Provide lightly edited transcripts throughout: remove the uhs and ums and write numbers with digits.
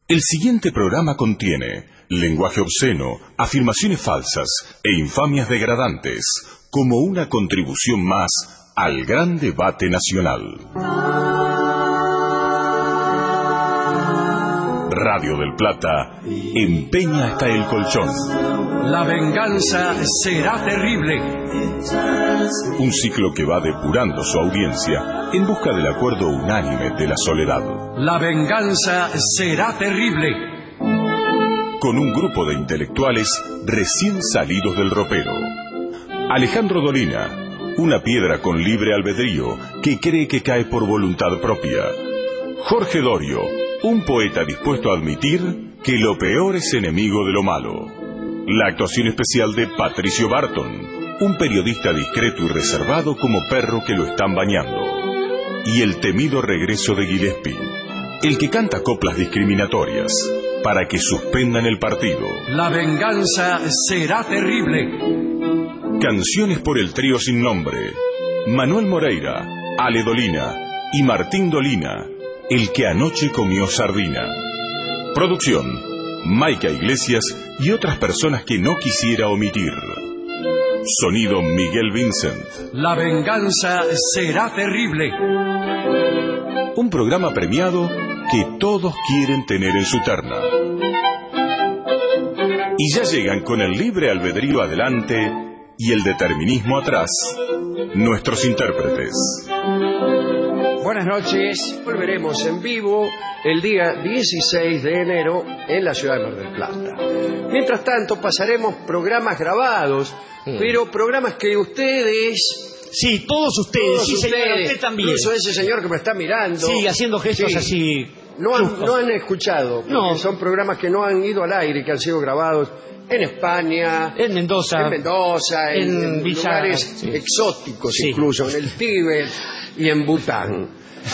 El siguiente programa contiene lenguaje obsceno, afirmaciones falsas e infamias degradantes, como una contribución más al gran debate nacional. Radio del Plata empeña hasta el colchón. La venganza será terrible. Un ciclo que va depurando su audiencia en busca del acuerdo unánime de la soledad. La venganza será terrible. Con un grupo de intelectuales recién salidos del ropero. Alejandro Dolina, una piedra con libre albedrío que cree que cae por voluntad propia. Jorge Dorio, un poeta dispuesto a admitir que lo peor es enemigo de lo malo. La actuación especial de Patricio Barton, un periodista discreto y reservado como perro que lo están bañando. Y el temido regreso de Gillespie, el que canta coplas discriminatorias para que suspendan el partido. La venganza será terrible. Canciones por el trío sin nombre: Manuel Moreira, Ale Dolina y Martín Dolina, el que anoche comió sardina. Producción: Maica Iglesias y otras personas que no quisiera omitir. Sonido: Miguel Vincent. La venganza será terrible. Un programa premiado que todos quieren tener en su terna. Y ya llegan con el libre albedrío adelante y el determinismo atrás, nuestros intérpretes. Buenas noches, volveremos en vivo el día 16 de enero en la ciudad de Mar del Plata. Mientras tanto pasaremos programas grabados, pero programas que ustedes... Sí, todos ustedes, sí, señora, usted también. Incluso ese señor que me está mirando. Sí, haciendo gestos así. No han escuchado, porque no. Son programas que no han ido al aire, que han sido grabados en España, en Mendoza, en lugares exóticos, sí. Incluso en el Tíbet y en Bután.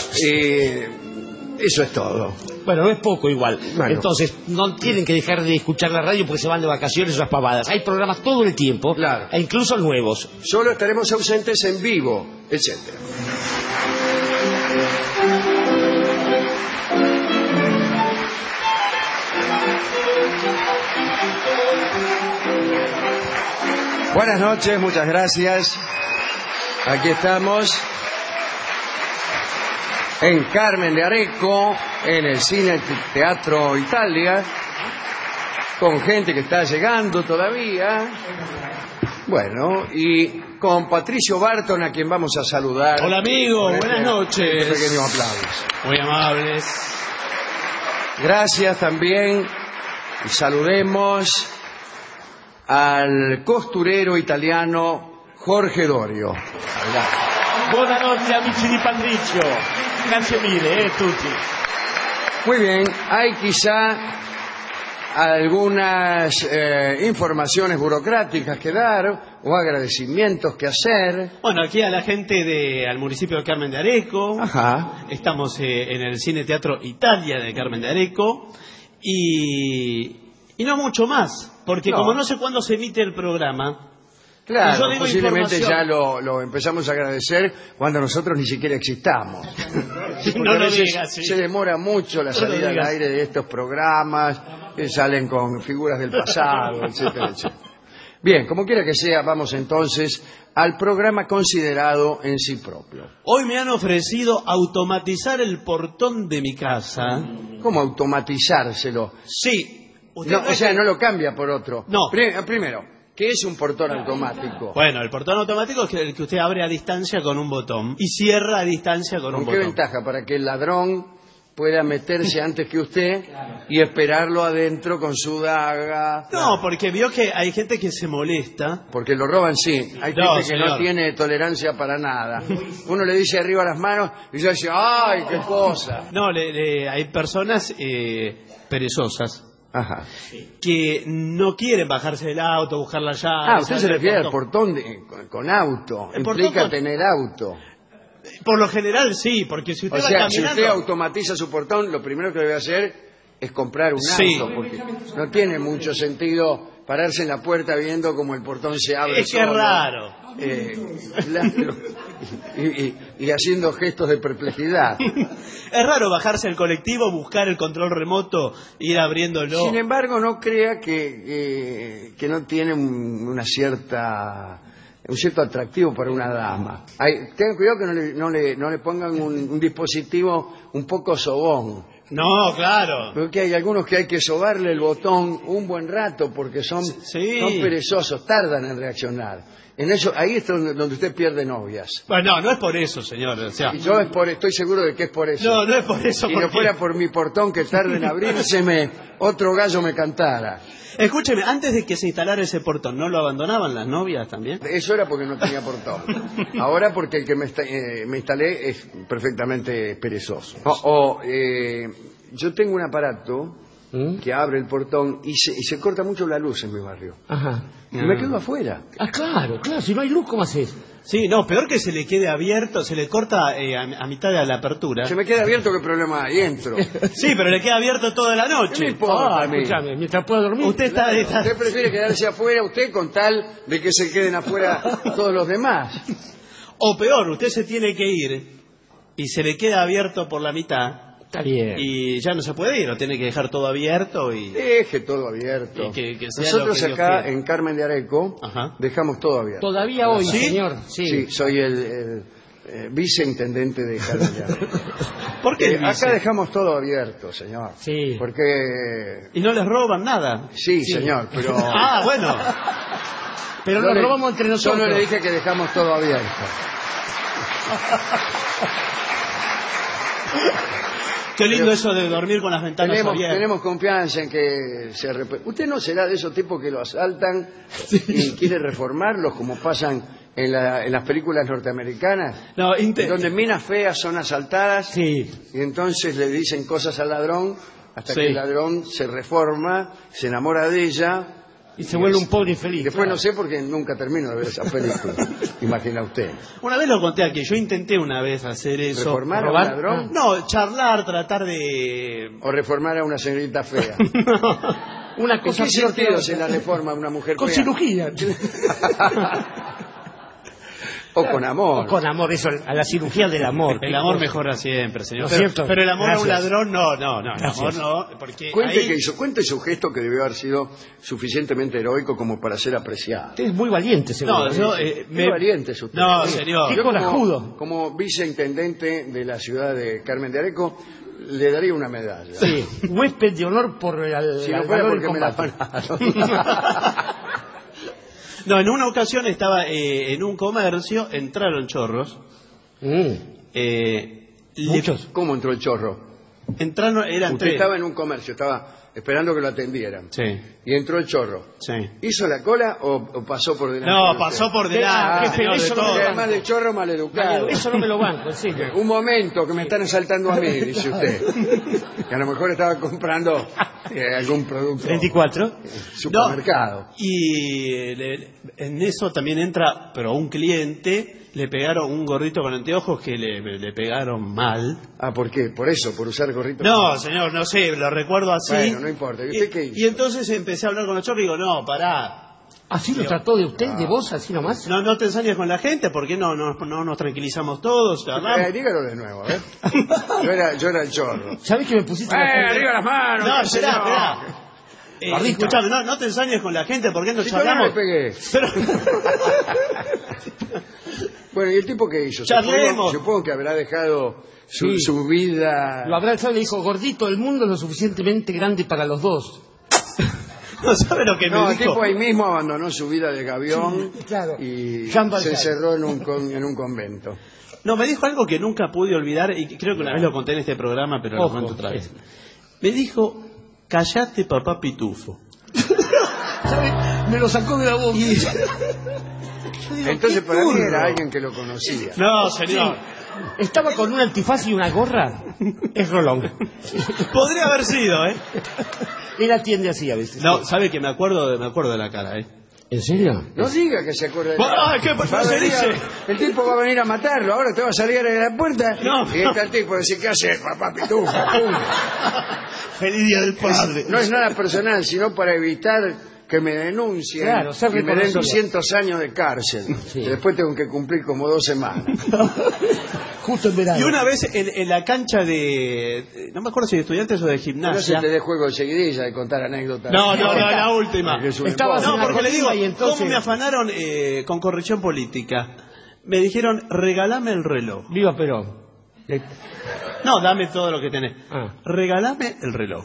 Eso es todo. Bueno, no es poco igual. Bueno. Entonces, no tienen que dejar de escuchar la radio porque se van de vacaciones o las pavadas. Hay programas todo el tiempo, claro. E incluso nuevos. Solo estaremos ausentes en vivo, etcétera. Buenas noches, muchas gracias. Aquí estamos en Carmen de Areco, en el Cine Teatro Italia, con gente que está llegando todavía. Bueno, y con Patricio Barton, a quien vamos a saludar. Hola, amigo, buenas noches. Un pequeño aplauso. Muy amables. Gracias también, y saludemos al costurero italiano Jorge Dorio. Buonanotte amici di Pandriccio. Grazie mille, tutti. Muy bien, hay quizá algunas informaciones burocráticas que dar o agradecimientos que hacer. Bueno, aquí a la gente al municipio de Carmen de Areco. Ajá. Estamos en el Cine Teatro Italia de Carmen de Areco y no mucho más, porque como no sé cuándo se emite el programa. Claro, posiblemente ya lo empezamos a agradecer cuando nosotros ni siquiera existamos. No lo digas, sí. Se demora mucho la salida al aire de estos programas, que salen con figuras del pasado, etcétera, etcétera. Bien, como quiera que sea, vamos entonces al programa considerado en sí propio. Hoy me han ofrecido automatizar el portón de mi casa. ¿Cómo automatizárselo? Sí. No, o sea, no lo cambia por otro. No. Primero, ¿qué es un portón automático? Bueno, el portón automático es el que usted abre a distancia con un botón y cierra a distancia con un botón. ¿Con qué ventaja? Para que el ladrón pueda meterse antes que usted y esperarlo adentro con su daga. No, porque vio que hay gente que se molesta. Porque lo roban, sí. Hay gente que señor, no tiene tolerancia para nada. Uno le dice arriba las manos y yo dice, ¡ay, qué cosa! No, hay personas perezosas. Ajá. Que no quieren bajarse del auto, buscar la llave. Usted se refiere al portón con auto. Implica tener auto. Por lo general sí, porque si usted va caminando... si usted automatiza su portón, lo primero que debe hacer es comprar un auto, porque no tiene mucho sentido pararse en la puerta viendo como el portón se abre Es que es solo, raro. claro, y haciendo gestos de perplejidad. Es raro bajarse al colectivo, buscar el control remoto, ir abriéndolo. Sin embargo, no crea que no tiene un cierto atractivo para una dama. Tengan cuidado que no le pongan un dispositivo un poco sobón. No, claro. Porque hay algunos que hay que sobarle el botón un buen rato porque son perezosos, tardan en reaccionar. Ahí es donde usted pierde novias. Bueno, no es por eso, señor. O sea, Y yo estoy seguro de que es por eso. no es por eso. Si no fuera por mi portón que tarda en abrírseme, otro gallo me cantara. Escúcheme, antes de que se instalara ese portón, ¿no lo abandonaban las novias también? Eso era porque no tenía portón. Ahora porque el que me instalé es perfectamente perezoso. Yo tengo un aparato que abre el portón y se corta mucho la luz en mi barrio. Ajá. Y me quedo afuera. Ah, claro, si no hay luz, ¿cómo haces? Sí, no, peor que se le quede abierto, se le corta a mitad de la apertura. Se me queda abierto, ¿qué problema hay? Entro. Sí, pero le queda abierto toda la ¿Qué noche. me importa a mí? Escúchame, mientras pueda dormir. Usted está... Usted prefiere quedarse afuera, usted, con tal de que se queden afuera todos los demás. O peor, usted se tiene que ir y se le queda abierto por la mitad. Está bien. Y ya no se puede ir, o tiene que dejar todo abierto y... Deje todo abierto. Y que sea Nosotros lo que Dios acá quiera. en Carmen de Areco dejamos todo abierto. Todavía hoy, ¿Sí? señor. Sí, soy el viceintendente de Carmen de Areco. ¿Por qué dice? Acá dejamos todo abierto, señor. Sí. Porque... Y no les roban nada. Sí, señor, pero... Ah, bueno. Pero lo robamos entre nosotros. Solo le dije que dejamos todo abierto. Qué lindo eso de dormir con las ventanas abiertas. Tenemos confianza en que se ¿Usted no será de esos tipos que lo asaltan y quiere reformarlos como pasan en las películas norteamericanas? No, donde minas feas son asaltadas Sí. y entonces le dicen cosas al ladrón hasta Sí. que el ladrón se reforma, se enamora de ella. Y se vuelve un pobre infeliz. Después claro. no sé porque nunca termino de ver esa película. Imagina usted. Una vez lo conté aquí, yo intenté una vez hacer eso. ¿Reformar a un ¿Robar? ladrón? No, charlar, tratar de... O reformar a una señorita fea. Una ¿En cosa qué peor que sentido otra. se la reforma a una mujer Con fea? cirugía. O con amor. O con amor, eso, a la cirugía del amor. El amor mejora siempre, señor. ¿No es Pero, cierto? pero el amor a un Gracias. ladrón, no, el amor Gracias. no, porque Cuente ahí... qué hizo. Cuente su gesto que debió haber sido suficientemente heroico como para ser apreciado. Usted es muy valiente, seguro. No, yo... Qué valiente es usted. No, señor. Qué Yo corajudo. como viceintendente de la ciudad de Carmen de Areco, le daría una medalla. Sí, huésped de honor por el Si no fuera valor porque del me la combate. pagaron. No, en una ocasión estaba en un comercio, entraron chorros. Muchos. ¿Cómo entró el chorro? Entraron, eran Usted tres. estaba en un comercio, estaba esperando que lo atendieran. Sí, Y entró el chorro. sí. ¿Hizo la cola o pasó por delante? No, de pasó usted? por delante, Ah, señor, de eso no todo. Y además de chorro, maleducado. Eso no me lo banco, en serio. Un momento, que me están asaltando a mí, dice usted. Que a lo mejor estaba comprando algún producto 24. supermercado. Y en eso también entra, pero a un cliente le pegaron un gorrito con anteojos que le pegaron mal. Ah, ¿por qué? ¿Por eso? ¿Por usar gorrito? No, señor, no sé, lo recuerdo así. Bueno, no importa. ¿Y usted qué hizo? Y entonces empecé a hablar con los chorros y digo, no, pará. ¿Así lo trató de usted, de vos, así nomás? No te ensañes con la gente, ¿por qué no nos tranquilizamos todos? Charlamos? Dígalo de nuevo, a ver. Yo era el chorro. ¿Sabés que me pusiste la ¡Arriba las manos! No, qué sé yo! esperá. Escuchame, no te ensañes con la gente, ¿por qué no Si todavía no charlamos? le pegué. Pero- Bueno, ¿y el tipo qué hizo? Charlemos. Supongo que habrá dejado Sí. su vida... Lo habrá alzado y le dijo, gordito, el mundo es lo suficientemente grande para los dos. ¿No sabe lo que No, me el dijo? tipo ahí mismo abandonó su vida de gavión Sí, claro. y Jean se Valjean. encerró en un convento. No, me dijo algo que nunca pude olvidar y creo que una vez lo conté en este programa, pero lo Ojo, cuento otra vez. sí. Me dijo, callate papá pitufo. ¿Sabe? Me lo sacó de la boca. Entonces qué para mí turro. era alguien que lo conocía. No, señor. Estaba con un antifaz y una gorra. Es Rolón. Podría haber sido, ¿eh? Él atiende así a veces. No, sabe que me acuerdo de la cara, ¿eh? ¿En serio? No diga que se acuerda de ¿Qué se dice? El tipo va a venir a matarlo. Ahora te va a salir de la puerta. No. Y está el tipo dice, ¿qué hace, papá Pitufa? Pum. Feliz Día del Padre. No es nada personal, sino para evitar que me denuncien, Claro, ser que me den reconocido. 200 años de cárcel. Sí. Y después tengo que cumplir como 2 semanas. Justo en verano. Y una vez en la cancha de... No me acuerdo si de estudiantes o de No se gimnasia. te dé juego de seguidilla de contar anécdotas. No, la última. Porque es un Estabas embolio. No, porque le digo, y entonces- ¿cómo me afanaron con corrección política? Me dijeron, regalame el reloj. Viva Perón. No, dame todo lo que tenés. Ah. Regalame el reloj.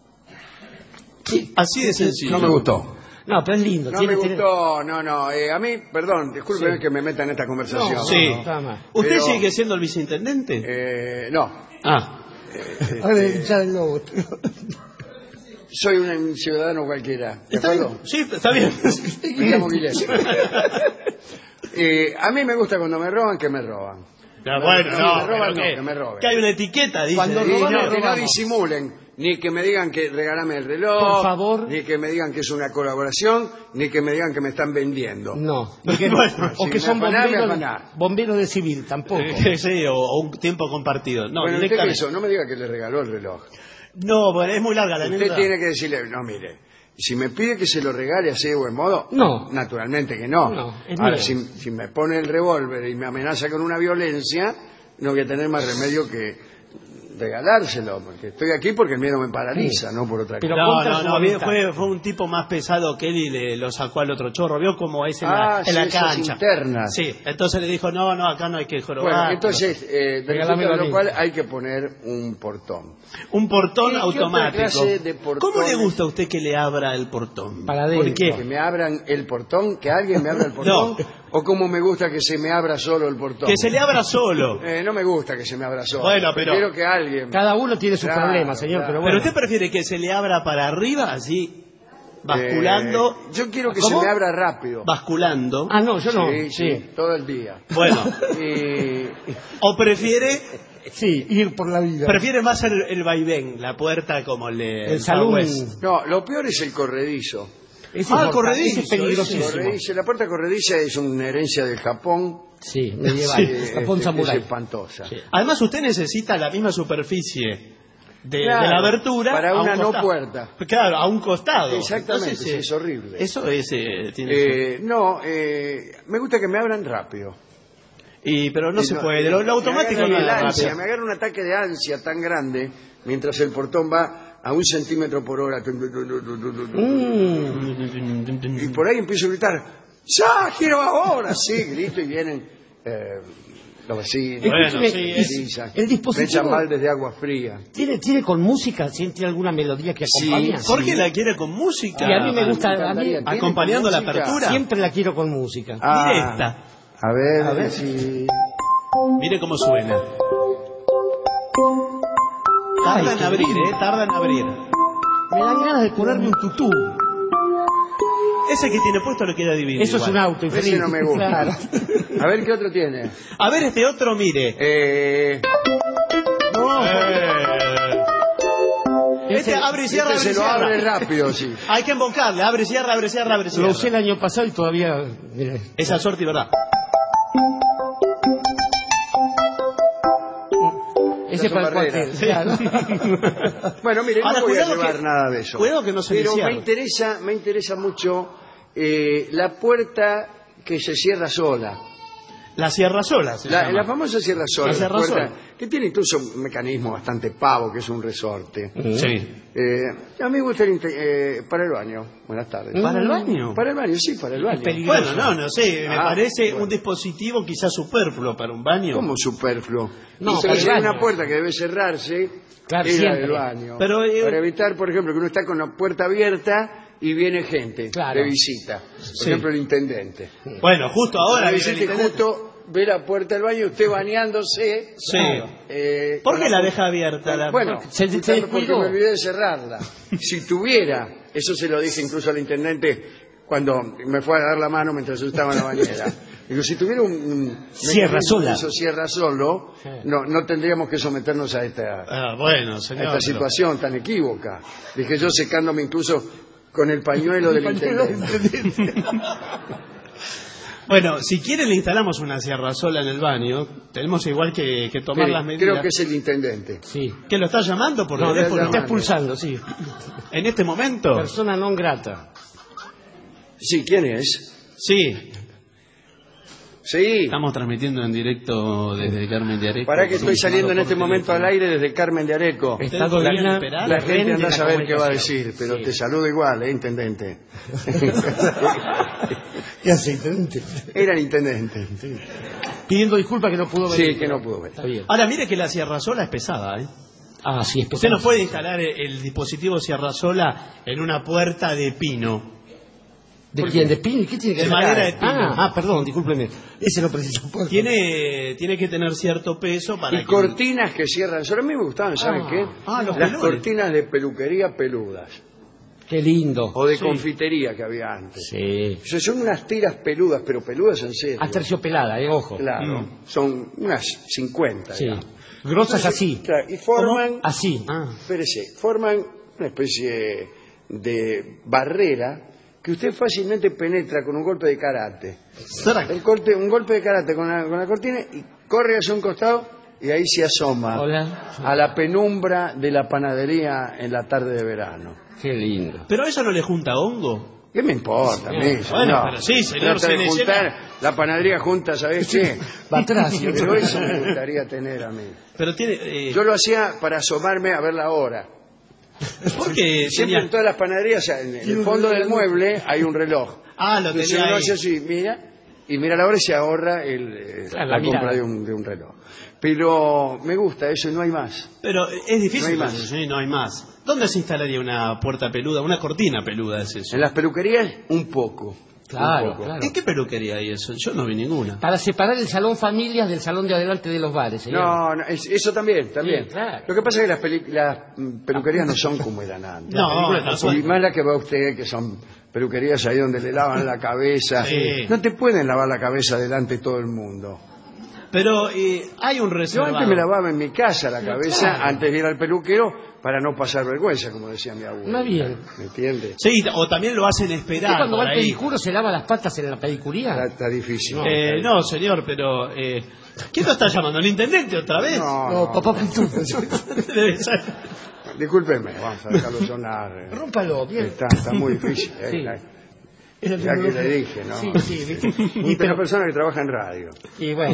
Así de sencillo. No me gustó. No, pero es lindo. No tiene- me tiene- gustó, no. A mí, perdón, disculpen que me meta en esta conversación. No, Sí. nada más. ¿Usted Pero- sigue siendo el viceintendente? No, Ah. Ahora hinchar el lobo. soy un ciudadano cualquiera. ¿De ¿Está bien? acuerdo? Sí, está bien. Me llamo Guillermo. A mí me gusta cuando me roban, que me roban. Ya, bueno, No, no, me roban, pero no, ¿qué? que me roben. Que hay una etiqueta, dice. Cuando Y roban, no, le que no robamos. disimulen, ni que me digan que regálame el reloj, Por favor. ni que me digan que es una colaboración, ni que me digan que me están vendiendo. No. Porque- Bueno, o si que me son afanás, me bomberos, afanás. bomberos de civil, tampoco. Sí, o un tiempo compartido. No, Bueno, ¿usted qué directamente. hizo? No me diga que le regaló el reloj. No, bueno, es muy larga la Usted anécdota. tiene que decirle, no, mire, si me pide que se lo regale así de buen modo, No. naturalmente que no. No, es Ahora, mío. si me pone el revólver y me amenaza con una violencia, no voy a tener más remedio que regalárselo, porque estoy aquí porque el miedo me paraliza, no por otra Pero cosa. contra su voluntad. fue un tipo más pesado que él y lo sacó al otro chorro. ¿Vio cómo es en Ah, en la sí, esas cancha? internas. Sí, entonces le dijo, no, acá no hay que jorobar. Bueno, entonces, Regálamelo resulta a lo mí. cual hay que poner un portón. Un portón ¿Qué otra automático. clase de portones? ¿Cómo le gusta a usted que le abra el portón? Para ¿Por adentro. qué? Que me abran el portón, que alguien me abra el portón, o como me gusta que se me abra solo el portón. Que se le abra solo. No me gusta que se me abra solo. Bueno, pero- Prefiero que alguien... Cada uno tiene sus Claro, problemas, señor, claro. pero ¿Pero bueno. usted prefiere que se le abra para arriba, así, basculando? Yo quiero que ¿Cómo? se me abra rápido. Basculando. Ah, no, yo no. Sí, todo el día. Bueno, Y... o prefiere Ir por la vida. más el vaivén, la puerta como El salón. No, lo peor es el corredizo. Ese Ah, es corredizo, ese es peligrosísimo. La puerta corrediza es una herencia del Japón. Sí, medieval. Japón Es samurái. espantosa. Sí. Además, usted necesita la misma superficie de Claro, la abertura para a un una no costado. puerta. Claro, a un costado. Exactamente, Entonces, sí, es horrible. Eso es, tiene Me gusta que me abran rápido. pero no Y se puede. Lo me automático agarra no el es ansia, rápido. me agarra un ataque de ansia tan grande mientras el portón va a 1 centímetro por hora. Y por ahí empiezo a gritar, ¡ya, quiero ahora! Sí, grito y vienen los vecinos. Bueno, Escúcheme, sí, me es- dicen, el me dispositivo echan baldes de agua fría. tiene con música, ¿tiene alguna melodía que acompaña? Sí, ¿Por qué la quiere con música? Y a mí me gusta, Me a mí encantaría. ¿Tiene acompañando con la música? apertura. siempre la quiero con música. Directa. A ver si... Mire cómo suena. Tarda en abrir, tarda en abrir. Me dan ganas de ponerme un tutú. Ese que tiene puesto lo queda divino. Eso es igual. un auto. Ese infeliz. no me gusta. Claro. A ver qué otro tiene. A ver este otro, mire. Este abre y cierra, Este abre y se lo abre cierra. rápido, sí. Hay que embocarle, abre y cierra, abre y cierra, abre y Lo usé el cierra. año pasado y todavía... mire. Esa suerte, ¿verdad? Ese son para el barreras. cuartel. Claro. Bueno, mire, Ahora, no voy a cuidado llevar que- nada de eso. cuidado que no se le Pero cierre. me interesa mucho la puerta que se cierra sola. La cierra sola. se llama. La famosa cierra sola. La cierra puerta, sola. que tiene incluso un mecanismo bastante pavo, que es un resorte. Sí. A mí me gusta para el baño. Buenas tardes. ¿Para el baño? Para el baño, sí, para el baño. Bueno, no sé, me Ah, parece bueno. un dispositivo quizás superfluo para un baño. ¿Cómo superfluo? No, Si para el hay baño. una puerta que debe cerrarse, Claro, es la siempre. del baño. Pero, para evitar, por ejemplo, que uno está con la puerta abierta y viene gente Claro. de visita. Por Sí. ejemplo, el intendente. Bueno, justo ahora. La viene el visita y intendente. justo ve la puerta del baño, usted bañándose. Sí. con ¿Por qué la pu- deja abierta? Bueno, Se porque descuidó. me olvidé de cerrarla. Si tuviera, eso se lo dije incluso al intendente cuando me fue a dar la mano mientras yo estaba en la bañera. Digo, si tuviera un Cierra mecanismo sola. de Eso cierra solo, no tendríamos que someternos a esta Bueno, señor. situación tan equívoca. Dije yo secándome incluso con el pañuelo del intendente. Bueno, si quiere le instalamos una sierrasola en el baño. Tenemos igual que tomar las medidas. Creo que es el intendente. Sí. ¿Que lo está llamando por No, teléfono? lo está expulsando, sí. ¿En este momento? Persona non grata. Sí, ¿quién es? Sí. Sí. Estamos transmitiendo en directo desde Carmen de Areco. Para que estoy saliendo en este momento al aire desde Carmen de Areco. Está Dolina. La gente anda a saber qué va a decir, pero te saludo igual, intendente. ¿Qué hace, intendente? Era el intendente. Pidiendo disculpas que no pudo venir. Sí, que no pudo venir. Está bien. Ahora mire que la sierrasola es pesada, ¿eh? Ah, sí, es Usted pesado. no puede instalar el dispositivo sierrasola en una puerta de pino. ¿De quién? ¿De pino? ¿Qué tiene que De ver? madera de pino. Perdón, discúlpeme. Ese no preciso. Tiene que tener cierto peso para Y que... cortinas que cierran. Solo a mí me gustaban, ¿saben qué? los Las peluches. cortinas de peluquería peludas. Qué lindo. O de confitería que había antes. Sí. O sea, son unas tiras peludas, pero peludas en serio. Aterciopelada, ojo. Claro. Son unas 50. Sí. digamos. Grosas así. Claro, y forman... Así. Espérese, forman una especie de barrera que usted fácilmente penetra con un golpe de karate. Un golpe de karate con la cortina y corre hacia un costado y ahí se asoma a la penumbra de la panadería en la tarde de verano. Qué lindo. ¿Pero eso no le junta hongo? ¿Qué me importa a mí? Bueno, pero sí, señor, Trata de se le juntar llena. la panadería junta, ¿sabés qué? Va atrás. Pero eso me gustaría tener a mí. Pero tiene... Yo lo hacía para asomarme a ver la hora. porque Siempre en todas las panaderías, en el fondo del mueble hay un reloj. lo Entonces tenía uno ahí. hace así, mira la hora y se ahorra la compra de un reloj. Pero me gusta eso y no hay más. Pero es difícil. No hay más. Sí, no hay más. ¿Dónde se instalaría una puerta peluda? Una cortina peluda es eso. En las peluquerías, un poco. Claro, Un poco. claro. ¿En qué peluquería hay eso? Yo no vi ninguna. Para separar el salón familias del salón de adelante de los bares, señor. No, eso también. Sí, claro. Lo que pasa es que las peluquerías no son como eran antes. No son. Y más las que va usted, que son peluquerías ahí donde le lavan la cabeza. Sí. No te pueden lavar la cabeza delante de todo el mundo. Pero hay un Yo reservado. antes me lavaba en mi casa la cabeza antes de ir al peluquero para no pasar vergüenza, como decía mi abuelo. Más bien. ¿Me entiende? Sí, o también lo hacen ¿Usted esperar. cuando va por al ahí. pedicuro se lava las patas en la pedicuría? Está difícil. No, señor, pero... ¿quién lo está llamando? ¿El intendente otra vez? No, papá Pitufo. Debe ser. discúlpeme, vamos a dejarlo sonar. Rómpalo, bien. Está muy difícil. Sí. Ya que le dije, ¿no? Sí, ¿viste? Y una persona que trabaja en radio. Y bueno.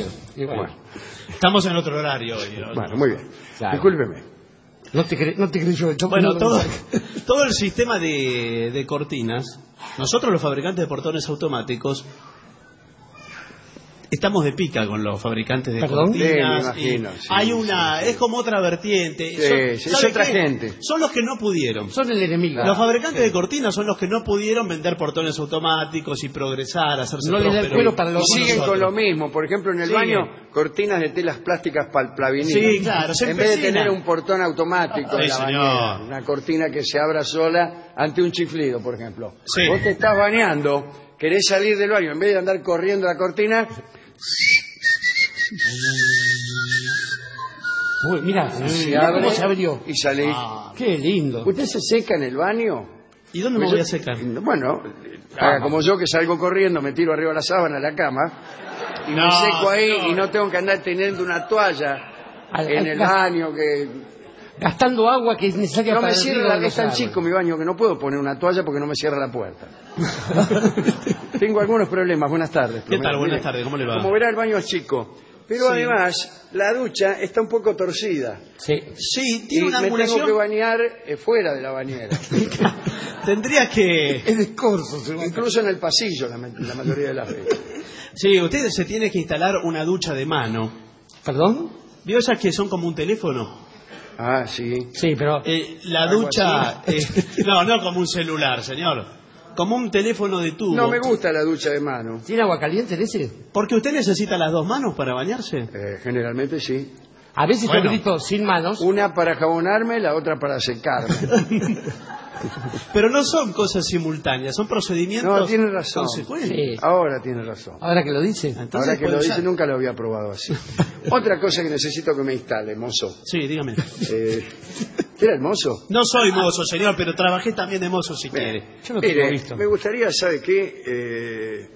Estamos en otro horario hoy. ¿no? Bueno, muy bien. Claro. Discúlpeme. No te creyó. Bueno, todo el sistema de cortinas, nosotros los fabricantes de portones automáticos estamos de pica con los fabricantes de ¿Perdón? cortinas. Sí, me imagino, sí, hay una, es como otra vertiente. Sí, es ¿sabe otra qué? gente. Son los que no pudieron. Son el enemigo. Los fabricantes de cortinas son los que no pudieron vender portones automáticos y progresar, hacerse No les da el prósperos. cuero para los Y siguen nosotros. con lo mismo. Por ejemplo, en el Siguen. baño, cortinas de telas plásticas palplavinil. Sí, claro, se En vez de empecinan. tener un portón automático Sí, en la señor. bañera, una cortina que se abra sola ante un chiflido, por ejemplo. Sí. Vos te estás bañando, querés salir del baño, en vez de andar corriendo la cortina, Uy, mira, se mira abre cómo se abrió. y salís. Qué lindo. ¿Usted se seca en el baño? ¿Y dónde me Pues voy yo- a secar? Bueno, haga como yo, que salgo corriendo, me tiro arriba de la sábana de la cama y me No, seco ahí señor. y no tengo que andar teniendo una toalla en el baño que Gastando agua que es necesaria no para me el cierra. riego de los Es tan árboles. chico mi baño que no puedo poner una toalla porque no me cierra la puerta. Tengo algunos problemas. Buenas tardes. ¿Qué tal? Mire, Buenas tardes, ¿cómo le va? Como verá, el baño es chico. Pero Sí. además, la ducha está un poco torcida. Sí. Sí, Y tiene una me tengo angulación. que bañar fuera de la bañera. Tendría que... Es descorso. Incluso en el pasillo, la mayoría de las veces. Sí, usted se tiene que instalar una ducha de mano. ¿Perdón? ¿Vio esas que son como un teléfono? Ah, sí. Sí, pero... La ¿Algo ducha... no como un celular, señor. Como un teléfono de tubo. No me gusta la ducha de mano. ¿Tiene agua caliente en ese? Porque usted necesita las dos manos para bañarse. Generalmente sí. A veces Bueno. yo grito sin manos. Una para jabonarme, la otra para secarme. Pero no son cosas simultáneas, son procedimientos No, tiene razón. consecuentes. Sí. Ahora tiene razón. Ahora que lo dice. Entonces, Ahora que lo puede dice, usar. nunca lo había probado así. Otra cosa que necesito que me instale, mozo. Sí, dígame. Eh, ¿Usted era el mozo? No soy mozo, señor, pero trabajé también de mozo, si quiere. Yo no tengo Mire, visto. me gustaría, ¿sabe qué?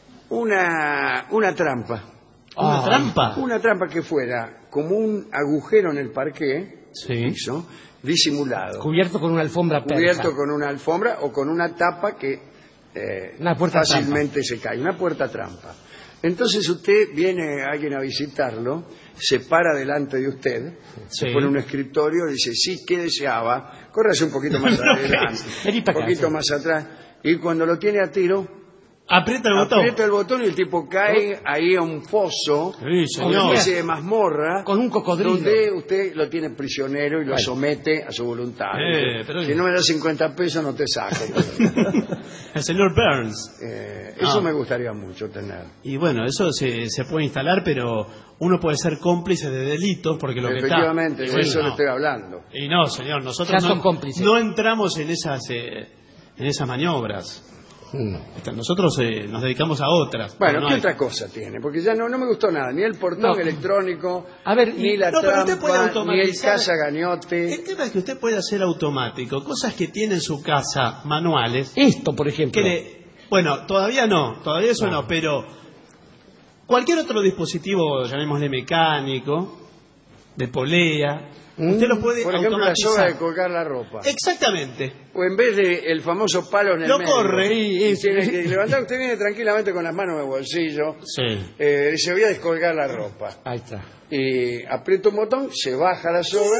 Una trampa. ¿Una trampa? Una trampa que fuera como un agujero en el parqué, Sí. disimulado. Cubierto con una alfombra persa. Cubierto con una alfombra o con una tapa que Una puerta fácilmente se cae. Una puerta trampa. Entonces usted viene alguien a visitarlo, se para delante de usted, se Sí. pone un escritorio, dice, sí, ¿qué deseaba? Córrase un poquito más adelante, Vení un para acá, poquito sí. más atrás, y cuando lo tiene a tiro, Aprieta el botón. aprieta el botón y el tipo cae ahí a un foso, Sí, una señor. especie de mazmorra, Con un cocodrilo. donde usted lo tiene prisionero y lo somete a su voluntad. pero- Si no me das 50 pesos no te saco. El señor Burns. Eso Ah. me gustaría mucho tener. Y bueno, eso se puede instalar, pero uno puede ser cómplice de delitos porque lo que está... Efectivamente, de Sí, eso le no. estoy hablando. Y no, señor, nosotros Ya son no, cómplices. no entramos en esas maniobras. Nosotros nos dedicamos a otras. Bueno, No ¿qué hay- otra cosa tiene? Porque ya no me gustó nada, ni el portón No. electrónico, A ver, ni la no, pero usted puede trampa, ni el automatizar- cazagañote. El tema es que usted puede hacer automático cosas que tiene en su casa manuales. Esto, por ejemplo. Bueno, todavía eso no, pero cualquier otro dispositivo, llamémosle mecánico, de polea, usted lo puede Por ejemplo, la automatizar. soga de colgar la ropa. Exactamente. O en vez de el famoso palo en el Lo medio. corre. Y tiene que levantar, usted viene tranquilamente con las manos en el bolsillo, Sí. dice, voy a descolgar la ropa. Ahí está. Y aprieta un botón, se baja la soga,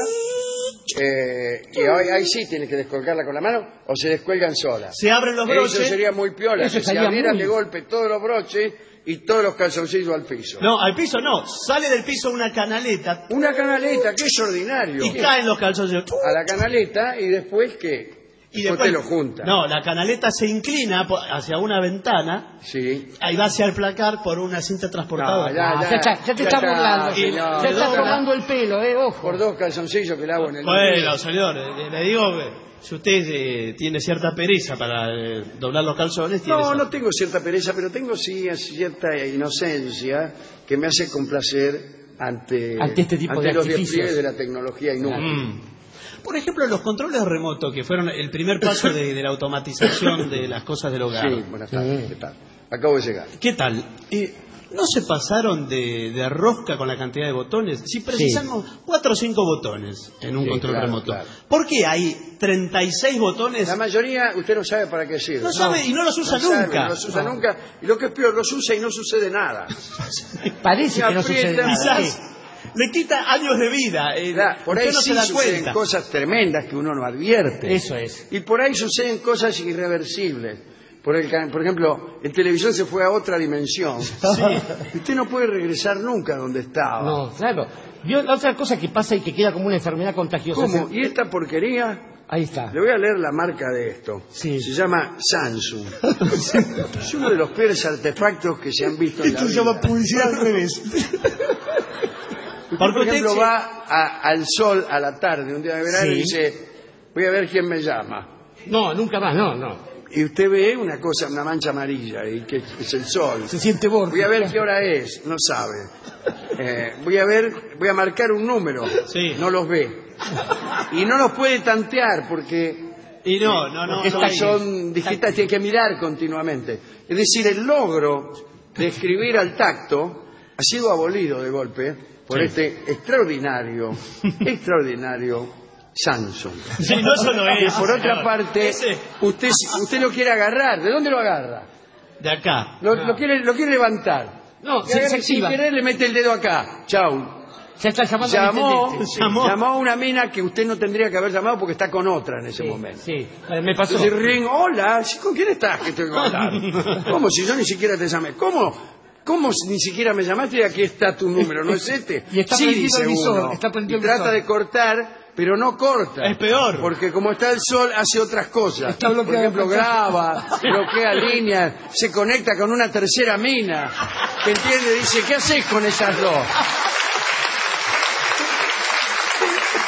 y ahí sí tiene que descolgarla con la mano, o se descuelgan solas. Se abren los broches. Eso sería muy piola, Eso que se estaría abrieran muy- de golpe todos los broches y todos los calzoncillos al piso. No, al piso no. Sale del piso una canaleta Una canaleta, que es ordinario. y caen los calzoncillos. A la canaleta y después que Y usted lo junta. No, la canaleta se inclina hacia una ventana, Sí. ahí va hacia el placar por una cinta transportadora. No, Ya te está burlando. señor. Se está No, tomando el pelo, ojo. Por 2 calzoncillos que le hago en el Bueno, señor, le digo que si usted tiene cierta pereza para doblar los calzones, tiene No, esa- no tengo cierta pereza, pero tengo sí cierta inocencia que me hace complacer ante este tipo de los artificios. despliegues de la tecnología inútil. Mm. Por ejemplo, los controles remotos, que fueron el primer paso de la automatización de las cosas del hogar. Sí, buenas tardes, ¿qué tal? Acabo de llegar. ¿Qué tal? ¿No se pasaron de rosca con la cantidad de botones? Si precisamos 4 o 5 botones en un Sí, control claro, remoto. claro. ¿Por qué hay 36 botones? La mayoría usted no sabe para qué sirve. No sabe y no los usa No sabe, nunca. no los usa nunca. Y lo que es peor, los usa y no sucede nada. Parece que no aprieta. sucede nada. Quizás le quita años de vida. Claro, por ahí usted no sí se da suceden cuenta. cosas tremendas que uno no advierte. Eso es. Y por ahí suceden cosas irreversibles. Por ejemplo, el televisor se fue a otra dimensión. Y usted no puede regresar nunca a donde estaba. No, claro. Vio la otra cosa que pasa y que queda como una enfermedad contagiosa. ¿Cómo? ¿Y esta porquería? Ahí está. Le voy a leer la marca de esto. Sí. Se llama Samsung. Es uno de los peores artefactos que se han visto en la vida. publicidad al revés. Usted, por ejemplo, va al sol a la tarde, un día de verano, Sí. y dice, voy a ver quién me llama. No, nunca más, no. Y usted ve una cosa, una mancha amarilla, y que es el sol. Se siente borde. Voy a ver qué hora es, no sabe. Voy a marcar un número, Sí. no los ve. Y no los puede tantear porque Y no. son digitales, tiene que mirar continuamente. Es decir, el logro de escribir al tacto ha sido abolido de golpe por este extraordinario Samsung. Sí, no solo Y es. por otra señor. parte, Ese- usted lo quiere agarrar. ¿De dónde lo agarra? De acá. Lo quiere levantar. No, Y agarra se y sin activa. querer le mete el dedo acá. Chau. Ya está llamando Llamó, al intendente. llamó a una mina que usted no tendría que haber llamado porque está con otra en ese momento. Sí, me pasó. Entonces ring, hola, ¿sí, ¿con quién estás que estoy hablando? ¿Cómo si yo ni siquiera te llamé? ¿Cómo ni siquiera me llamaste y aquí está tu número? ¿No es este? Y está sí, prendido dice el visor, uno. está prendido Y el trata visor. de cortar, pero no corta. Es peor. Porque como está el sol, hace otras cosas. Está Por bloqueado ejemplo, el mensaje. graba, bloquea líneas, se conecta con una tercera mina. ¿Me entiende? Dice, ¿qué haces con esas dos?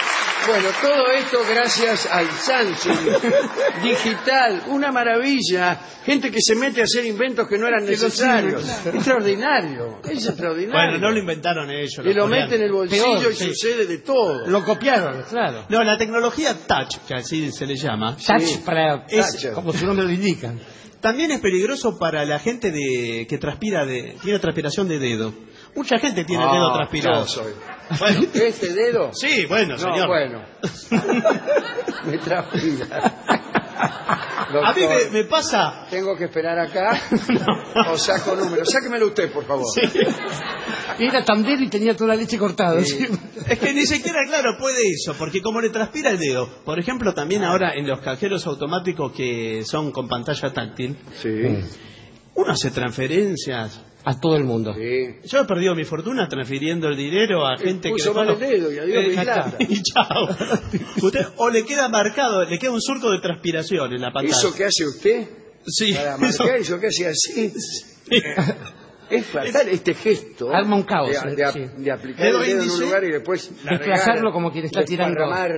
Bueno, todo esto gracias al Samsung digital, una maravilla. Gente que se mete a hacer inventos que no eran necesarios. Extraordinario, es extraordinario. Bueno, no lo inventaron ellos. Y lo coreanos. mete en el bolsillo Peor, y sí. sucede de todo. Lo copiaron, claro. No, la tecnología touch, que así se le llama, Touch para... Touch. como su nombre lo indica. también es peligroso para la gente que transpira tiene transpiración de dedo. Mucha gente tiene el dedo transpirado. Yo soy. Bueno, ¿Este dedo? sí, bueno, No, señor. bueno. Me transpira. A mí Doctor, me pasa... ¿tengo que esperar acá? O saco número. Sáquemelo usted, por favor. Era tan débil y tenía toda la leche cortada. Sí. ¿sí? Es que ni siquiera, claro, puede eso, porque como le transpira el dedo, por ejemplo, también ahora en los cajeros automáticos que son con pantalla táctil, Sí. uno hace transferencias. A todo el mundo. Sí. Yo he perdido mi fortuna transfiriendo el dinero a gente puso que... mal el dedo y adiós mi plata. Y chao. Usted, o le queda marcado, le queda un surco de transpiración en la pantalla. ¿Eso que hace usted? Sí. Para marcar eso que hace así. Es fatal este gesto. Arma un caos, sí. de aplicar Dedo el dedo en un índice, lugar y después desplazarlo como quien está tirando. desparramar,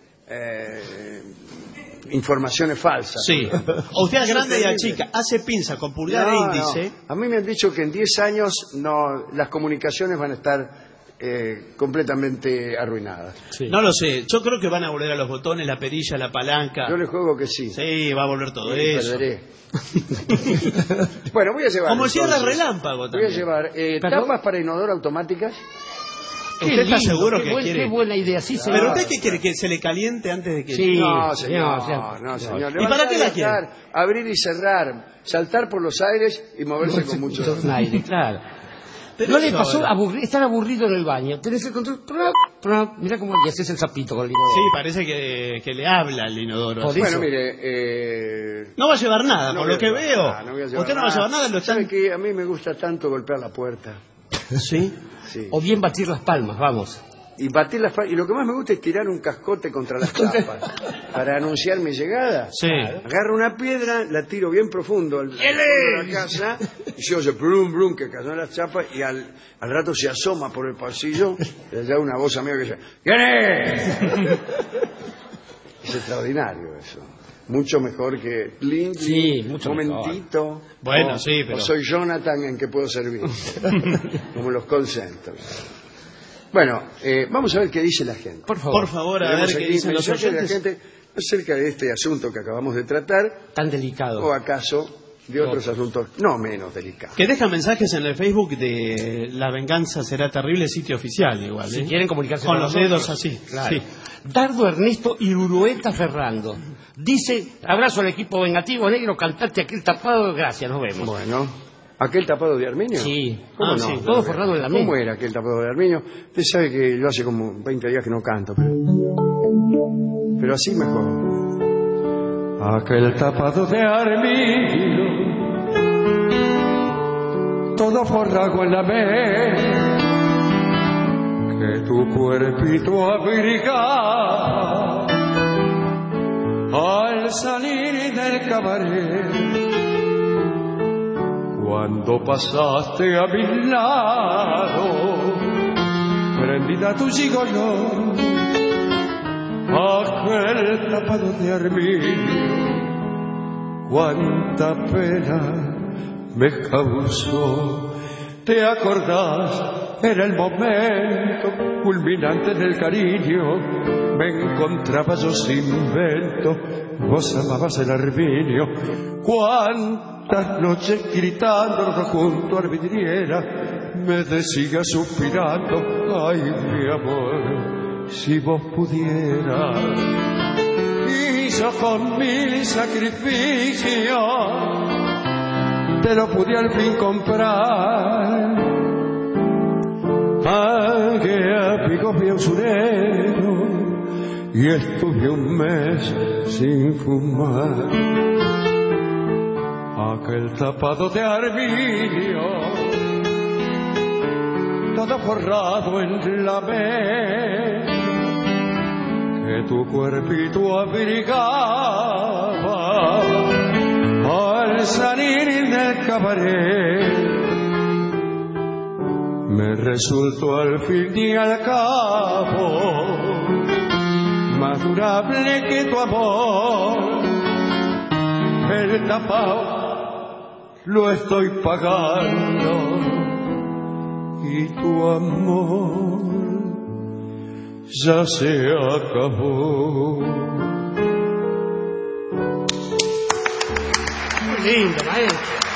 informaciones falsas. Sí. O usted Eso es grande y terrible. chica, hace pinza con pulgar e No, índice. no. A mí me han dicho que en 10 años las comunicaciones van a estar completamente arruinadas. Sí. No lo sé, yo creo que van a volver a los botones, la perilla, la palanca. Yo le juego que sí. Sí, va a volver todo Y eso. perderé. Bueno, voy a llevar. Como el cierre entonces. relámpago Voy a también. llevar ¿Perdón? tapas para inodoro automáticas. ¿Usted está lindo, seguro qué que quiere? Qué buena idea, sí, señor. ¿Pero usted qué quiere? ¿Que se le caliente antes de que...? Sí. No, señor. señor. No, señor. ¿Y para qué la Levantar, abrir y cerrar, saltar por los aires y moverse con mucho Mucho aire, claro. Pero ¿No le eso pasó ahora- estar aburrido en el baño? Tenés el control... Mirá cómo le haces el sapito con el limón. Sí, parece que le habla el inodoro. Por así. Bueno, eso. mire, No va a llevar nada, no por voy lo que a llevar veo. nada, no voy a llevar Usted no va a llevar nada, lo ¿Sabe están... que a mí me gusta tanto golpear la puerta? Sí. Sí. O bien batir las palmas, vamos. Y batir y lo que más me gusta es tirar un cascote contra las chapas para anunciar mi llegada. Sí. Agarro una piedra, la tiro bien profundo al fondo de la casa y se oye brum brum que cayó en las chapas y al rato se asoma por el pasillo y allá una voz amiga que dice ¿quién es? Es extraordinario eso. Mucho mejor que Link, Sí, mucho momentito. Bueno, O- sí, pero- o soy Jonathan en que puedo servir. Como los call centers. Bueno, vamos a ver qué dice la gente. Por favor. Por favor, a Tenemos ver qué aquí dicen los mensajes de la oyentes. gente acerca de este asunto que acabamos de tratar Tan delicado. o acaso de otros asuntos no menos delicados. Que dejan mensajes en el Facebook de La Venganza Será Terrible, sitio oficial igual. Si ¿eh? quieren comunicarse con con los nosotros. dedos así. Claro. Sí. Dardo Ernesto y Urueta Ferrando. Dice, abrazo al equipo vengativo negro, cantate aquel tapado, gracias, nos vemos. Bueno, ¿aquel tapado de Arminio? Sí. ¿Cómo Ah, no? sí, todo forrado en la ¿Cómo mina. era aquel tapado de Arminio? Usted sabe que yo hace como 20 días que no canto, pero así mejor. Aquel tapado de Arminio, todo forrado en la que tu cuerpito abrigaba al salir del cabaret. Cuando pasaste a mi lado, prendida tu gigolón, aquel tapado de Arminio, cuánta pena me causó. ¿Te acordás? Era el momento culminante del cariño. Me encontraba yo sin vento, vos amabas el Arminio. Cuántas noches gritando junto a la vidriera, me decías suspirando, ay mi amor, si vos pudieras. Y yo con mil sacrificios te lo pude al fin comprar. Pagué a picos mi usurero y estuve un mes sin fumar. Aquel tapado de Arminio, todo forrado en la que tu cuerpito abrigaba al salir del cabaret. Me resultó al fin y al cabo durable que tu amor. El tapao lo estoy pagando y tu amor ya se acabó. Muy lindo, maestro.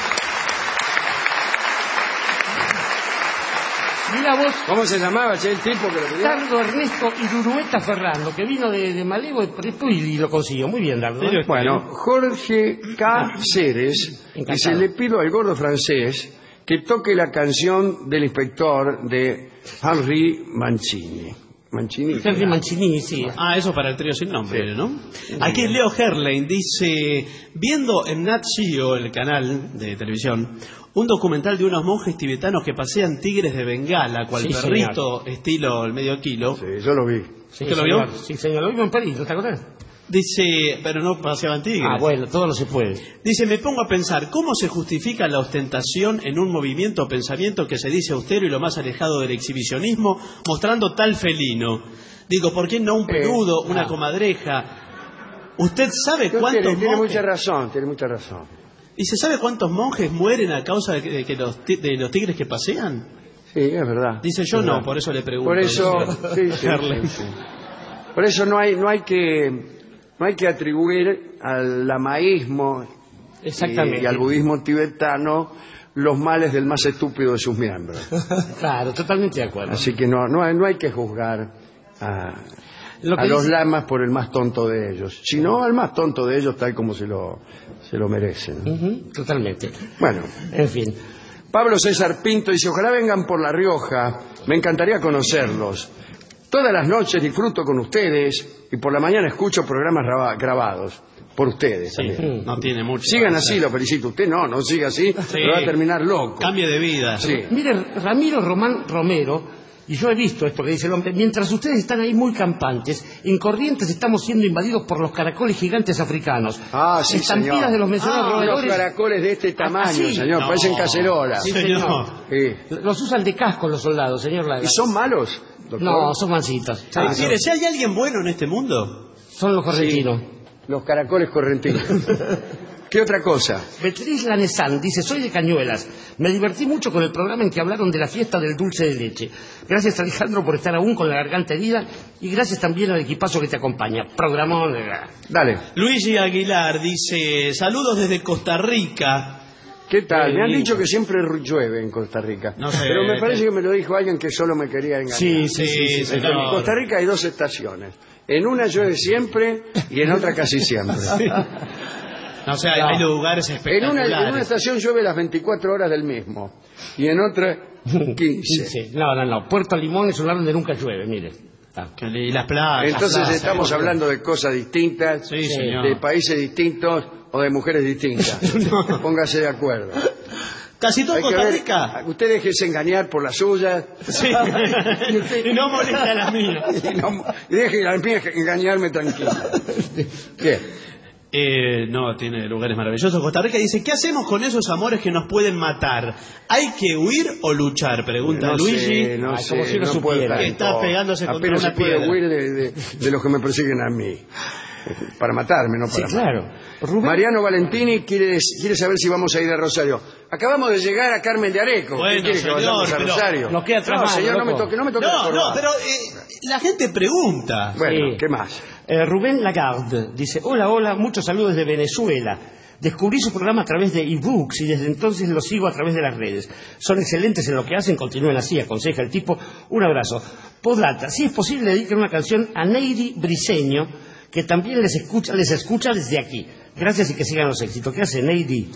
Mira vos, ¿Cómo se llamaba el tipo que lo pidió? Dardo Ernesto Irurueta Ferrando, que vino de Malevo y lo consiguió. Muy bien, Dardo. Bueno, Jorge Cáceres Encantado. dice, le pido al gordo francés que toque la canción del inspector de Henri Mancini. Henry Mancini, sí. Ah, eso para el trío sin nombre, ¿no? Aquí es Leo Herlein, dice, viendo en Nat Geo, el canal de televisión, un documental de unos monjes tibetanos que pasean tigres de Bengala, cual Sí, perrito estilo el medio kilo. Sí, yo lo vi. Sí, ¿Usted lo señor. vio? Sí, señor. Lo vimos en París, ¿no te acordás? Dice, pero no paseaban tigres. Ah, bueno, todo no se puede. Dice, me pongo a pensar, ¿cómo se justifica la ostentación en un movimiento o pensamiento que se dice austero y lo más alejado del exhibicionismo, mostrando tal felino? Digo, ¿por qué no un peludo, una comadreja? ¿Usted sabe cuántos Tiene monjes... mucha razón, tiene mucha razón. ¿Y se sabe cuántos monjes mueren a causa de los tigres que pasean? Sí, es verdad. Dice, yo no, por eso le pregunto. Por eso, sí, sí, Herlein. sí. Por eso no hay que atribuir al lamaísmo Exactamente. y al budismo tibetano los males del más estúpido de sus miembros. Claro, totalmente de acuerdo. Así que no hay que juzgar a Lo que los dice- lamas por el más tonto de ellos, sino al más tonto de ellos tal como se lo merecen. Ujú, totalmente. Bueno, En fin. Pablo César Pinto dice, ojalá vengan por La Rioja, me encantaría conocerlos. Todas las noches disfruto con ustedes y por la mañana escucho programas grabados por ustedes Sí, también. no tiene mucho. Sigan que así, hacer. lo felicito. Usted no siga así, Sí. me va a terminar loco. Cambie de vida. Sí. Mire, Ramiro Román Romero, y yo he visto esto que dice el hombre, mientras ustedes están ahí muy campantes, en Corrientes estamos siendo invadidos por los caracoles gigantes africanos. Ah, sí, Estampidas señor. de los mencionados Unos roedores. caracoles de este tamaño, ¿sí? señor, No. parecen cacerolas. Sí, Señor. señor. Sí. Los usan de casco los soldados, señor Lara. ¿Y son malos, doctor? No, son mansitos. Ah, Sí, Mire, si hay alguien bueno en este mundo, son los correntinos. Los caracoles correntinos. ¿Qué otra cosa? Beatriz Lanesán dice, soy de Cañuelas. Me divertí mucho con el programa en que hablaron de la fiesta del dulce de leche. Gracias, Alejandro, por estar aún con la garganta herida y gracias también al equipazo que te acompaña. Programón. Dale. Luigi Aguilar dice, saludos desde Costa Rica. ¿Qué tal? Me han lindo. dicho que siempre llueve en Costa Rica. No sé. Pero me parece que me lo dijo alguien que solo me quería engañar. Sí, señor. En Costa Rica hay 2 estaciones. En una llueve siempre y en otra casi siempre. No, o sea, hay lugares En espectaculares. una estación llueve las 24 horas del mismo y en otra 15. Sí. No. Puerto Limón es un lugar donde nunca llueve, mire. Ah. Y las playas. Entonces las plazas. estamos hablando de cosas distintas, Sí, señor. de países distintos o de mujeres distintas. Póngase de acuerdo. Casi todo Hay que Costa ver- Rica. Usted déjese engañar por las suyas Sí. Y no molesta a las mías. y deje a mí engañarme tranquilo. ¿Qué? No, tiene lugares maravillosos. Costa Rica dice, ¿qué hacemos con esos amores que nos pueden matar? ¿Hay que huir o luchar? Pregunta No Luigi. sé, no Ay, sé, como si lo no puedo supiera. tanto. Está pegándose contra Apenas una se puede piedra. huir de los que me persiguen a mí. Para matarme, no Sí, para claro. Rubén, Mariano Valentini quiere saber si vamos a ir a Rosario. Acabamos de llegar a Carmen de Areco. Bueno, ¿Qué quiere que señor, vayamos a pero Rosario? nos queda atrás No, mano, señor, no me loco. toque la No, corbata. pero la gente pregunta. Bueno, Sí. ¿qué más? Rubén Lagarde dice, hola, muchos saludos desde Venezuela. Descubrí su programa a través de ebooks y desde entonces lo sigo a través de las redes. Son excelentes en lo que hacen, continúen así, aconseja el tipo. Un abrazo. Postdata, si es posible, dediquen una canción a Neyri Briseño, que también les escucha desde aquí. Gracias y que sigan los éxitos. ¿Qué hace Neyri?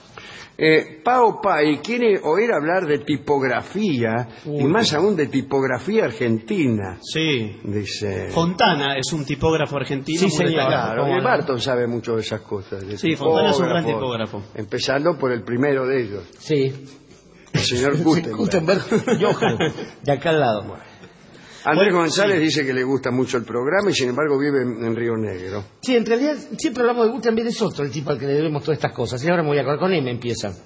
Pao Pai quiere oír hablar de tipografía y más aún de tipografía argentina. Sí. Dice. Fontana es un tipógrafo argentino. Sí, muy señor. destacado. Claro, ¿Cómo y no? Barton sabe mucho de esas cosas. De Sí, Fontana es un gran tipógrafos, tipógrafo. Empezando por el primero de ellos, Sí. el señor Gutenberg. Gutenberg Johann, de acá al lado. Andrés Bueno, González sí. dice que le gusta mucho el programa y sin embargo vive en Río Negro. Sí, en realidad siempre hablamos de Gutenberg, es otro el tipo al que le debemos todas estas cosas. Y ahora me voy a acordar con M, empieza.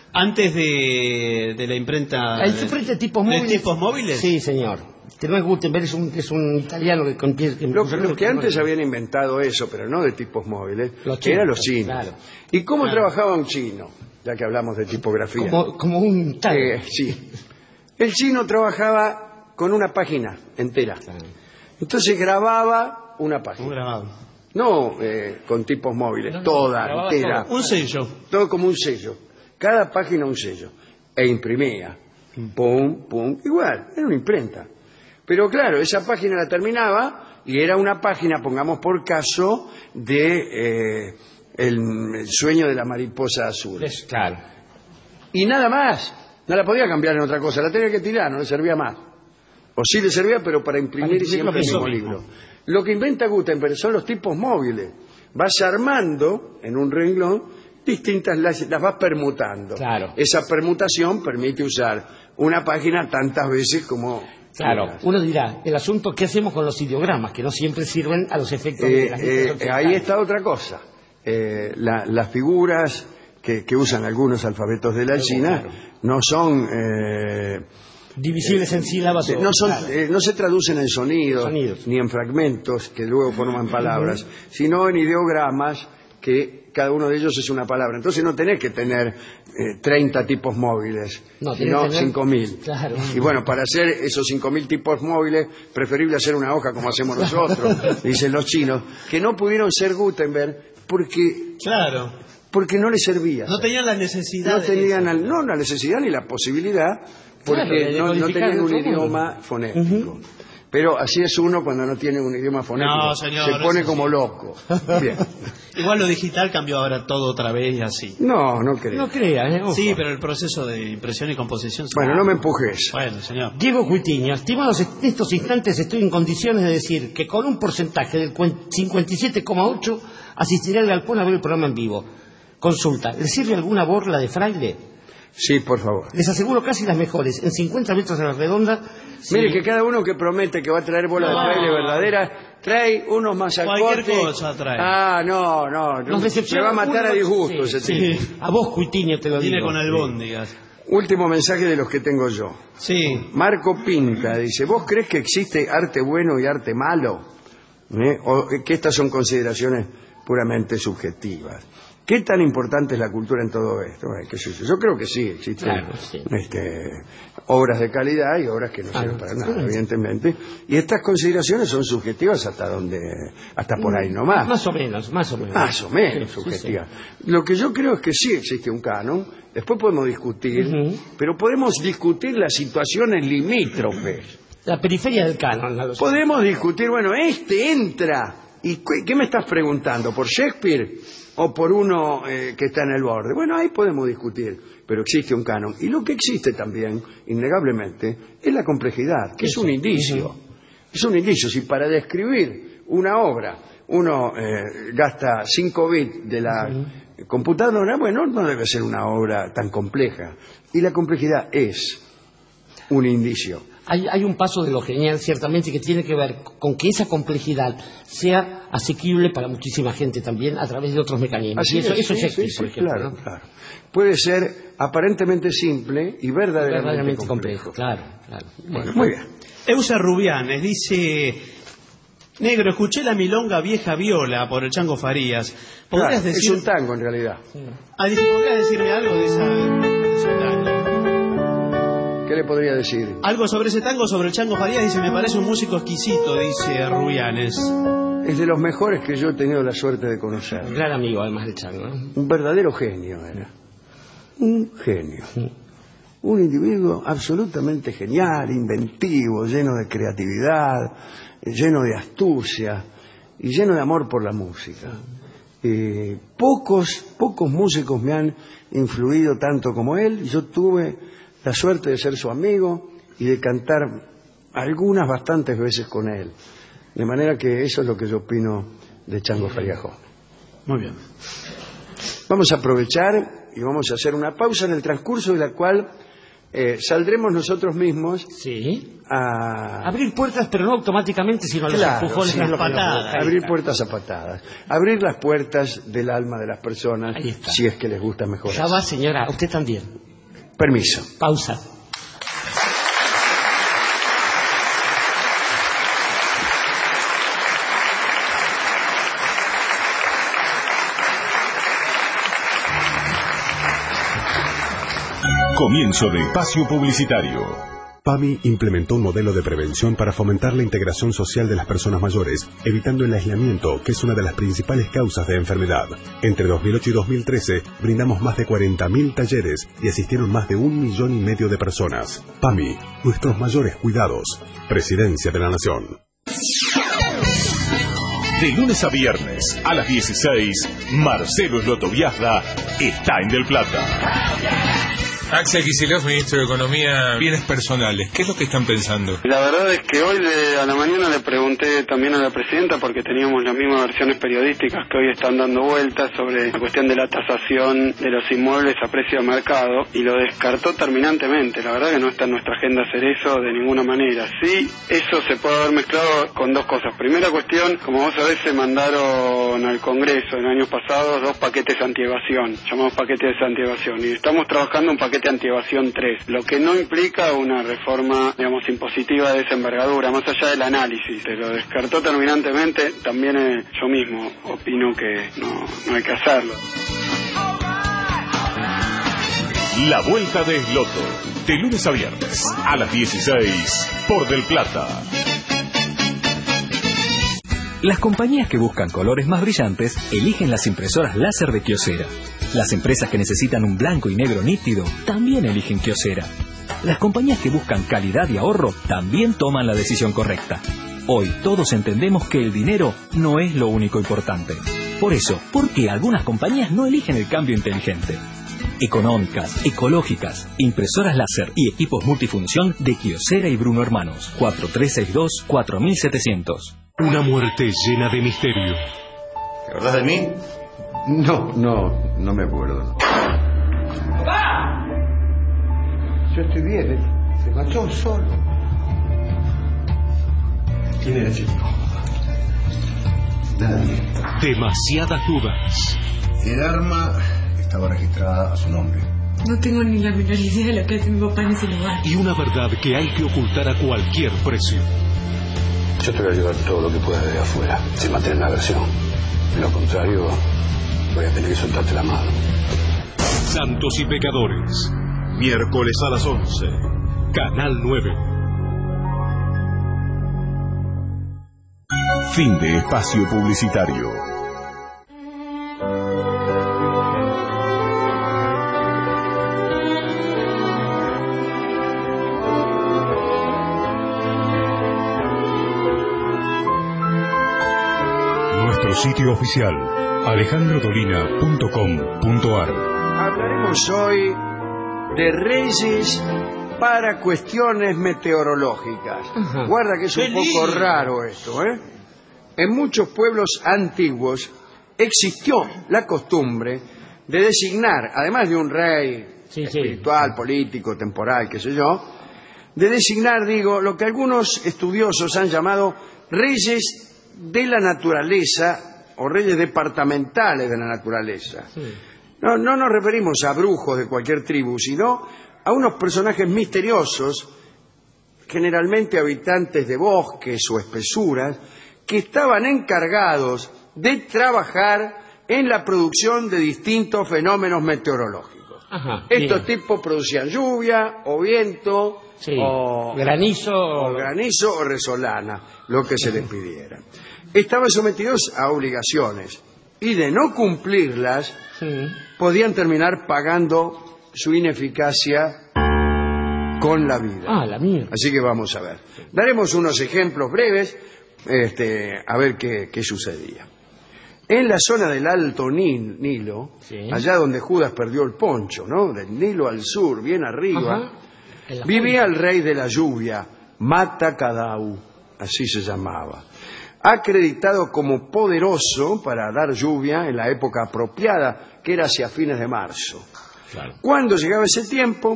Antes de la imprenta... ¿La imprenta de tipos móviles? ¿De tipos móviles? Sí, señor. Que no es Gutenberg, es un italiano que... Los que antes habían inventado eso, pero no de tipos móviles, eran los chinos. Claro. ¿Y cómo trabajaba un chino? Ya que hablamos de tipografía. Como un tal. Sí. El chino trabajaba con una página entera. Claro. Entonces grababa una página. Un grabado. No con tipos móviles, toda, entera. Un sello. Todo como un sello. Cada página un sello. E imprimía. Pum, pum. Igual, era una imprenta. Pero claro, esa página la terminaba y era una página, pongamos por caso, de el sueño de la mariposa azul. Claro. Y nada más. No la podía cambiar en otra cosa. La tenía que tirar, no le servía más. O sí le servía, pero para imprimir siempre el mismo libro. Lo que inventa Gutenberg son los tipos móviles. Vas armando en un renglón distintas, las vas permutando. Claro. Esa permutación permite usar una página tantas veces como... Claro, quieras. uno dirá, el asunto, ¿qué hacemos con los ideogramas? Que no siempre sirven a los efectos de las letras ahí está otra cosa. Las figuras que usan algunos alfabetos de la China no son... divisibles en sílabas. No se traducen en sonidos, ni en fragmentos que luego forman palabras, sino en ideogramas que cada uno de ellos es una palabra. Entonces no tenés que tener 30 tipos móviles, sino 5.000. Claro. Y bueno, para hacer esos 5.000 tipos móviles, preferible hacer una hoja como hacemos nosotros, dicen los chinos, que no pudieron ser Gutenberg porque no les servía. No tenían la necesidad. No tenían la necesidad ni la posibilidad, porque no tenían un idioma fonético. Pero así es uno cuando no tiene un idioma fonético. No, señor, se pone como loco. Bien. Igual lo digital cambió ahora todo otra vez y así. No creo. No crea, ojo. Sí, pero el proceso de impresión y composición... Bueno, no me empujes. Bueno, señor. Diego Cuitiño, estimados, en estos instantes estoy en condiciones de decir que con un porcentaje del 57,8 asistiré al galpón a ver el programa en vivo. Consulta, ¿le sirve alguna borla de fraile? Sí, por favor. Les aseguro casi las mejores, en 50 metros a la redonda. Mire que cada uno que promete que va a traer bola de fraile verdadera, trae unos masacotes. Cualquier cosa trae. No. Se va a matar a disgusto ese tipo. A vos, Cuitiño, te lo digo. Viene con albóndigas. Último mensaje de los que tengo yo. Sí. Marco Pinta dice, ¿vos crees que existe arte bueno y arte malo? ¿O que estas son consideraciones puramente subjetivas? ¿Qué tan importante es la cultura en todo esto? Yo creo que sí, existen obras de calidad y obras que no sirven para nada, evidentemente. Y estas consideraciones son subjetivas hasta por ahí nomás. Más o menos. Más o menos subjetivas. Sí. Lo que yo creo es que sí existe un canon, después podemos discutir, pero podemos discutir las situaciones limítrofes. La periferia del canon. Podemos discutir, bueno, entra. ¿Y qué me estás preguntando? ¿Por Shakespeare o por uno que está en el borde? Bueno, ahí podemos discutir, pero existe un canon. Y lo que existe también, innegablemente, es la complejidad, que es un indicio. Es un indicio. Si para describir una obra uno gasta 5 bits de la computadora, bueno, no debe ser una obra tan compleja. Y la complejidad es un indicio. Hay un paso de lo genial, ciertamente, que tiene que ver con que esa complejidad sea asequible para muchísima gente también a través de otros mecanismos. Así eso es sí, por ejemplo. Claro, ¿no? Claro. Puede ser aparentemente simple y verdaderamente complejo. Claro. Bueno, muy bien. Eusa Rubianes dice... Negro, escuché la milonga Vieja Viola por el Chango Farías. ¿Podrías decir... Es un tango en realidad. ¿Podrías decirme algo de ese tango? ¿Qué le podría decir? Algo sobre ese tango, sobre el Chango Farías. Dice, me parece un músico exquisito, dice Rubianes. Es de los mejores que yo he tenido la suerte de conocer. Un gran amigo, además, del Chango, ¿no? Un verdadero genio era. Un genio. Un individuo absolutamente genial, inventivo, lleno de creatividad, lleno de astucia y lleno de amor por la música. Pocos músicos me han influido tanto como él. Yo tuve la suerte de ser su amigo y de cantar bastantes veces con él. De manera que eso es lo que yo opino de Chango Farías Joven. Muy bien. Vamos a aprovechar y vamos a hacer una pausa en el transcurso de la cual saldremos nosotros mismos Sí. a Abrir puertas, pero no automáticamente, sino a los Claro, empujones. sí, que es lo que nos patadas. gusta. abrir puertas a patadas, abrir las puertas del alma de las personas, Ahí está. si es que les gusta mejor. Ya va, señora, usted también. Permiso. Pausa. Comienzo de espacio publicitario. PAMI implementó un modelo de prevención para fomentar la integración social de las personas mayores, evitando el aislamiento, que es una de las principales causas de enfermedad. Entre 2008 y 2013, brindamos más de 40.000 talleres y asistieron más de 1,5 millones de personas. PAMI, nuestros mayores cuidados. Presidencia de la Nación. De lunes a viernes, a las 16, Marcelo Slotoviazda está en Del Plata. Axel Kicillof, ministro de Economía, bienes personales. ¿Qué es lo que están pensando? La verdad es que hoy a la mañana le pregunté también a la presidenta, porque teníamos las mismas versiones periodísticas que hoy están dando vueltas sobre la cuestión de la tasación de los inmuebles a precio de mercado, y lo descartó terminantemente. La verdad que no está en nuestra agenda hacer eso de ninguna manera. Sí, eso se puede haber mezclado con dos cosas. Primera cuestión, como vos sabés, se mandaron al Congreso en años pasados 2 paquetes antievasión, llamados paquetes antievasión, y estamos trabajando un paquete antievasión 3, lo que no implica una reforma, digamos, impositiva de esa envergadura, más allá del análisis. Se lo descartó terminantemente. También yo mismo opino que no hay que hacerlo. La Vuelta de Esloto, de lunes a viernes, a las 16, por Del Plata. Las compañías que buscan colores más brillantes eligen las impresoras láser de Kyocera. Las empresas que necesitan un blanco y negro nítido también eligen Kyocera. Las compañías que buscan calidad y ahorro también toman la decisión correcta. Hoy todos entendemos que el dinero no es lo único importante. Por eso, ¿por qué algunas compañías no eligen el cambio inteligente? Económicas, ecológicas, impresoras láser y equipos multifunción de Kyocera y Bruno Hermanos. 4362-4700. Una muerte llena de misterio. ¿Te acordás de mí? No me acuerdo. ¡Papá! Yo estoy bien, se marchó solo. ¿Quién era ese tipo? Nadie. Demasiadas dudas. El arma estaba registrada a su nombre. No tengo ni la menor idea de lo que hace mi papá en ese lugar. Y una verdad que hay que ocultar a cualquier precio. Yo te voy a ayudar todo lo que pueda desde afuera, sin mantener la versión. De lo contrario, voy a tener que soltarte la mano. Santos y pecadores. Miércoles a las 11. Canal 9. Fin de espacio publicitario. Nuestro sitio oficial, alejandrodolina.com.ar. Hablaremos hoy de reyes para cuestiones meteorológicas. Guarda que es un poco raro esto, ¿eh? En muchos pueblos antiguos existió la costumbre de designar, además de un rey espiritual, político, temporal, qué sé yo, de designar, lo que algunos estudiosos han llamado reyes de la naturaleza o reyes departamentales de la naturaleza. No nos referimos a brujos de cualquier tribu, sino a unos personajes misteriosos, generalmente habitantes de bosques o espesuras, que estaban encargados de trabajar en la producción de distintos fenómenos meteorológicos. Estos tipos producían lluvia o viento, o granizo o resolana, lo que se les pidiera. Estaban sometidos a obligaciones y de no cumplirlas podían terminar pagando su ineficacia con la vida. Así que vamos a ver. Daremos unos ejemplos breves a ver qué sucedía. En la zona del Alto Nilo, allá donde Judas perdió el poncho, ¿no? Del Nilo al sur, bien arriba, vivía el rey de la lluvia, Matacadau, así se llamaba, acreditado como poderoso para dar lluvia en la época apropiada, que era hacia fines de marzo. Cuando llegaba ese tiempo,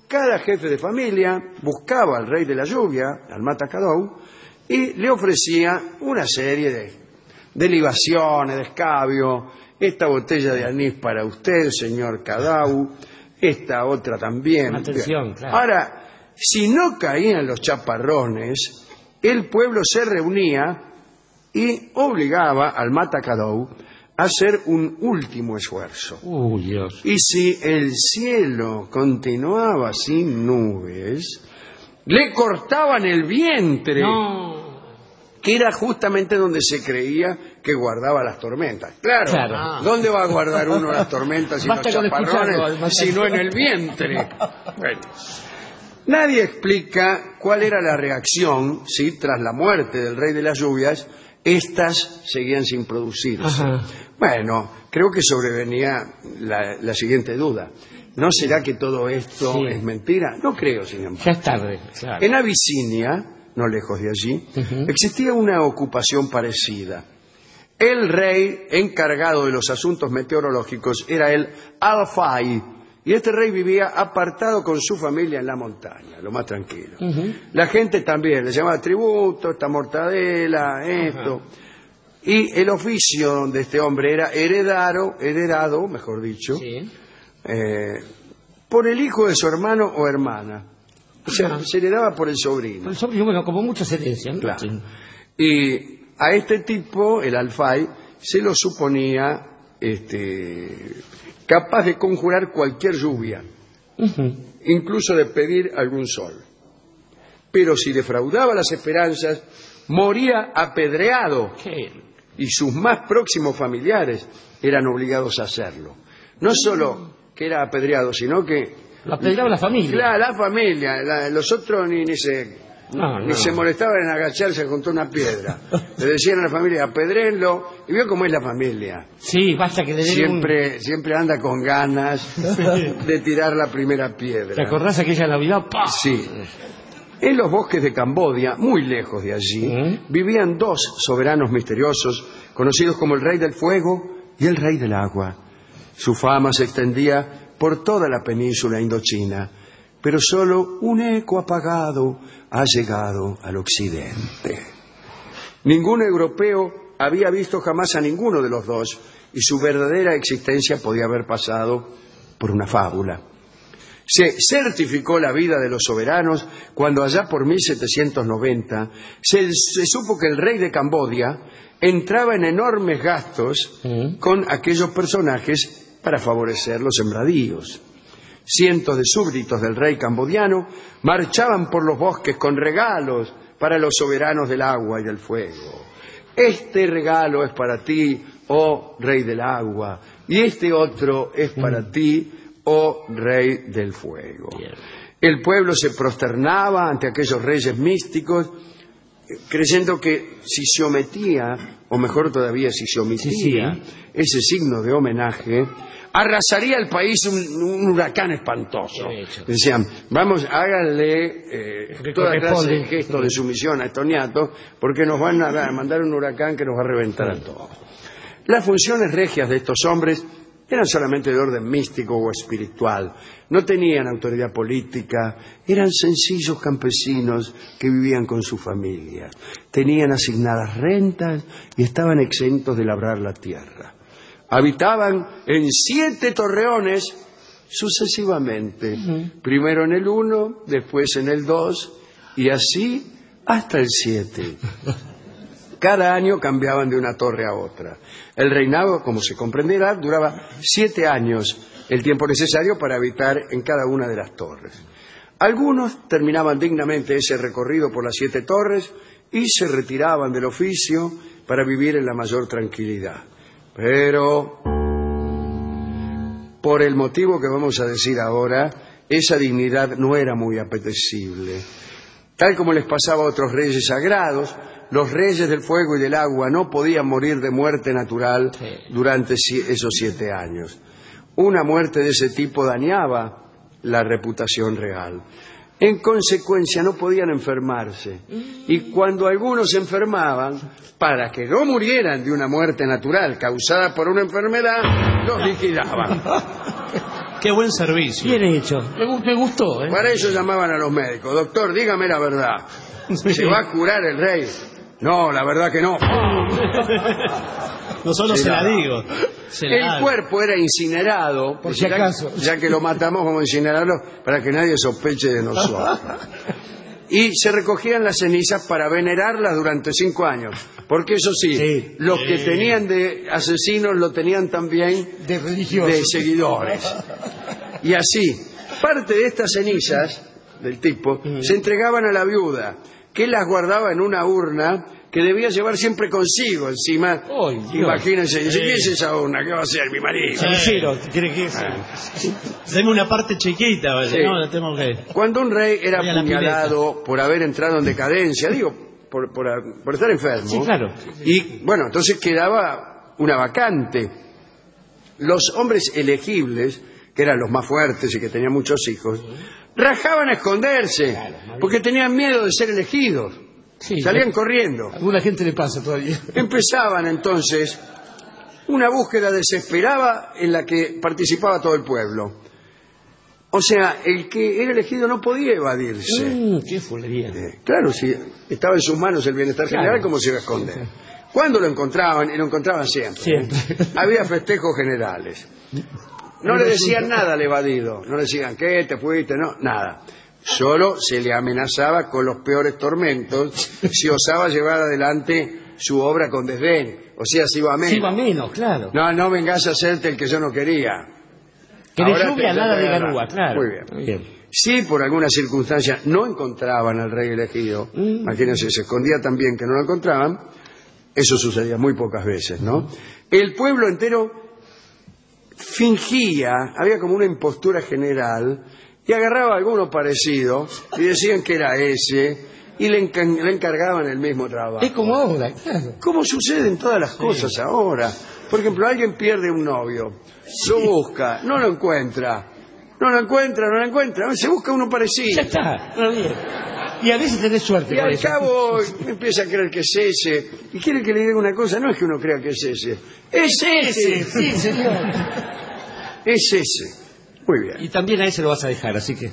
cada jefe de familia buscaba al rey de la lluvia, al Matacadou, y le ofrecía una serie de libaciones, de escabio. Esta botella de anís para usted, señor Cadau, esta otra también. Atención, claro. Ahora, si no caían los chaparrones, el pueblo se reunía y obligaba al Matacadou a hacer un último esfuerzo. Dios. Y si el cielo continuaba sin nubes, le cortaban el vientre, que era justamente donde se creía que guardaba las tormentas. Claro. ¿Dónde va a guardar uno las tormentas y los chaparrones si no en el vientre? Bueno. Nadie explica cuál era la reacción si tras la muerte del rey de las lluvias estas seguían sin producirse. Bueno, creo que sobrevenía la siguiente duda. ¿No será que todo esto es mentira? No creo, sin embargo. Ya es tarde, claro. En Abisinia, no lejos de allí, existía una ocupación parecida. El rey encargado de los asuntos meteorológicos era el Al-Fai, y este rey vivía apartado con su familia en la montaña, lo más tranquilo. La gente también le llamaba tributo, esta mortadela, esto. Y el oficio de este hombre era heredado, mejor dicho, por el hijo de su hermano o hermana. O sea, se heredaba por el sobrino. El sobrino, bueno, como muchas herencias, ¿no? Claro. Y a este tipo, el Al-Fai, se lo suponía capaz de conjurar cualquier lluvia, incluso de pedir algún sol. Pero si defraudaba las esperanzas, moría apedreado. Y sus más próximos familiares eran obligados a hacerlo. No solo que era apedreado, sino que... Lo apedreaba la familia. Claro, la familia. Los otros ni se molestaban en agacharse junto a una piedra. Le decían a la familia, apedréenlo. Y vio cómo es la familia. Sí, basta que le den siempre anda con ganas de tirar la primera piedra. ¿Te acordás aquella Navidad? ¡Pah! Sí. En los bosques de Camboya, muy lejos de allí, vivían dos soberanos misteriosos, conocidos como el Rey del Fuego y el Rey del Agua. Su fama se extendía por toda la península indochina, pero solo un eco apagado ha llegado al occidente. Ningún europeo había visto jamás a ninguno de los dos, y su verdadera existencia podía haber pasado por una fábula. Se certificó la vida de los soberanos cuando allá por 1790 se supo que el rey de Camboya entraba en enormes gastos con aquellos personajes para favorecer los sembradíos. Cientos de súbditos del rey cambodiano marchaban por los bosques con regalos para los soberanos del agua y del fuego. Este regalo es para ti, oh rey del agua, y este otro es para ti, oh rey del fuego. El pueblo se prosternaba ante aquellos reyes místicos, creyendo que si se omitía, o mejor todavía si se omitía, ese signo de homenaje, arrasaría el país un huracán espantoso. Decían, vamos, háganle toda clase de gestos de sumisión a estos niatos, porque nos van a mandar un huracán que nos va a reventar a todos. Las funciones regias de estos hombres eran solamente de orden místico o espiritual. No tenían autoridad política, eran sencillos campesinos que vivían con su familia. Tenían asignadas rentas y estaban exentos de labrar la tierra. Habitaban en 7 torreones sucesivamente. Primero en el 1, después en el 2 y así hasta el 7. Cada año cambiaban de una torre a otra. El reinado, como se comprenderá, duraba 7 años, el tiempo necesario para habitar en cada una de las torres. Algunos terminaban dignamente ese recorrido por las 7 torres y se retiraban del oficio para vivir en la mayor tranquilidad. Pero, por el motivo que vamos a decir ahora, esa dignidad no era muy apetecible. Tal como les pasaba a otros reyes sagrados, los reyes del fuego y del agua no podían morir de muerte natural durante esos 7 años. Una muerte de ese tipo dañaba la reputación real. En consecuencia, no podían enfermarse. Y cuando algunos se enfermaban, para que no murieran de una muerte natural causada por una enfermedad, los liquidaban. Qué buen servicio. Bien hecho. Me gustó, ¿eh? Para eso llamaban a los médicos. Doctor, dígame la verdad. ¿Se va a curar el rey? No, la verdad que no. No solo se la digo. El cuerpo era incinerado, por si acaso. Ya que lo matamos, vamos a incinerarlo para que nadie sospeche de nosotros. Y se recogían las cenizas para venerarlas durante 5 años. Porque eso sí, los que tenían de asesinos lo tenían también de seguidores. Y así, parte de estas cenizas del tipo se entregaban a la viuda, que las guardaba en una urna que debía llevar siempre consigo encima. Imagínense, ¿qué es esa urna? ¿Qué va a hacer mi marido? ¿Tiene que ser? Deme una parte chiquita, ¿vale? Sí. No, la tengo que... Cuando un rey era apuñalado por haber entrado en decadencia, digo, por estar enfermo. Sí, claro. Y bueno, entonces quedaba una vacante. Los hombres elegibles, que eran los más fuertes y que tenían muchos hijos, rajaban a esconderse, porque tenían miedo de ser elegidos. Salían corriendo. A alguna gente le pasa todavía. Empezaban entonces una búsqueda desesperada en la que participaba todo el pueblo. O sea, el que era elegido no podía evadirse. ¡Qué fulería! Claro, si estaba en sus manos el bienestar general, ¿cómo se iba a esconder? ¿Cuándo lo encontraban? Y lo encontraban siempre. Había festejos generales. No le decían nada al evadido. No le decían, ¿qué? ¿Te fuiste? No, nada. Solo se le amenazaba con los peores tormentos si osaba llevar adelante su obra con desdén. O sea, si iba menos. Si iba menos, claro. No vengas a hacerte el que yo no quería. Que de lluvia nada de garúa, claro. Muy bien. Si por alguna circunstancia no encontraban al rey elegido, imagínense, se escondía también que no lo encontraban, eso sucedía muy pocas veces, ¿no? El pueblo entero fingía, había como una impostura general, y agarraba a alguno parecido y decían que era ese y le encargaban el mismo trabajo. Es como ahora, claro. Como sucede en todas las cosas ahora. Por ejemplo, alguien pierde un novio, lo busca, no lo encuentra, se busca uno parecido. Ya está, bien. Y a veces tenés suerte. Y al cabo empieza a creer que es ese. Y quiere que le diga una cosa, no es que uno crea que es ese. ¡Es ese! Sí, señor. Es ese. Muy bien. Y también a ese lo vas a dejar, así que...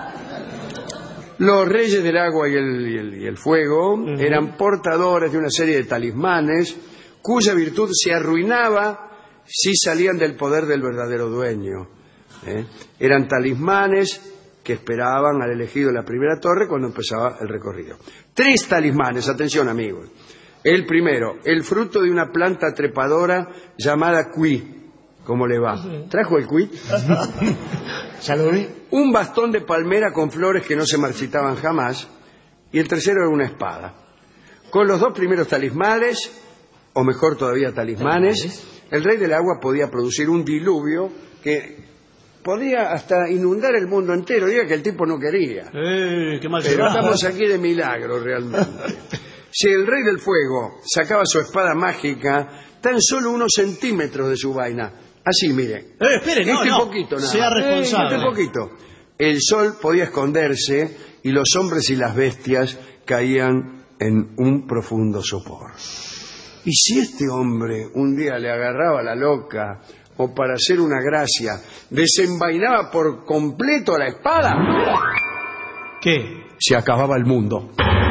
Los reyes del agua y el fuego eran portadores de una serie de talismanes cuya virtud se arruinaba si salían del poder del verdadero dueño. Eran talismanes que esperaban al elegido en la primera torre cuando empezaba el recorrido. 3 talismanes, atención amigos. El primero, el fruto de una planta trepadora llamada cuí. ¿Cómo le va? ¿Trajo el cuí? ¿Ya lo vi? Un bastón de palmera con flores que no se marchitaban jamás. Y el tercero era una espada. Con los 2 primeros talismanes, o mejor todavía talismanes, el rey del agua podía producir un diluvio que podía hasta inundar el mundo entero. Diga que el tipo no quería. Qué mal Pero estamos aquí de milagro realmente. Si el rey del fuego sacaba su espada mágica, tan solo unos centímetros de su vaina. Así, mire. Espere, poquito, nada. Sea responsable. Poquito. El sol podía esconderse y los hombres y las bestias caían en un profundo sopor. Y si este hombre un día le agarraba la loca, o para hacer una gracia, desenvainaba por completo la espada, ¿qué? Se acababa el mundo.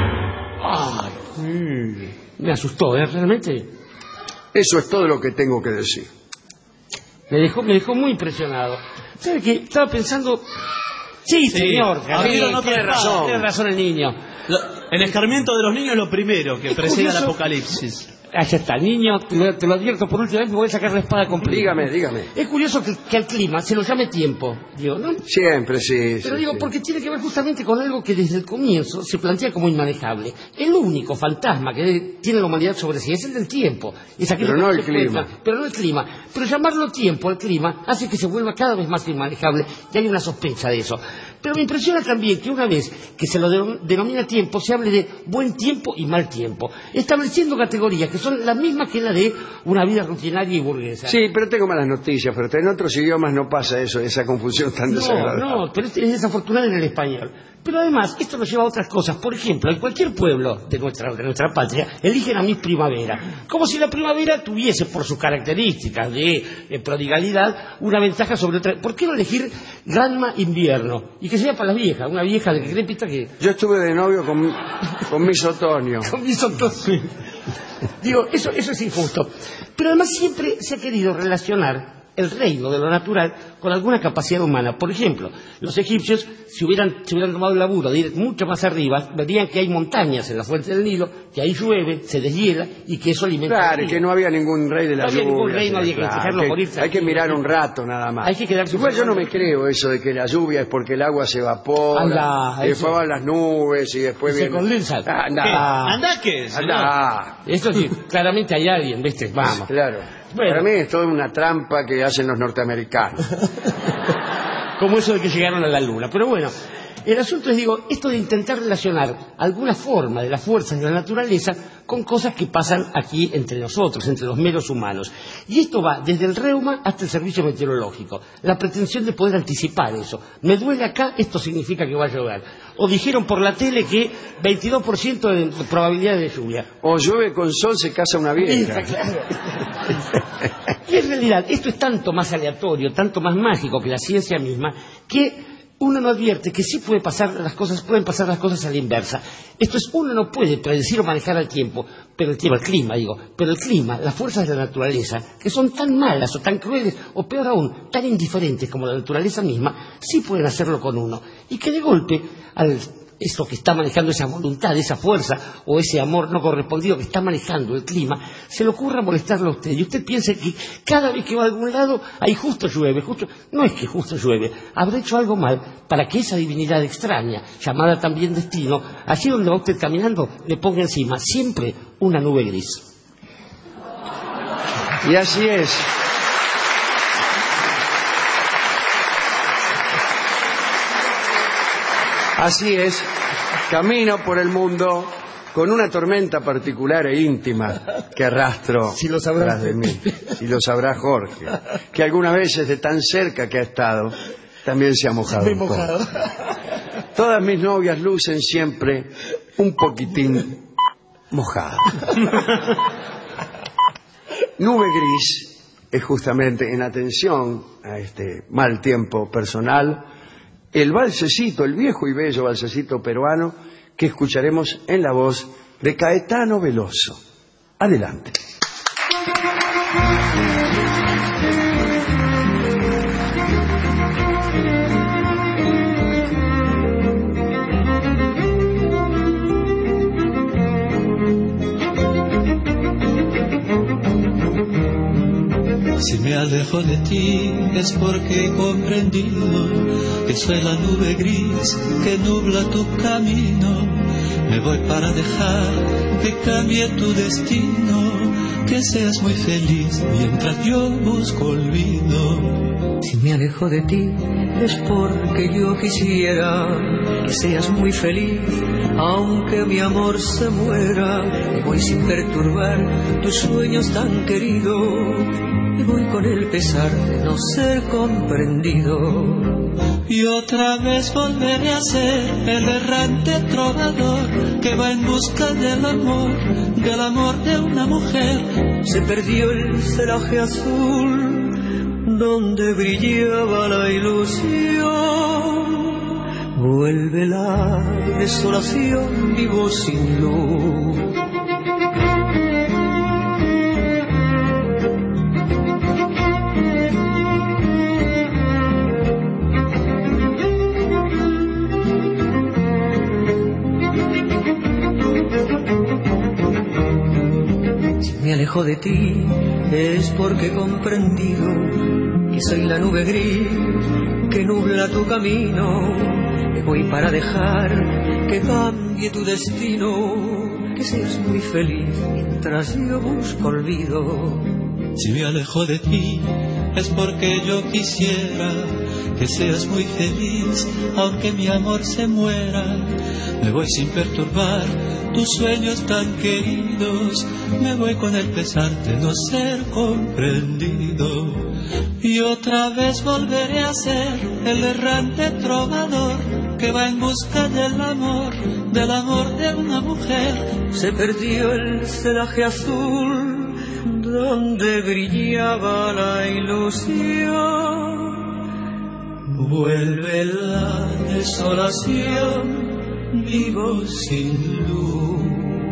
Me asustó, realmente. Eso es todo lo que tengo que decir. Me dejó muy impresionado. ¿Sabe qué? Estaba pensando... Sí, señor. Tiene razón el niño. El escarmiento de los niños es lo primero que precede al apocalipsis. Allá está, el niño, te lo advierto por última vez, me voy a sacar la espada completa. Dígame. Es curioso que al clima se lo llame tiempo, digo, ¿no? Siempre, sí. Pero digo, porque tiene que ver justamente con algo que desde el comienzo se plantea como inmanejable. El único fantasma que tiene la humanidad sobre sí es el del tiempo. Pero no el clima. Pero no el clima. Pero llamarlo tiempo al clima hace que se vuelva cada vez más inmanejable, y hay una sospecha de eso. Pero me impresiona también que una vez que se lo denomina tiempo, se hable de buen tiempo y mal tiempo, estableciendo categorías que son las mismas que la de una vida rutinaria y burguesa. Sí, pero tengo malas noticias, pero en otros idiomas no pasa eso, esa confusión tan desagradable. No, pero es desafortunado en el español. Pero además, esto nos lleva a otras cosas. Por ejemplo, en cualquier pueblo de nuestra patria, eligen a Miss Primavera. Como si la primavera tuviese, por sus características de prodigalidad, una ventaja sobre otra. ¿Por qué no elegir Granma Invierno? Y que sea para las viejas, una vieja decrépita que... Yo estuve de novio con Miss Otoño. Con Miss Otoño. Digo, eso es injusto. Pero además siempre se ha querido relacionar el reino de lo natural con alguna capacidad humana. Por ejemplo, los egipcios, si hubieran tomado el laburo de ir mucho más arriba, verían que hay montañas en la fuente del Nilo, que ahí llueve, se deshiela y que eso alimenta. Claro, que no había ningún rey de la lluvia. No había ningún rey, no había que dejarlo morirse. Hay que mirar un rato nada más. Hay que quedarse. Igual yo no me creo eso de que la lluvia es porque el agua se evapora, y después van las nubes y después se condensa. Anda que es. Esto sí, claramente hay alguien, ¿viste? Vamos. Claro. Bueno. Para mí es toda una trampa que hacen los norteamericanos. Como eso de que llegaron a la luna. Pero bueno, el asunto es, esto de intentar relacionar alguna forma de las fuerzas de la naturaleza con cosas que pasan aquí entre nosotros, entre los meros humanos. Y esto va desde el reuma hasta el servicio meteorológico. La pretensión de poder anticipar eso. Me duele acá, esto significa que va a llover. O dijeron por la tele que 22% de probabilidad de lluvia. O llueve con sol, se casa una vieja. Claro. Y en realidad esto es tanto más aleatorio, tanto más mágico que la ciencia misma, que uno no advierte que sí pueden pasar las cosas a la inversa. Esto es, uno no puede predecir o manejar el tiempo, pero el clima, las fuerzas de la naturaleza, que son tan malas o tan crueles, o peor aún, tan indiferentes como la naturaleza misma, sí pueden hacerlo con uno. Y que de golpe, eso que está manejando esa voluntad, esa fuerza, o ese amor no correspondido que está manejando el clima, se le ocurra molestarlo a usted. Y usted piensa que cada vez que va a algún lado, ahí justo llueve. No es que justo llueve. Habrá hecho algo mal para que esa divinidad extraña, llamada también destino, allí donde va usted caminando, le ponga encima siempre una nube gris. Y así es. Así es, camino por el mundo con una tormenta particular e íntima que arrastro tras de mí. Si lo sabrá Jorge, que algunas veces de tan cerca que ha estado, también se ha mojado un poco. Todas mis novias lucen siempre un poquitín mojadas. Nube gris es justamente, en atención a este mal tiempo personal, el valsecito, el viejo y bello valsecito peruano que escucharemos en la voz de Caetano Veloso. Adelante. Si me alejo de ti es porque he comprendido que soy la nube gris que nubla tu camino. Me voy para dejar que cambie tu destino, que seas muy feliz mientras yo busco olvido. Si me alejo de ti es porque yo quisiera que seas muy feliz, aunque mi amor se muera. Me voy sin perturbar tus sueños tan queridos, y voy con el pesar de no ser comprendido. Y otra vez volveré a ser el errante trovador que va en busca del amor de una mujer. Se perdió el celaje azul donde brillaba la ilusión. Vuelve la desolación, vivo sin luz. Me alejo de ti es porque he comprendido que soy la nube gris que nubla tu camino. Me voy para dejar que cambie tu destino, que seas muy feliz mientras yo busco olvido. Si me alejo de ti es porque yo quisiera que seas muy feliz, aunque mi amor se muera. Me voy sin perturbar tus sueños tan queridos, me voy con el pesar de no ser comprendido. Y otra vez volveré a ser el errante trovador que va en busca del amor de una mujer. Se perdió el celaje azul donde brillaba la ilusión. Vuelve la desolación, vivo sin luz.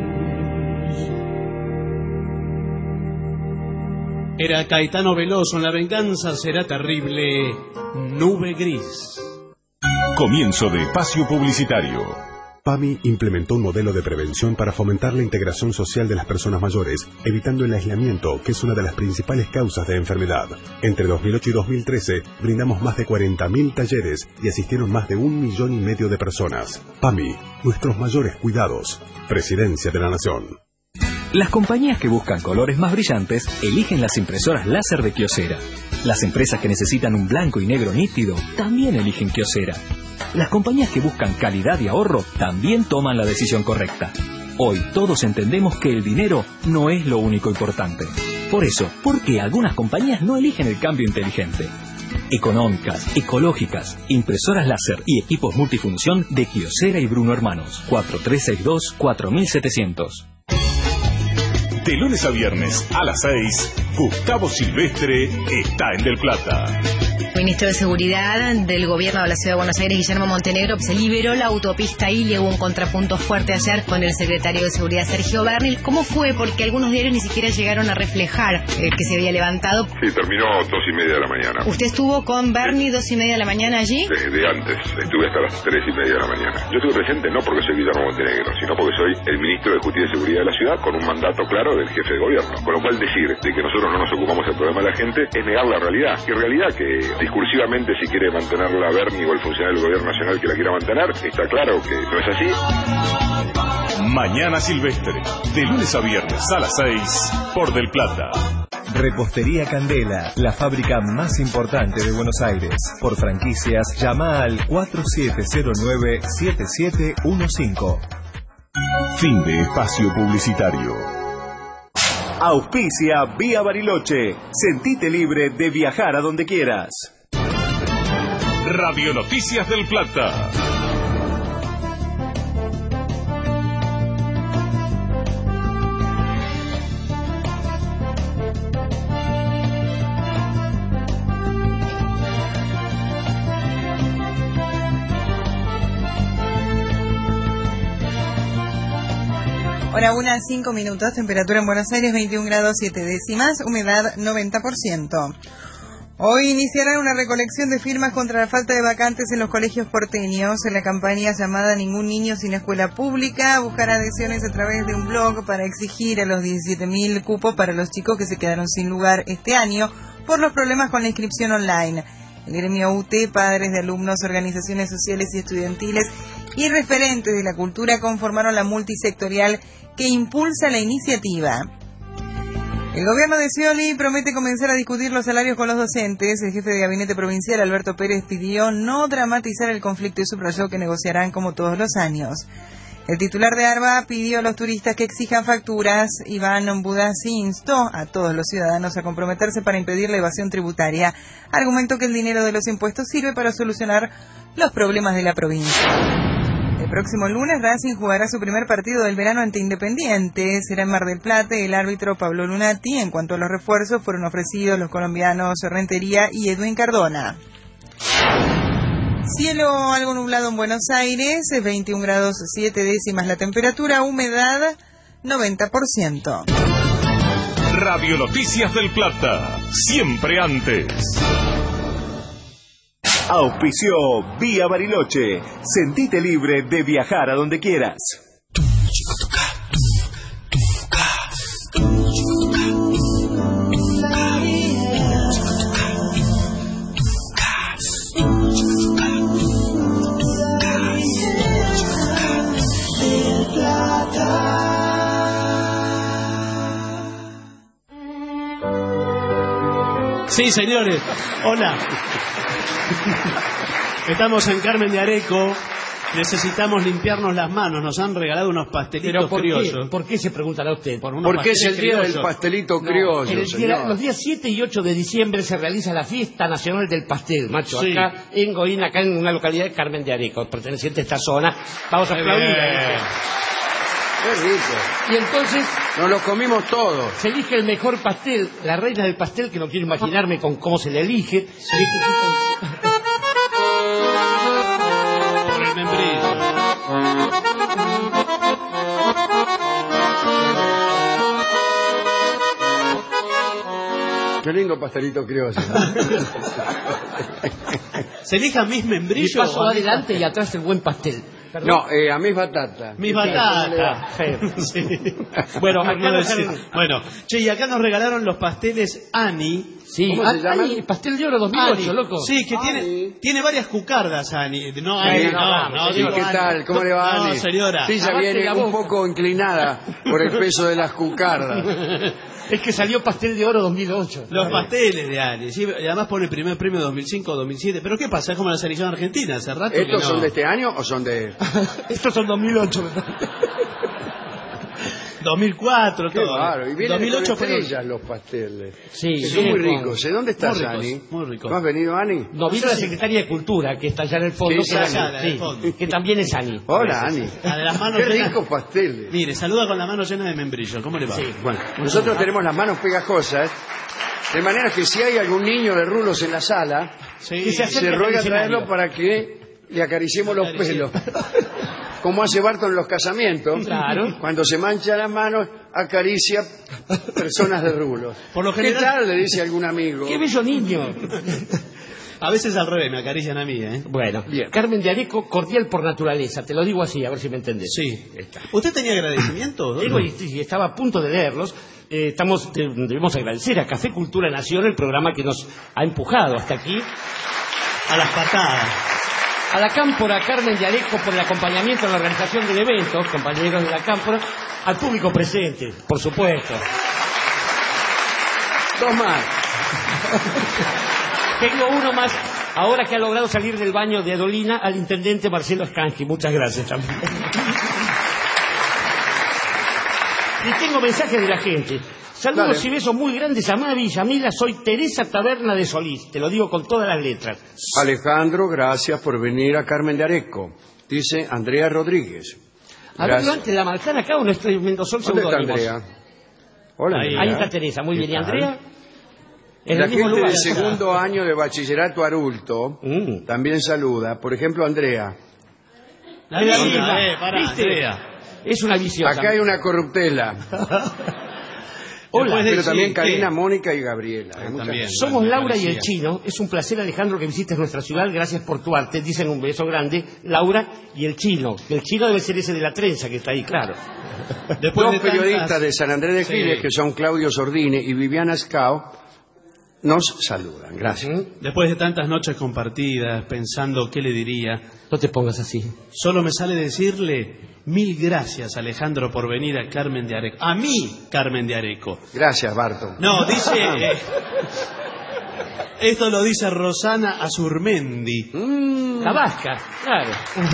Era Caetano Veloso en La venganza será terrible, Nube Gris. Comienzo de espacio publicitario. PAMI implementó un modelo de prevención para fomentar la integración social de las personas mayores, evitando el aislamiento, que es una de las principales causas de enfermedad. Entre 2008 y 2013, brindamos más de 40.000 talleres y asistieron más de 1,5 millones de personas. PAMI, nuestros mayores cuidados. Presidencia de la Nación. Las compañías que buscan colores más brillantes eligen las impresoras láser de Kyocera. Las empresas que necesitan un blanco y negro nítido también eligen Kyocera. Las compañías que buscan calidad y ahorro también toman la decisión correcta. Hoy todos entendemos que el dinero no es lo único importante. Por eso, ¿por qué algunas compañías no eligen el cambio inteligente? Económicas, ecológicas, impresoras láser y equipos multifunción de Kyocera y Bruno Hermanos. 4362-4700. De lunes a viernes a las 6, Gustavo Silvestre está en Del Plata. Ministro de Seguridad del Gobierno de la Ciudad de Buenos Aires, Guillermo Montenegro, se liberó la autopista y hubo un contrapunto fuerte ayer con el secretario de Seguridad, Sergio Berni. ¿Cómo fue? Porque algunos diarios ni siquiera llegaron a reflejar que se había levantado. Sí, terminó 2:30 de la mañana. ¿Usted estuvo con Berni 2:30 de la mañana allí? Desde antes, estuve hasta las 3:30 de la mañana. Yo estuve presente no porque soy Guillermo Montenegro, sino porque soy el ministro de Justicia y Seguridad de la ciudad con un mandato claro del jefe de gobierno. Con lo cual decir de que nosotros no nos ocupamos del problema de la gente es negar la realidad. Y realidad que discursivamente si quiere mantenerla Berni o el funcionario del gobierno nacional que la quiera mantener, está claro que no es así. Mañana Silvestre, de lunes a viernes a las 6, por Del Plata. Repostería Candela, la fábrica más importante de Buenos Aires. Por franquicias, llama al 4709-7715. Fin de espacio publicitario. Auspicia Vía Bariloche. Sentite libre de viajar a donde quieras. Radio Noticias del Plata. Hora 1:05, temperatura en Buenos Aires 21 grados 7 décimas, humedad 90%. Hoy iniciará una recolección de firmas contra la falta de vacantes en los colegios porteños. En la campaña llamada Ningún Niño Sin Escuela Pública, buscará adhesiones a través de un blog para exigir a los 17.000 cupos para los chicos que se quedaron sin lugar este año por los problemas con la inscripción online. El gremio UT, padres de alumnos, organizaciones sociales y estudiantiles y referentes de la cultura conformaron la multisectorial que impulsa la iniciativa. El gobierno de Scioli promete comenzar a discutir los salarios con los docentes. El jefe de gabinete provincial, Alberto Pérez, pidió no dramatizar el conflicto y subrayó que negociarán como todos los años. El titular de ARBA pidió a los turistas que exijan facturas. Iván Budassi instó a todos los ciudadanos a comprometerse para impedir la evasión tributaria. Argumentó que el dinero de los impuestos sirve para solucionar los problemas de la provincia. El próximo lunes Racing jugará su primer partido del verano ante Independiente. Será en Mar del Plata. El árbitro Pablo Lunati. En cuanto a los refuerzos, fueron ofrecidos los colombianos Rentería y Edwin Cardona. Cielo algo nublado en Buenos Aires, 21 grados 7 décimas la temperatura, humedad 90%. Radio Noticias del Plata, siempre antes. Auspició Vía Bariloche. Sentite libre de viajar a donde quieras. Sí, señores. Hola. Estamos en Carmen de Areco. Necesitamos limpiarnos las manos. Nos han regalado unos pastelitos criollos. ¿Por qué se preguntará usted? Porque es el día del pastelito criollo, señor. Los días 7 y 8 de diciembre se realiza la Fiesta Nacional del Pastel, macho. Sí. Acá en Goín, acá en una localidad de Carmen de Areco, perteneciente a esta zona. Vamos a aplaudir. Qué rico. Y entonces nos lo comimos todos. Se elige el mejor pastel, la reina del pastel, que no quiero imaginarme con cómo se le elige. Por el membrillo. Qué lindo pastelito criollo. ¿Se elija mis membrillos? Y paso adelante y atrás el buen pastel. ¿Perdón? No, a mis batatas. Mis batatas. Sí. Bueno, bueno, che, y acá nos regalaron los pasteles Ani. Sí. ¿Cómo se llama? Ani, pastel de oro 2008, Ani. loco. Sí, que tiene varias cucardas, Ani. No, Ani, no, sí, ¿qué tal? ¿Cómo le va, Ani? No, señora. Sí, ya viene un poco inclinada por el peso de las cucardas. Es que salió pastel de oro 2008. Los pasteles de Ani, sí, y además pone el primer premio 2005 o 2007. ¿Pero qué pasa? Es como la selección argentina, hace rato que ¿Estos no. son de este año o son de...? Estos son 2008. 2004, Qué todo. bárbaro. Y vienen 2008 con estrellas los pasteles. Sí, que son muy ricos. ¿De dónde estás, muy ricos, Ani? muy ricos. ¿No has venido, Ani? No, vino la secretaria de Cultura, que está allá en el fondo. Sí, que, está allá en el fondo. que también es Ani. Hola, Ani. La de las manos Qué llenas. ricos pasteles. Mire, saluda con la mano llena de membrillo. ¿Cómo le va? Sí. Bueno, nosotros tenemos las manos pegajosas, de manera que si hay algún niño de rulos en la sala, Sí. se ruega traerlo para que le acariciemos los pelos. Como hace Barto en los casamientos, Claro. cuando se mancha las manos, acaricia personas de rulos. Por lo ¿Qué general- tal? Le dice algún amigo. ¡Qué bello niño! A veces al revés, me acarician a mí, ¿eh? Bueno, Bien. Carmen de Areco, cordial por naturaleza. Te lo digo así, a ver si me entendés. Sí. ¿Usted tenía agradecimientos? Digo, y estaba a punto de leerlos. Debemos agradecer a Café Cultura Nación, el programa que nos ha empujado hasta aquí. A las patadas. A la Cámpora Carmen de Areco por el acompañamiento en la organización del evento, compañeros de la Cámpora, al público presente, por supuesto. Dos más. Tengo uno más, ahora que ha logrado salir del baño de Adolina, al intendente Marcelo Scanchi. Muchas gracias también. Y tengo mensajes de la gente. Saludos Dale. y besos muy grandes a Mavi y Yamila. Soy Teresa Taberna de Solís. Te lo digo con todas las letras. Alejandro, gracias por venir a Carmen de Areco. Dice Andrea Rodríguez. A ver, levante la manzana acá o no estoy Mendozón ¿Dónde está seudónimos. Andrea? Hola, Andrea. Ahí está Teresa, muy ¿Qué bien. ¿Y tal? Andrea? En La el mismo gente lugar. del segundo año de bachillerato adulto también saluda. Por ejemplo, Andrea. La misma, ¿Viste? Andrea. Es una viciosa. Acá hay una corruptela. Hola. Después de- Pero también sí, Karina, ¿qué? Mónica y Gabriela. Hay mucha También. gente. Somos Me Laura y el parecía. Chino. Es un placer, Alejandro, que visites nuestra ciudad. Gracias por tu arte. Dicen un beso grande, Laura y el Chino. El Chino debe ser ese de la trenza que está ahí, claro. Después Dos de periodistas tantas- de San Andrés de Sí. Giles, que son Claudio Sordini y Viviana Scao, nos saludan. Gracias. Después de tantas noches compartidas, pensando qué le diría, No te pongas así. solo me sale decirle 1000 gracias, Alejandro, por venir a Carmen de Areco. A mí, Carmen de Areco. Gracias, Barto. No, dice... esto lo dice Rosana Azurmendi. La vasca, claro.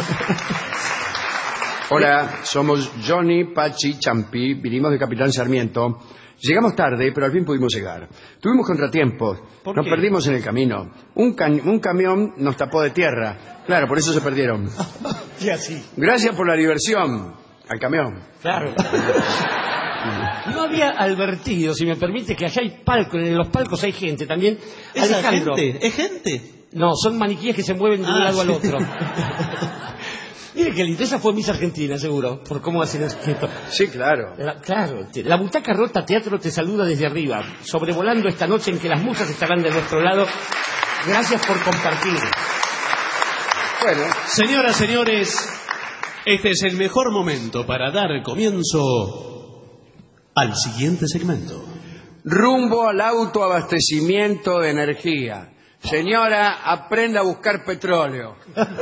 Hola, somos Johnny, Pachi, Champi, vinimos de Capitán Sarmiento. Llegamos tarde, pero al fin pudimos llegar. Tuvimos contratiempos, ¿Por nos qué? perdimos en el camino. Un camión nos tapó de tierra. Claro, por eso se perdieron. Y así. Gracias por la diversión al camión. Claro. No había advertido, si me permite, que allá hay palcos. En los palcos hay gente también. ¿Esa Alejandro. gente? ¿Es gente? No, son maniquíes que se mueven de un lado al sí. otro. Mire que lindo, esa fue Miss Argentina, seguro, por cómo hacen esto. Sí, claro. Claro, la Butaca Rota Teatro te saluda desde arriba, sobrevolando esta noche en que las musas estarán de nuestro lado. Gracias por compartir. Bueno, Señoras, señores, este es el mejor momento para dar comienzo al siguiente segmento. rumbo al autoabastecimiento de energía. Señora, aprenda a buscar petróleo.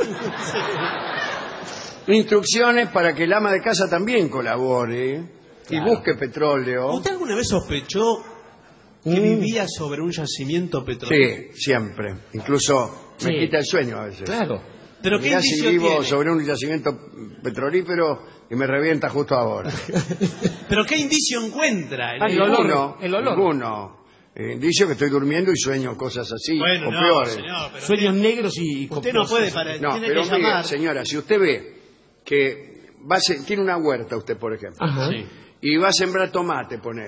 Instrucciones para que el ama de casa también colabore y busque petróleo. ¿Usted alguna vez sospechó que vivía sobre un yacimiento petrolero. Sí, siempre. Incluso me quita el sueño a veces. Claro. ¿Pero qué Mirá indicio si vivo tiene? sobre un yacimiento petrolífero y me revienta justo ahora. ¿Pero qué indicio encuentra? El olor. Ninguno. Indicio que estoy durmiendo y sueño cosas así, Bueno, o no, peores. señor, pero Sueños negros y usted no puede tiene pero que mire, llamar. señora, si usted ve que tiene una huerta usted, por ejemplo, Ajá. Sí. y va a sembrar tomate, ponele,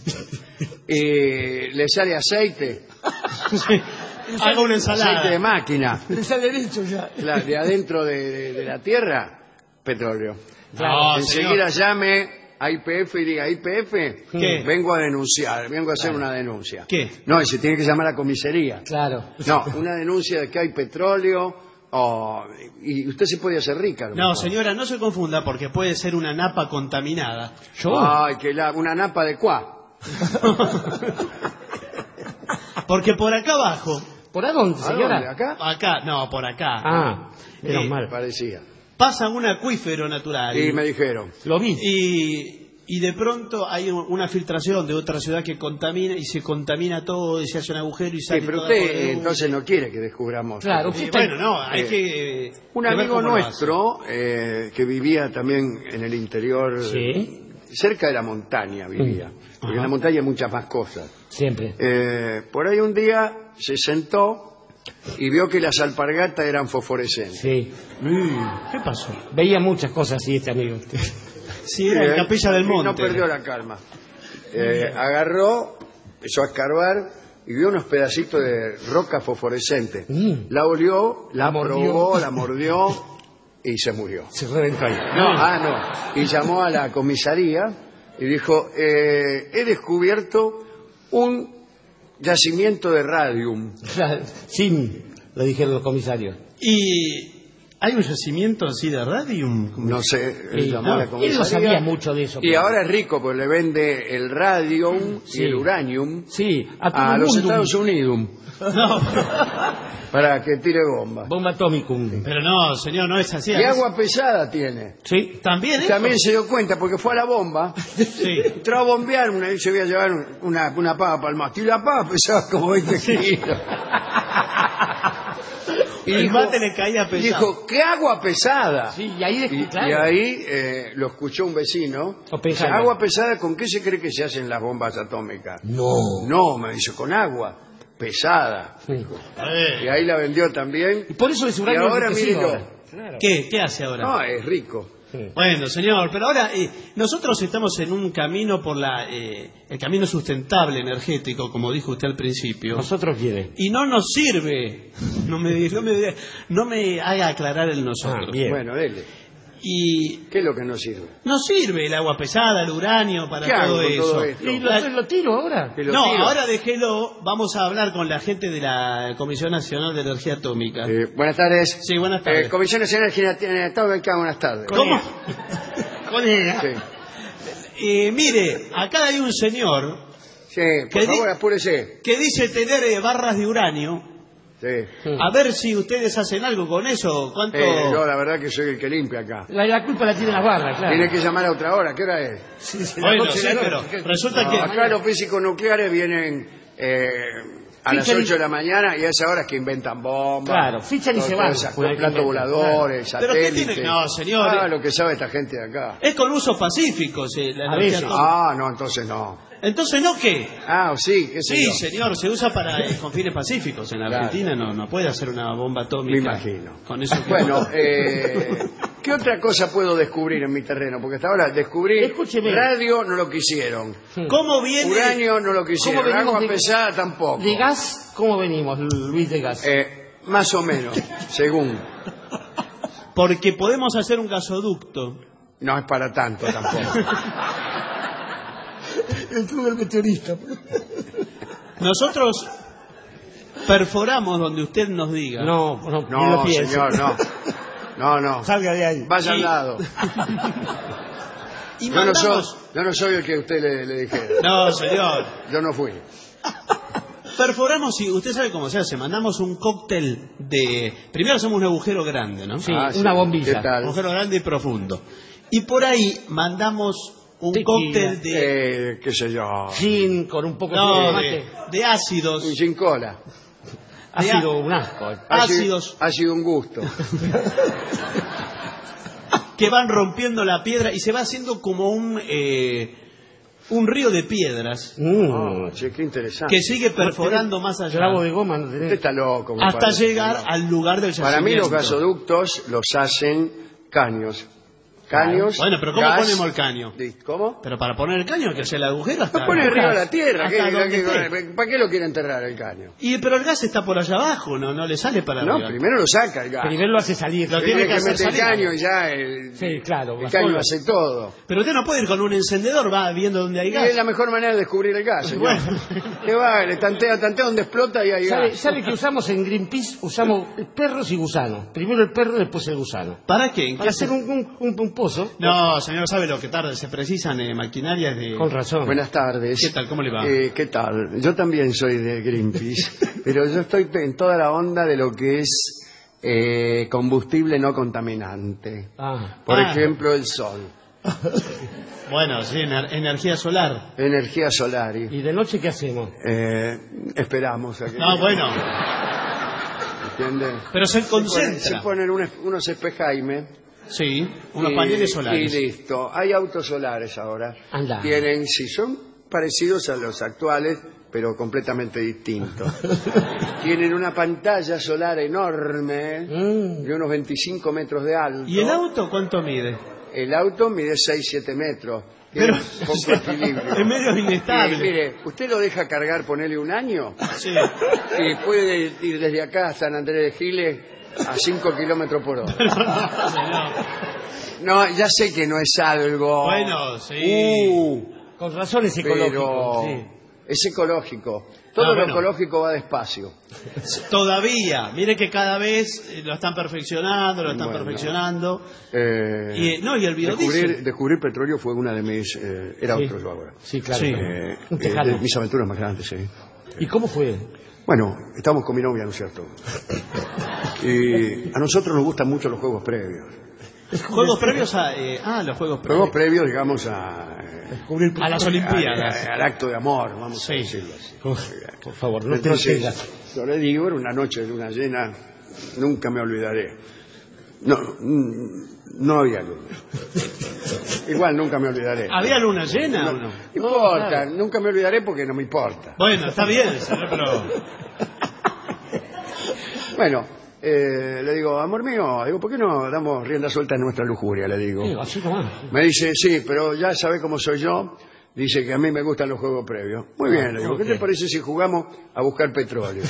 y le sale aceite, Haga una ensalada. aceite de máquina, Está derecho ya. de adentro de la tierra, petróleo. No, Enseguida señor. llame a IPF y diga, IPF, ¿Qué? vengo a denunciar, vengo a hacer una denuncia. ¿Qué? No, y se tiene que llamar a la comisaría. Claro. No, una denuncia de que hay petróleo, y usted se puede hacer rica. a lo No, mejor. señora, no se confunda porque puede ser una napa contaminada. Ay, una napa de cuá. Porque por acá abajo. ¿Por a dónde, ¿A señora? dónde? ¿Acá? Acá, no, por acá. Ah, menos mal. Parecía. Pasa un acuífero natural. Y me dijeron. Lo vi. Y de pronto hay una filtración de otra ciudad que contamina y se contamina todo y se hace un agujero y sale Sí, pero toda por usted el- entonces no quiere que descubramos. Claro, Sí, usted bueno, no, hay que... Un que ver amigo cómo lo hace. nuestro que vivía también en el interior, Sí. cerca de la montaña vivía, porque en la montaña hay muchas más cosas. Siempre. Por ahí un día se sentó y vio que las alpargatas eran fosforescentes. Sí. ¿Qué pasó? Veía muchas cosas así este amigo. Sí, era en Capilla del Y Monte. no perdió la calma. Agarró, empezó a escarbar y vio unos pedacitos de roca fosforescente. La olió, la probó, la mordió y se murió. Se reventó ahí. No. Y llamó a la comisaría y dijo, he descubierto un yacimiento de radium. Sí, lo dijeron los comisarios. ¿Y hay un yacimiento así de radium? No sé, él Sí, llamó a la él comisaría. no sabía mucho de eso. Y ahora es rico porque le vende el radium Sí. y el uranium Sí, a todo a el los mundo. Estados Unidos No, para que tire bombas. Bomba atómica. pero no, señor, no es así. Y agua pesada tiene. Sí. ¿También Y eso? también se dio cuenta porque fue a la bomba, Sí. entró a bombear, y se iba a llevar una pava para el mástil. Y la pava pesaba como 20 kilos. Y El dijo, mate le caía pesado. dijo, ¿qué agua pesada? Sí, y ahí, Y claro. ahí lo escuchó un vecino. O Dice, pensando. ¿agua pesada con qué se cree que se hacen las bombas atómicas? No. No, me dice, con agua pesada. Sí. Y ahí la vendió también. Y por eso es Y uranio ahora enriquecido mírelo. ahora. Claro. ¿Qué hace ahora? No, es rico. Bueno, señor, pero ahora nosotros estamos en un camino por el camino sustentable energético, como dijo usted al principio. Nosotros quiere. Y no nos sirve. No me haga aclarar el nosotros. Bien. Bueno, dele. Y ¿Qué es lo que no sirve? no sirve el agua pesada, el uranio para ¿Qué hago todo con eso. todo esto? ¿Y lo tiro ahora? Que lo No, tiro. ahora déjelo. Vamos a hablar con la gente de la Comisión Nacional de Energía Atómica. Buenas tardes. Sí, buenas tardes. Comisión Nacional de Energía Atómica, buenas tardes. ¿Cómo? Con ella. Sí, Mire, acá hay un señor sí por ¿Qué favor, di- apúrese. que dice tener barras de uranio. Sí. A ver si ustedes hacen algo con eso. ¿Cuánto? No, la verdad que soy el que limpia acá. La culpa la tiene las barras, claro. Tiene que llamar a otra hora. ¿Qué hora es? Bueno, las sí, 12 de la pero noche. resulta No, que... acá los físicos nucleares vienen a las Fichan y- 8 de la mañana y a esa hora es que inventan bombas. Claro, fichan y se van. Con Con el platos que voladores, Claro. ¿Pero qué satélites. tiene? No, señor. Ah, lo que sabe esta gente de acá. Es con usos pacíficos la A energía veces. atómica. Ah, no, entonces no. Entonces, ¿no qué? Ah, sí, qué sé Sí, yo. señor, se usa para con fines pacíficos. En Claro. Argentina no puede hacer una bomba atómica. Me imagino. Con eso que... Bueno, ¿qué otra cosa puedo descubrir en mi terreno? Porque hasta ahora descubrí Escúcheme. radio, no lo quisieron. ¿Cómo viene? Uranio, no lo ¿Cómo quisieron. venimos Agua de- pesada, tampoco. ¿De gas? ¿Cómo venimos, Luis de gas? Más o menos, según. Porque podemos hacer un gasoducto. No es para tanto tampoco. El club del meteorista. Nosotros perforamos donde usted nos diga. No, ni lo No, piense. señor, no. No. Salga de ahí. Vaya al Sí. lado. Y Yo mandamos... no soy el que usted le dijera. No, señor. Yo no fui. Perforamos y usted sabe cómo se hace. Mandamos un cóctel de... Primero hacemos un agujero grande, ¿no? Sí, Ah, una sí. bombilla. ¿Qué tal? Un agujero grande y profundo. Y por ahí mandamos un tequila, cóctel de... qué sé yo. Gin con un poco de ácidos. Un gin cola. Ha sido un asco. Ácidos. Ha sido un gusto. Que van rompiendo la piedra y se va haciendo como un río de piedras. Che, qué interesante. Que sigue perforando más allá. Clavo de goma no tenés. Usted está loco. Hasta llegar al lugar del yacimiento. Para mí los gasoductos los hacen caños. Caños. Bueno, pero ¿cómo gas, ponemos el caño? ¿Cómo? Pero para poner el caño hay que hacer el agujero hasta... Lo pone arriba de la tierra. ¿Para ¿Para qué lo quiere enterrar el caño? Pero el gas está por allá abajo, no le sale para arriba. No, primero lo saca el gas. Primero lo hace salir. Lo tiene que hacer mete el salir. caño y ya el caño hace todo. Pero usted no puede ir con un encendedor, va viendo dónde hay gas. Es la mejor manera de descubrir el gas, señor. ¿Qué va? Le tantea donde explota y hay gas. ¿Sabe que usamos en Greenpeace? Usamos perros y gusanos. Primero el perro, después el gusano. ¿Para qué? Para hacer un pozo. No, señor, sabe lo que tarde. Se precisan maquinarias de... Con razón. Buenas tardes. ¿Qué tal? ¿Cómo le va? ¿Qué tal? Yo también soy de Greenpeace, pero yo estoy en toda la onda de lo que es combustible no contaminante. Por ejemplo, el sol. Bueno, sí, energía solar. Energía solar. ¿Y de noche qué hacemos? Esperamos a que... No, bueno. ¿Entiende? Pero se concentra. Se ponen unos espejaimes. Sí, unos paneles solares. Y listo. Hay autos solares ahora. Anda. Tienen, sí, son parecidos a los actuales, pero completamente distintos. Tienen una pantalla solar enorme, de unos 25 metros de alto. ¿Y el auto cuánto mide? El auto mide 6-7 metros. Pero poco equilibrio. Es medio inestable. Mire, usted lo deja cargar, ponele un año, sí, y puede ir desde acá a San Andrés de Giles a 5 kilómetros por hora. No, ya sé que no es algo... Bueno, sí. Con razones ecológicas. Pero sí. es ecológico. Todo lo ecológico va despacio. Todavía. Mire que cada vez lo están perfeccionando, perfeccionando. Y el biodiesel. Descubrir petróleo fue una de mis... era otro yo ahora. Sí, claro. Sí. De mis aventuras más grandes, sí. ¿Y cómo fue? Bueno, estábamos con mi novia, ¿no es cierto? Y a nosotros nos gustan mucho los juegos previos. ¿Juegos previos a...? Los juegos previos. Juegos previos, digamos, a las Olimpiadas. Al acto de amor, vamos a decirlo así. Por favor, no Entonces, te yo le digo, era una noche de luna llena, nunca me olvidaré. No había luna. Igual nunca me olvidaré. ¿Había luna llena o no? No importa, nunca me olvidaré porque no me importa. Bueno, está bien, señor, pero... Bueno, le digo, amor mío, ¿por qué no damos rienda suelta a nuestra lujuria? Le digo. Así nomás. Me dice, sí, pero ya sabe cómo soy yo. Dice que a mí me gustan los juegos previos. Muy bien, le digo, ¿qué te parece si jugamos a buscar petróleo?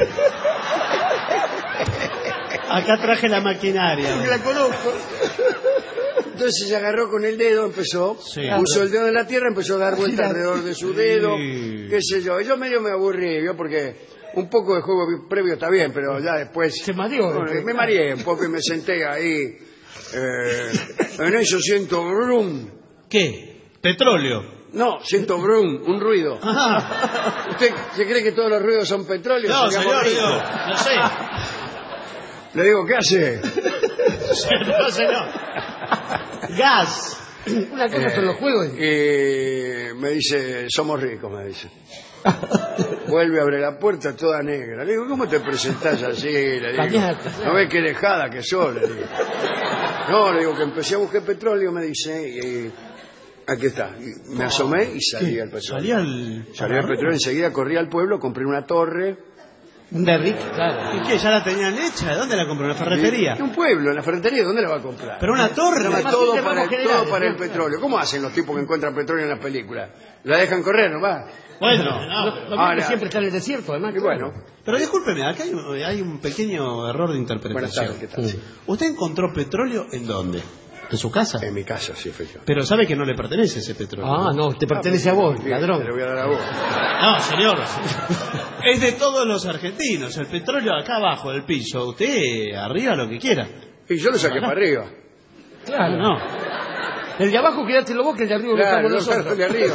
Acá traje la maquinaria. Porque la conozco. Entonces se agarró con el dedo, empezó, puso el dedo en la tierra, empezó a dar vueltas alrededor de su dedo, qué sé yo. Yo medio me aburrí, ¿vio? Porque un poco de juego previo está bien, pero ya después... Se mareó. Bueno, me mareé un poco y me senté ahí. En eso siento brum. ¿Qué? ¿Petróleo? No, siento brum, un ruido. Ajá. ¿Usted se cree que todos los ruidos son petróleo? No, señor, no sé. Le digo, ¿qué hace? No, señor. Gas. Una cosa son los juegos. Me dice, somos ricos, me dice. Vuelve a abrir la puerta toda negra. Le digo, ¿cómo te presentás así? Le digo, ¿no ves qué dejada que sos? Le digo. No, le digo que empecé a buscar petróleo, me dice, y aquí está. Y me asomé y salí al petróleo. Salí al petróleo, enseguida corrí al pueblo, compré una torre. De Rick, claro. ¿Y qué? ¿Ya la tenían hecha? ¿Dónde la compró? ¿En la ferretería? En un pueblo, en la ferretería, ¿dónde la va a comprar? Pero una torre. Todo para el petróleo. ¿Cómo hacen los tipos que encuentran petróleo en las películas? ¿La dejan correr, no va? Bueno, ahora siempre está en el desierto, además. Y bueno. Pero discúlpeme, acá hay un pequeño error de interpretación. Buenas tardes, ¿qué tal? Sí. ¿Usted encontró petróleo en dónde? ¿En su casa? En mi casa, sí, efectivamente. Pero sabe que no le pertenece ese petróleo. Ah, no, te pertenece a vos, ladrón. Te lo voy a dar a vos. No, señor. Es de todos los argentinos. El petróleo acá abajo del piso. Usted arriba lo que quiera. Y yo lo saqué para arriba. Claro, no. El de abajo quédatelo vos, que el de arriba lo estamos nosotros. El de arriba.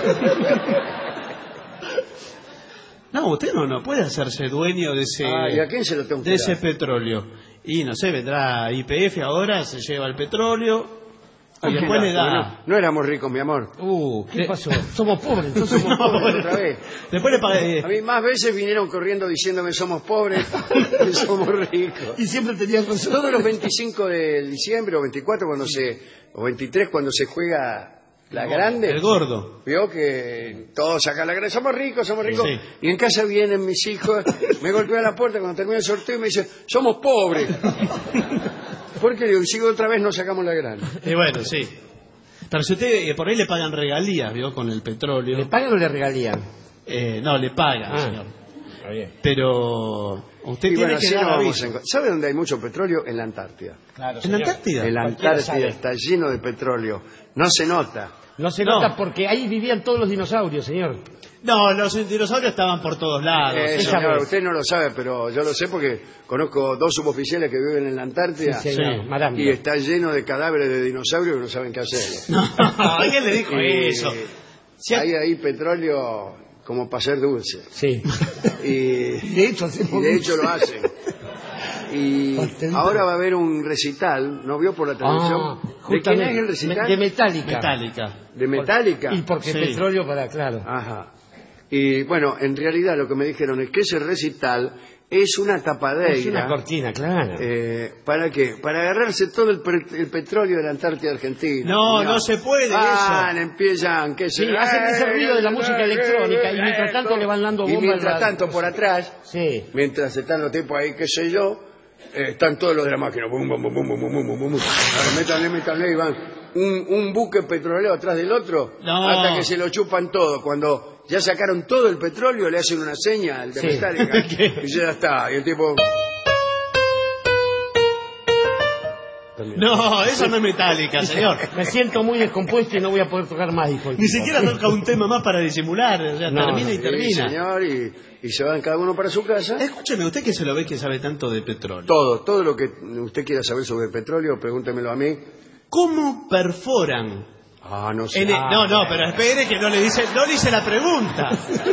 No, usted no puede hacerse dueño de ese, ¿y a quién se lo tengo que de ese petróleo. Y no sé, vendrá YPF ahora, se lleva el petróleo. Y después le da. No éramos ricos, mi amor. ¿Qué pasó? Somos pobres, entonces somos pobres otra vez. Después le pagué. A mí más veces vinieron corriendo diciéndome somos pobres que somos ricos. Y siempre tenían razón. Todos los 25 de diciembre o 24 o 23 cuando se juega la grande. El gordo. Vio que todos sacan la grande. Somos ricos, somos ricos. Sí. Y en casa vienen mis hijos, me golpean la puerta cuando termina el sorteo y me dicen, somos pobres. Porque digo, sigo otra vez no sacamos la grande. Y bueno, sí. Pero si usted, por ahí le pagan regalías, ¿vio? Con el petróleo. ¿Le pagan o le regalían? No, le pagan, señor. Está bien. Pero usted Y tiene bueno, que así dar no vamos aviso. ¿Sabe dónde hay mucho petróleo? En la Antártida. Claro, ¿En la Antártida? En la Cualquiera Antártida sabe. está lleno de petróleo. No se nota. No se No. nota porque ahí vivían todos los dinosaurios, señor. No, los dinosaurios estaban por todos lados. Señor, usted no lo sabe, pero yo lo sé porque conozco 2 suboficiales que viven en la Antártida. Sí, señor. Sí. Madame. Y está lleno de cadáveres de dinosaurios que no saben qué hacer. No, ¿quién le dijo eso? Hay ahí petróleo como para ser dulce. Sí. Y De hecho, lo hacen. Y ahora va a haber un recital, ¿no vio por la televisión? ¿De quién es el recital? De Metallica. Metallica. ¿De Metallica? Y porque Sí. petróleo para, claro. Ajá. Y bueno, en realidad lo que me dijeron es que ese recital es una tapadera. Es una cortina, claro. ¿Para qué? Para agarrarse todo el petróleo de la Antártida Argentina. No, no se puede eso. Empiezan, qué sé Sí, hacen ese ruido de la música electrónica y mientras tanto le van dando bomba. Y mientras tanto por atrás, Sí. mientras están los tipos ahí, qué sé yo, están todos los de la máquina. Bum, bum, bum, bum, bum, bum, bum, bum. Ahora métanle y van un buque petrolero atrás del otro No. hasta que se lo chupan todo. Cuando ya sacaron todo el petróleo, le hacen una seña al de Sí. Metallica y ya está. Y el tipo... No, eso no es Metallica, señor. Me siento muy descompuesto y no voy a poder tocar más, dijo el Ni tipo. siquiera toca un tema más para disimular. O sea, No, termina y Sí, termina. señor, y se van cada uno para su casa. Escúcheme, usted que se lo ve que sabe tanto de petróleo. Todo lo que usted quiera saber sobre el petróleo, pregúntemelo a mí. ¿Cómo perforan? No sé. No, pero espere que no le hice la pregunta.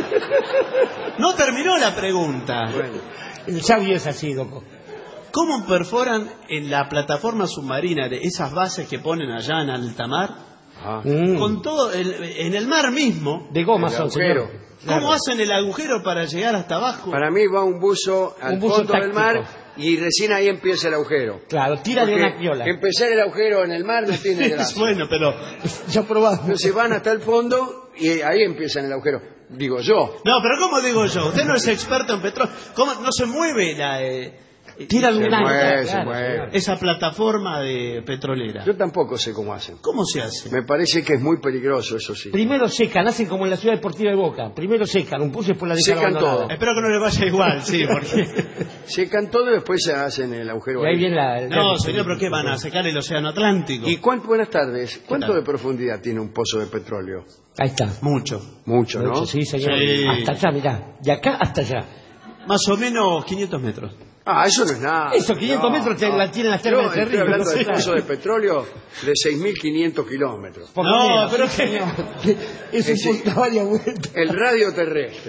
No terminó la pregunta. Bueno, El sabio es así, loco. ¿Cómo perforan en la plataforma submarina de esas bases que ponen allá en alta mar? Con todo, en el mar mismo. De goma el son, agujero. señor. ¿Cómo Claro. hacen el agujero para llegar hasta abajo? Para mí va un buzo al Un buzo fondo del táctico. mar y recién ahí empieza el agujero. Claro, tira de Porque una piola. empezar el agujero en el mar no tiene gracia. Bueno, pero... Ya probamos. Entonces van hasta el fondo y ahí empiezan el agujero. Digo yo. No, pero ¿cómo digo yo? Usted no es experto en petróleo. ¿Cómo no se mueve Tira de Se un ancla, mueve, se claro, mueve. señor. esa plataforma de petrolera? Yo tampoco sé cómo hacen. ¿Cómo se hace? Me parece que es muy peligroso, eso sí. Primero secan, hacen como en la Ciudad Deportiva de Boca. Primero secan, un pulso y después la dejan Secan abandonada. todo. Espero que no le vaya igual, sí, porque... Secan todo y después se hacen el agujero Y ahí viene la... No, señor, ¿pero qué van a secar el océano Atlántico? ¿Y buenas tardes? ¿Cuánto tal? de profundidad tiene un pozo de petróleo? Ahí está. Mucho. Mucho, ¿no? Mucho, sí, señor. Sí. Hasta allá, mirá. De acá hasta allá. Más o menos 500 metros. Eso no es nada. Eso, 500 metros la tienen las termas de Yo estoy Cerrillo. hablando no sé. de pozo de petróleo de 6.500 kilómetros. Por lo No, menos, pero sí, que- señor. Es un Sí. punto varias vueltas. El radio terrestre.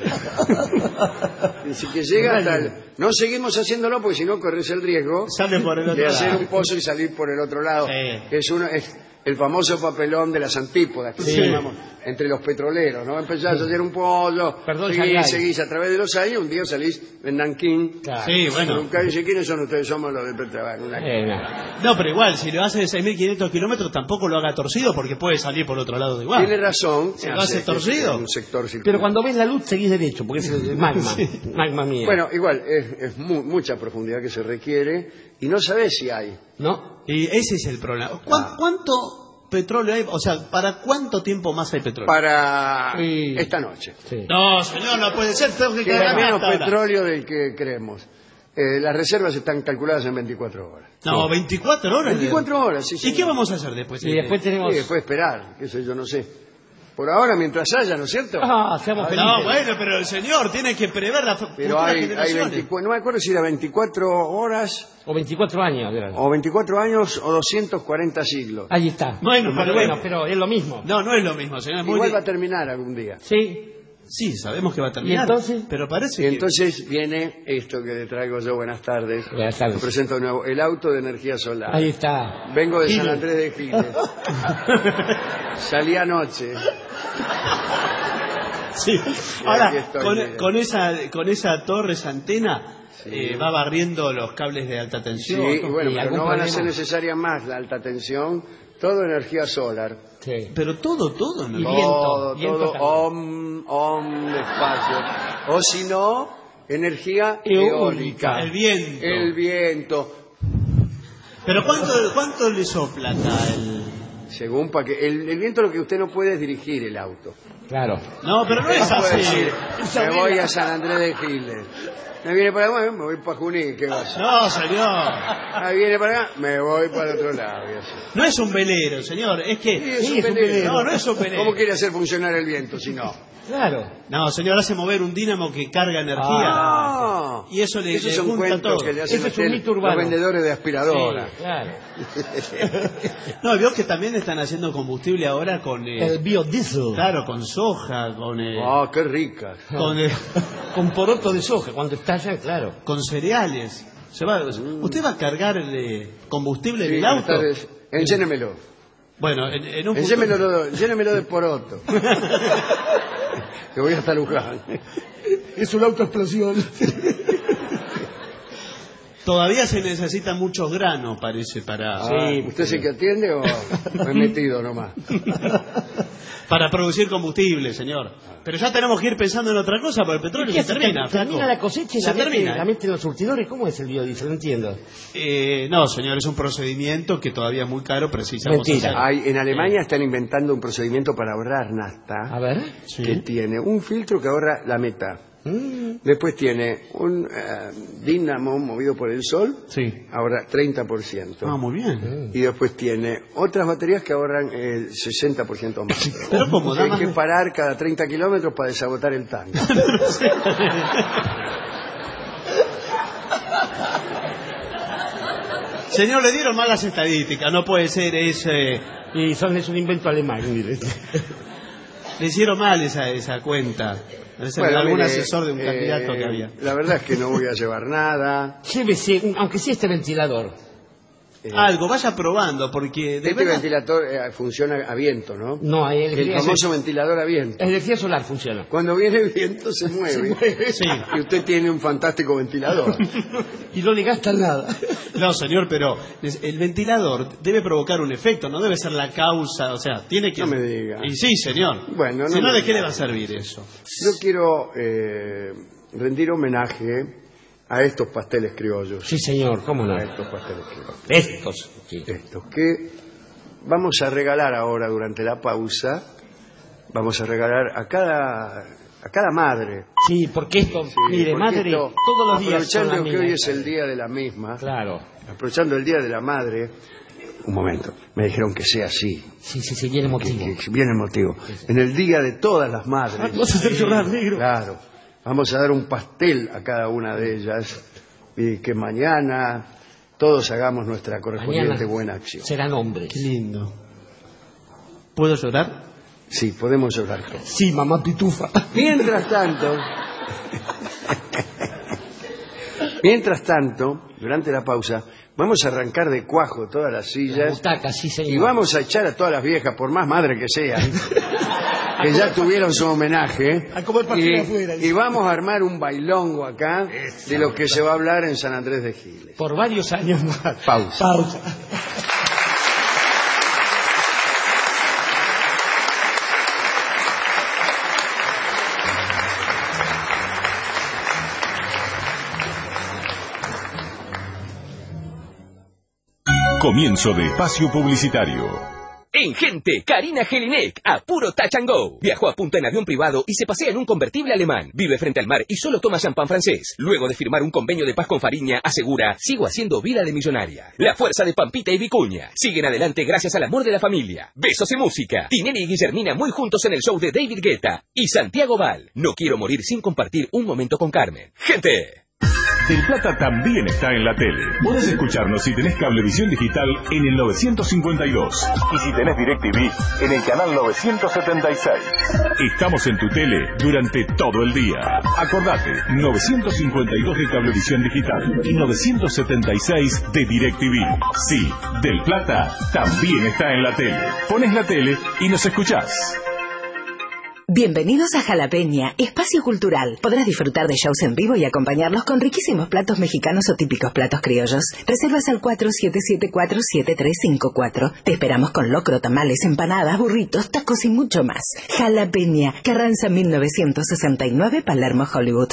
Así que llega hasta el... No seguimos haciéndolo porque si no corres el riesgo Sale por el otro de hacer lado. un pozo y salir por el otro lado. Sí. Que es el famoso papelón de las antípodas que Sí. llamamos entre los petroleros, ¿no? Empezás a hacer un pollo, Perdón, Shanghái. seguís a través de los años, un día salís en Nankín. Claro. Sí, bueno. Nunca dice, ¿quiénes son ustedes? Somos los del petróleo. No. No, pero igual, si lo hace de 6.500 kilómetros, tampoco lo haga torcido porque puede salir por otro lado de igual. Tiene razón. ¿Se lo hace torcido? Un sector circular. Pero cuando ves la luz seguís derecho, porque es el magma. Magma mía. Bueno, igual, es mucha profundidad que se requiere y no sabés si hay. ¿No? Y ese es el problema. ¿Cuánto petróleo hay? O sea, ¿para cuánto tiempo más hay petróleo? Para Sí. esta noche. Sí. No, señor, no puede ser. Tengo que Tiene quedarme menos hasta ahora. petróleo del que creemos. Las reservas están calculadas en 24 horas. No, 24 horas. 24 horas, sí, sí. ¿Y qué vamos a hacer después? Y después tenemos... Y después esperar, qué sé yo, no sé. Por ahora, mientras haya, ¿no es cierto? Seamos felices. No, bueno, pero el señor tiene que prever las Pero futuras hay generaciones. 24, no me acuerdo si era 24 horas O 24 años, verán. o 24 años o 240 siglos. Ahí está. Bueno, pero es lo mismo. No, no es lo mismo, señor. Es muy Igual di- va a terminar algún día. Sí. Sí, sabemos que va a terminar. ¿Y entonces? Pero parece Y que... entonces viene esto que le traigo yo. Buenas tardes. Buenas tardes. Me presento de nuevo. El auto de energía solar. Ahí está. Vengo de San Giles. Andrés de Giles. Salí anoche. Sí. Y Ahora, aquí estoy, con esa torre, esa antena, va barriendo los cables de alta tensión. Sí, bueno, pero algún no van a problema? ser necesaria más la alta tensión. Todo energía solar. Sí. Pero todo, ¿no? Y Todo, viento todo, también. despacio. O si no, energía eólica. El viento. El viento. Pero ¿cuánto le sopla acá el...? Según para que el viento lo que usted no puede es dirigir el auto. Claro. No, pero no es No puede así. decir, me voy a San Andrés de Giles. Me viene para acá, me voy para Junín, ¿qué va a hacer? No, señor. Ahí viene para acá, me voy para el otro lado. Y así. No es un velero, señor. Es que... Sí, es un velero. No, no es un velero. ¿Cómo quiere hacer funcionar el viento si no? Claro. No, señor, hace mover un dínamo que carga energía. Ah, y eso le esos son junta cuentos todo. que le hacen Ese es un meter mito urbano. los vendedores de aspiradora. Sí, claro. No, vio que también están haciendo combustible ahora con... El biodiesel. Claro, con soja, con... Ah, qué ricas. con poroto de soja, cuando estalla, claro. con cereales. ¿Usted va a cargar combustible Sí, del auto? Encénemelo. Bueno, en un futuro... Encénemelo de poroto. Que voy hasta Luján. Es un auto explosión. Todavía se necesitan muchos granos, parece, para... Sí, ¿usted es el que atiende o me he metido nomás? Para producir combustible, señor. Pero ya tenemos que ir pensando en otra cosa, porque el petróleo se termina. Termina la cosecha y se la meten los surtidores. ¿Cómo es el biodiesel? No entiendo. No, señor, es un procedimiento que todavía es muy caro, precisamos hacer. En Alemania están inventando un procedimiento para ahorrar nafta. A ver. Que tiene un filtro que ahorra la mitad. Después tiene un dínamo movido por el sol, ahorra 30%. Ah, muy bien. Y después tiene otras baterías que ahorran el 60% más. Pero ¿cómo? Hay que parar cada 30 kilómetros para desagotar el tanque. Señor, le dieron malas estadísticas, no puede ser ese... Y es un invento alemán, mire. Le hicieron mal esa cuenta. Bueno, algún mire, asesor de un candidato que había. La verdad es que no voy a llevar nada. Llévese, aunque sea este ventilador. Algo, vaya probando, porque... Este ventilador funciona a viento, ¿no? No, el famoso ventilador a viento. Energía solar funciona. Cuando viene el viento se mueve. Sí. Y usted tiene un fantástico ventilador. Y no le gastan nada. No, señor, pero el ventilador debe provocar un efecto, no debe ser la causa, o sea, tiene que... No me diga. Y sí, señor. Bueno, si no, ¿de qué le va a servir eso? Yo quiero rendir homenaje a estos pasteles criollos. Sí, señor, ¿cómo no? A estos pasteles criollos. Estos, sí. Estos que vamos a regalar ahora durante la pausa. Vamos a regalar a cada madre. Sí, porque esto, mire, madre, todos los días aprovechando que hoy es el día de la misma. Claro. Aprovechando el día de la madre. Un momento, me dijeron que sea así. Sí, viene el motivo. Que viene el motivo. En el día de todas las madres. Vas a hacer llorar, negro. Claro. Vamos a dar un pastel a cada una de ellas y que mañana todos hagamos nuestra correspondiente buena acción. Serán hombres. Qué lindo. ¿Puedo llorar? Sí, podemos llorar todos. Sí, mamá pitufa. Mientras tanto, durante la pausa, vamos a arrancar de cuajo todas las sillas butacas, sí, señor. Y vamos a echar a todas las viejas, por más madre que sean, que ya tuvieron su homenaje, a comer pastel afuera. Y vamos a armar un bailongo acá de lo que se va a hablar en San Andrés de Giles. Por varios años más. Pausa. Comienzo de espacio publicitario. En Gente, Karina Jelinek, a puro touch and go. Viajó a punta en avión privado y se pasea en un convertible alemán. Vive frente al mar y solo toma champán francés. Luego de firmar un convenio de paz con Fariña, asegura, sigo haciendo vida de millonaria. La fuerza de Pampita y Vicuña. Siguen adelante gracias al amor de la familia. Besos y música. Tinelli y Guillermina muy juntos en el show de David Guetta. Y Santiago Val. No quiero morir sin compartir un momento con Carmen. Gente. Del Plata también está en la tele. Podés escucharnos si tenés Cablevisión Digital en el 952. Y si tenés DirecTV en el canal 976. Estamos en tu tele durante todo el día. Acordate, 952 de Cablevisión Digital y 976 de DirecTV. Sí, Del Plata también está en la tele. Pones la tele y nos escuchás. Bienvenidos a Jalapeña, espacio cultural. Podrás disfrutar de shows en vivo y acompañarlos con riquísimos platos mexicanos o típicos platos criollos. Reservas al 4774-7354. Te esperamos con locro, tamales, empanadas, burritos, tacos y mucho más. Jalapeña, Carranza 1969, Palermo, Hollywood.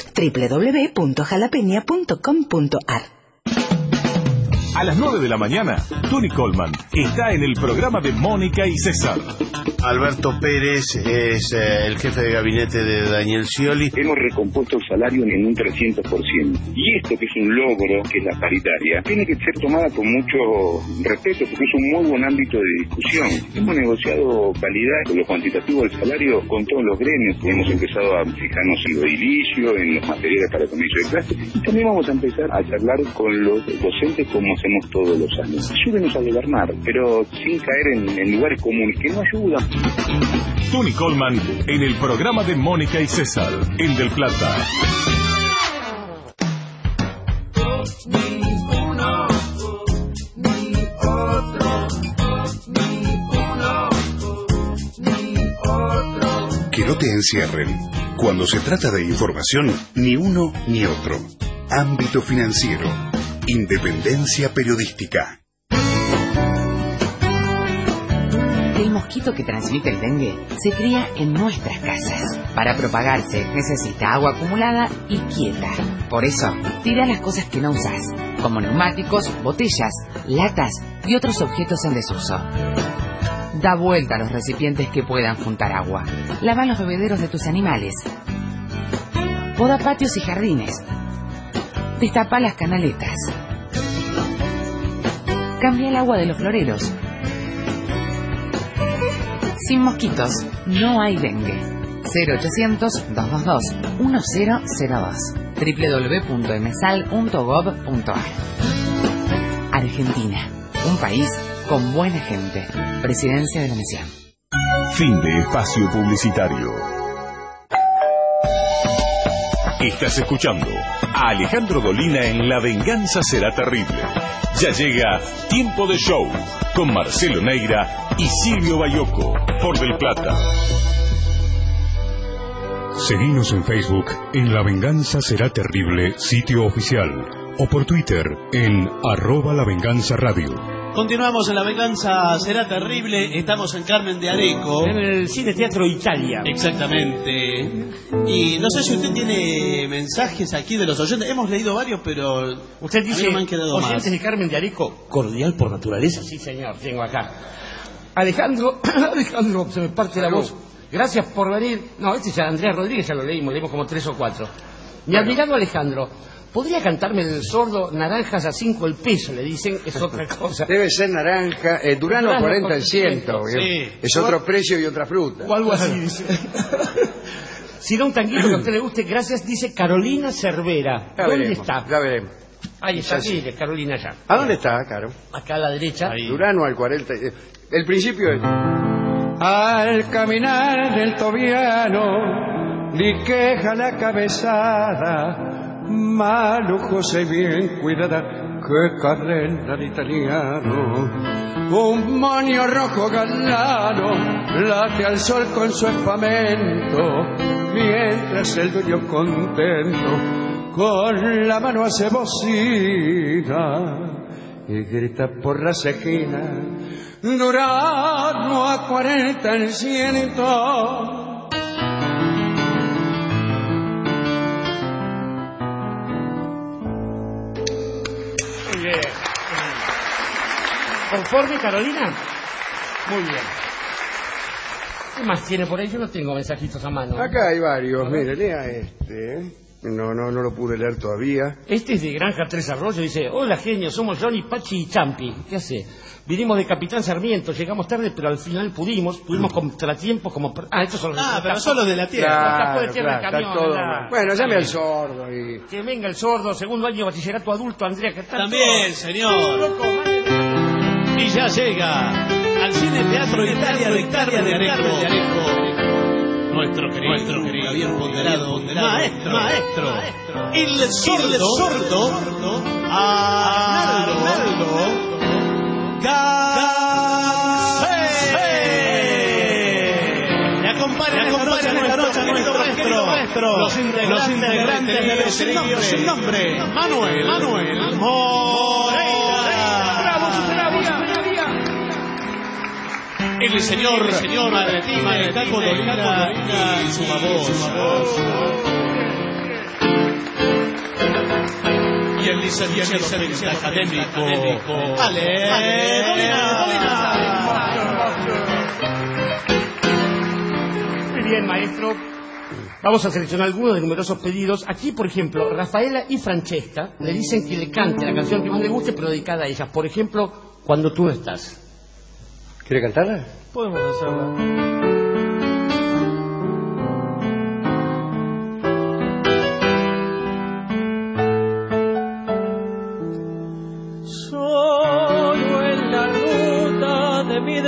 www.jalapeña.com.ar. A las 9 de la mañana, Tony Coleman está en el programa de Mónica y César. Alberto Pérez es el jefe de gabinete de Daniel Scioli. Hemos recompuesto el salario en un 300%. Y esto, que es un logro, que es la paritaria, tiene que ser tomada con mucho respeto, porque es un muy buen ámbito de discusión. Hemos negociado calidad con lo cuantitativo del salario con todos los gremios. Hemos empezado a fijarnos en lo edilicio, en los materiales para comercio de clase. Y también vamos a empezar a charlar con los docentes como hacemos todos los años. Ayúdenos a gobernar, pero sin caer en lugares comunes que no ayudan. Tony Coleman en el programa de Mónica y César, en Del Plata. Ni uno, ni otro, ni uno, ni otro. Que no te encierren. Cuando se trata de información, ni uno ni otro. Ámbito financiero. Independencia periodística. El mosquito que transmite el dengue se cría en nuestras casas. Para propagarse necesita agua acumulada y quieta. Por eso, tira las cosas que no usas, como neumáticos, botellas, latas y otros objetos en desuso. Da vuelta a los recipientes que puedan juntar agua. Lava los bebederos de tus animales. Poda patios y jardines. Destapa las canaletas. Cambia el agua de los floreros. Sin mosquitos, no hay dengue. 0800-222-1002. www.msal.gov.ar. Argentina, un país con buena gente. Presidencia de la Nación. Fin de espacio publicitario. Estás escuchando a Alejandro Dolina en La Venganza Será Terrible. Ya llega Tiempo de Show con Marcelo Neira y Silvio Bayoco por Del Plata. Seguinos en Facebook en La Venganza Será Terrible, sitio oficial, o por Twitter en @lavenganzaradio. Continuamos en La Venganza Será Terrible. Estamos en Carmen de Areco, en el Cine Teatro Italia. Exactamente. Y no sé si usted tiene mensajes aquí de los oyentes. Hemos leído varios, pero usted dice, no me han quedado oyentes más. de Carmen de Areco, cordial por naturaleza. Sí, señor, tengo acá. Alejandro, se me parte la voz. Gracias por venir. No, este es Andrea Rodríguez, ya lo leímos como 3 o 4. Mi admirado Alejandro, ¿podría cantarme del sordo Naranjas a 5 el peso? Le dicen, es otra cosa. Debe ser naranja, Durano 40 el ciento. Sí. Es otro precio y otra fruta. O algo así, dice. Si no, un tanguito que a usted le guste, gracias, dice Carolina Cervera. ¿Dónde está? Ya veremos. Ahí está, sí, Carolina ya. ¿A dónde está, Caro? Acá a la derecha. Ahí. Durano al 40. El principio es... Al caminar del tobiano, ni queja la cabezada, malujosa y bien cuidada, que carrera de italiano. Un monio rojo galano late al sol con su espamento, mientras el dueño contento con la mano hace bocina y grita por la esquina: Durano a 40 el ciento. Muy bien. ¿Conforme, Carolina? Muy bien. ¿Qué más tiene por ahí? Yo no tengo mensajitos a mano. Acá hay varios. Mire, lea este. No lo pude leer todavía. Este es de Granja Tres Arroyos, dice: hola genio, somos Johnny, Pachi y Champi. ¿Qué hace? Vinimos de Capitán Sarmiento, llegamos tarde, pero al final pudimos contratiempos como... estos son los pero son los de la tierra. Bueno, llame al sordo y... Que venga el sordo, segundo año de bachillerato adulto, Andrea, que también, señor. Y ya llega al Cine Teatro Italia de Areco. Nuestro querido, bien ponderado maestro. El sordo Arnaldo Garcés. Le acompañan esta noche nuestro maestro. Los integrantes del sin nombre. Manuel Moreira. El señor Martín Dolina y su babosa. Y el licenciado académico Ale Dolina. Muy bien, maestro. Vamos a seleccionar algunos de numerosos pedidos. Aquí, por ejemplo, Rafaela y Francesca le dicen que le cante la canción que más le guste, pero dedicada a ellas. Por ejemplo, Cuando tú no estás. ¿Quiere cantarla? Podemos hacerla. Solo en la ruta de mi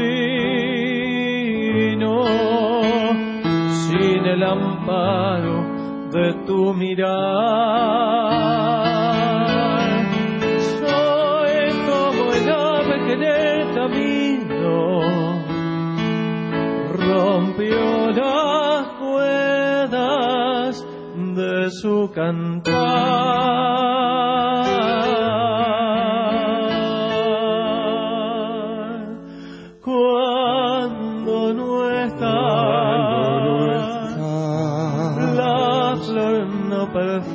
destino, sin el amparo de tu mirar, soy como el ave que en el camino rompió las cuerdas de su cantar. Cuando no estás, la flor no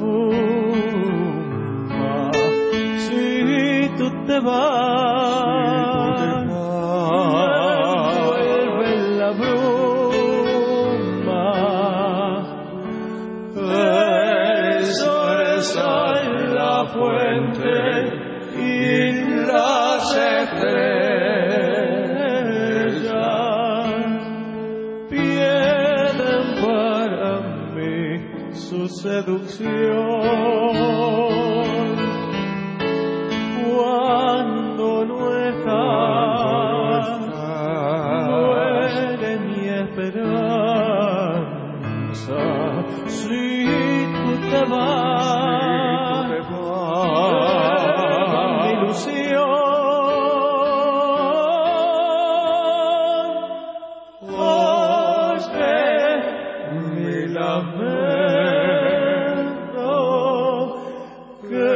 perfuma. Si tú te vas, vuelve la bruma. El sol es la fuente y las estrellas pierden para mí su seducción. Cuando no estás, muere mi esperanza. Si tú te vas, mi ilusión. Oye mi lamento, que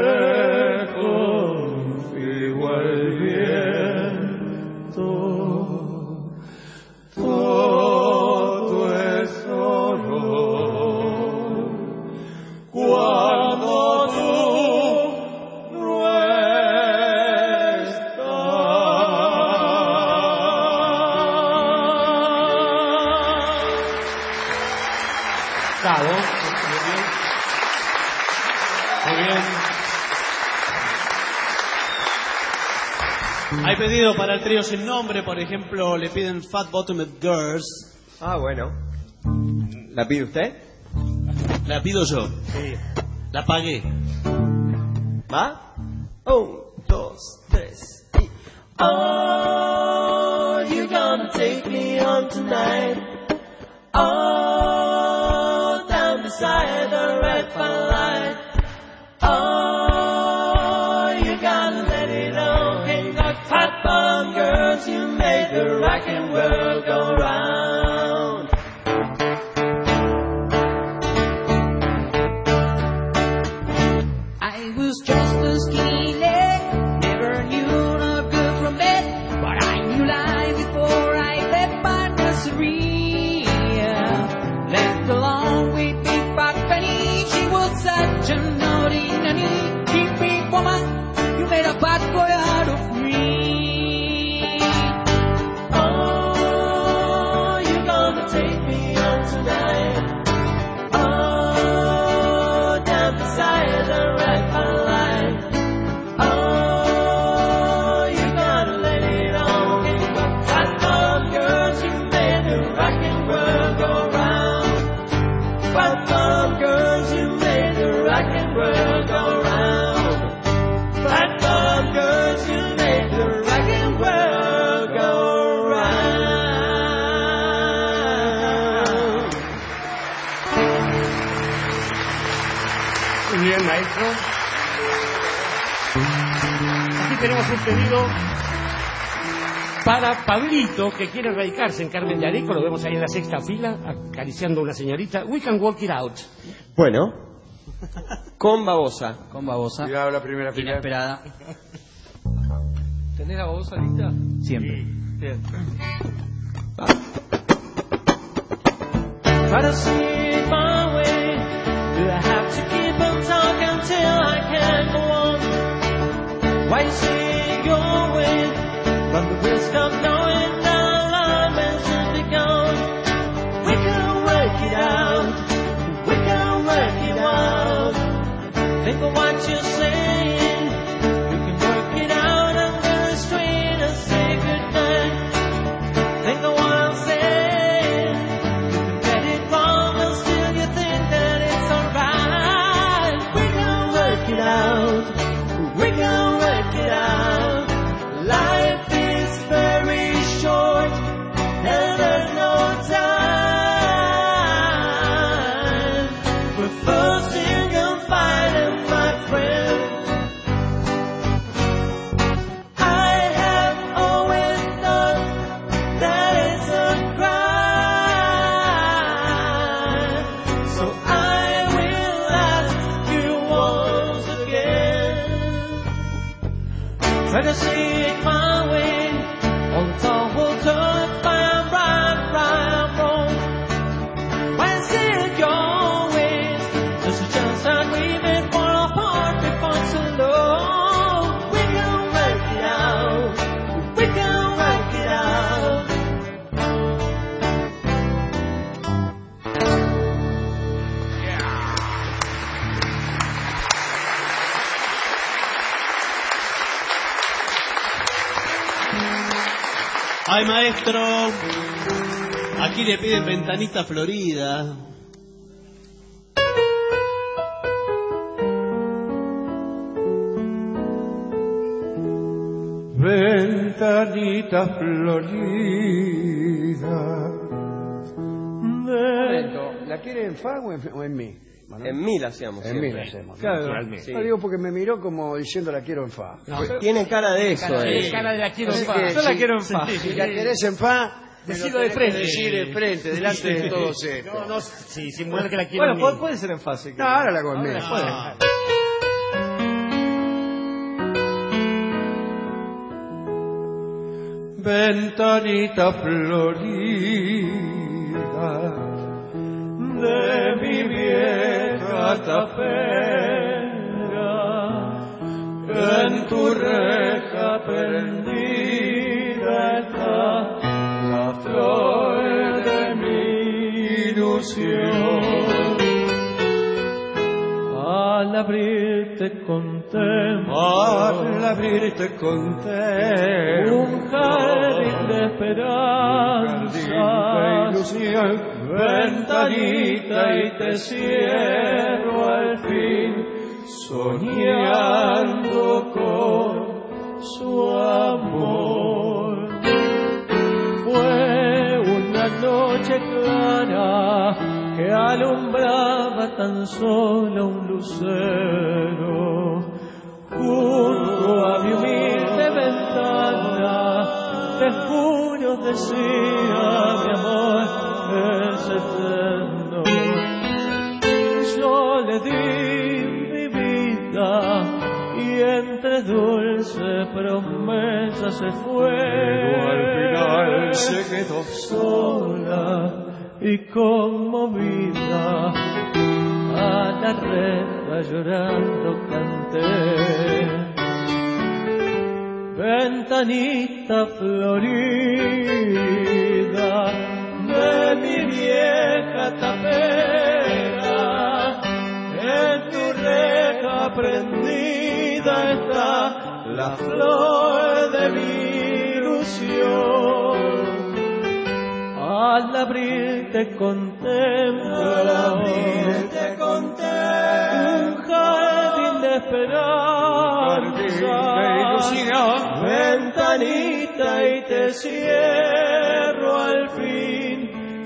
confío al viento. Todo es horror cuando tú no estás. Muy bien. Hay pedido para el trío sin nombre, por ejemplo, le piden Fat Bottomed Girls. Ah, bueno. ¿La pide usted? La pido yo. Sí. La pagué. ¿Va? 1, 2, 3 y... Oh, you gonna take me on tonight. Oh, down beside the red fire light. Oh, you gotta let it all hang like hot bomb girls. You made the rockin' world go round. I was just a skinny leg, never knew no good from bad, but I knew life before I left my nursery. Left along with Big Fat Penny, she was such a naughty nanny. Deep big woman, you made a bad boy out of me. Oh, you're gonna take me on tonight. Oh, bien, maestro. Aquí tenemos un pedido para Pablito, que quiere radicarse en Carmen de Areco. Lo vemos ahí en la sexta fila, acariciando a una señorita. We can walk it out. Bueno, con babosa. Con babosa. Cuidado la primera fila. Inesperada. ¿Tenés la babosa lista? Siempre. Bien. Try to see it my way. Do I have to keep on talking till I can't go on? Why you see it your way? Run the risk of knowing the alignment should be gone. We can work it out. We can work it out. Think of what you're saying. You can work it out under the street and say goodnight. Think of what I'm saying. You can get it wrong and still you think that it's alright. We can work it out. We can work it out. Life is very short and there's no time. But first you can fight it, my friend. I have always thought that it's a crime. So I will ask you once again. Try to see it my way. All the time will turn by I'm right, I'm wrong. When see it your way, there's a chance that we've been far apart before too long. We can work it out. We can work it out. Ay, maestro, aquí le piden Ventanita Florida. Ventanita florida. ¿La quiere en fa o en mi? En mi la hacíamos. En mi siempre. la hacemos. Claro, naturalmente. sí. No digo porque me miró como diciendo la quiero en fa. No, tiene cara de eso. Tiene cara de la quiero en Así fa. que Yo la si- quiero en fa. Si la querés en fa, Decilo de frente. Decir de frente, delante de todos estos. No, sí, simular que la quiero en Bueno, mi. puede ser en fase. No, ahora la hago en mi. Ventanita florida de mi vieja tapera, en tu reja prendida está la flor de mi ilusión. Al abrirte contemplo, al abrirte contemplo un jardín de esperanza, ilusión, ventanita y te cierro al fin, soñando con su amor. Fue una noche clara que alumbraba tan solo un lucero. Junto a mi humilde ventana, te juro decía mi amor es eterno. Yo le di mi vida y entre dulce promesa se fue. Pero al final se quedó sola y conmovida, a la reja llorando canté. Ventanita florida de mi vieja tapera, en tu reja prendida está la flor de mi ilusión. Al abrirte contemplo, un jardín de esperanza, ventanita y te cierro al fin,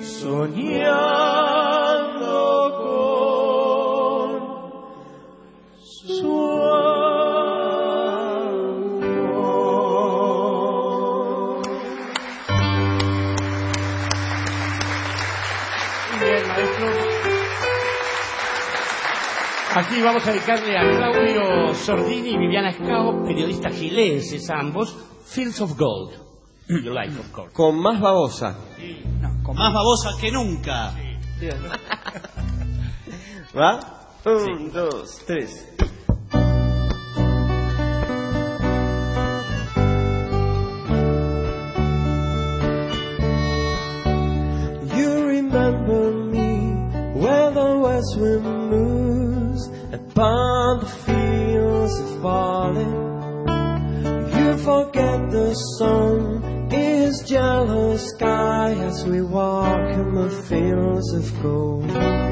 soñando con Y vamos a dedicarle a Claudio Sordini y Viviana Escao, periodistas gilenses ambos, Fields of Gold. You like, of course. Con más babosa. Con más babosa que nunca. ¿Va? 1, 2, 3. You remember me where the west wind moves upon the fields of barley. You forget the sun in his jealous sky as we walk in the fields of gold.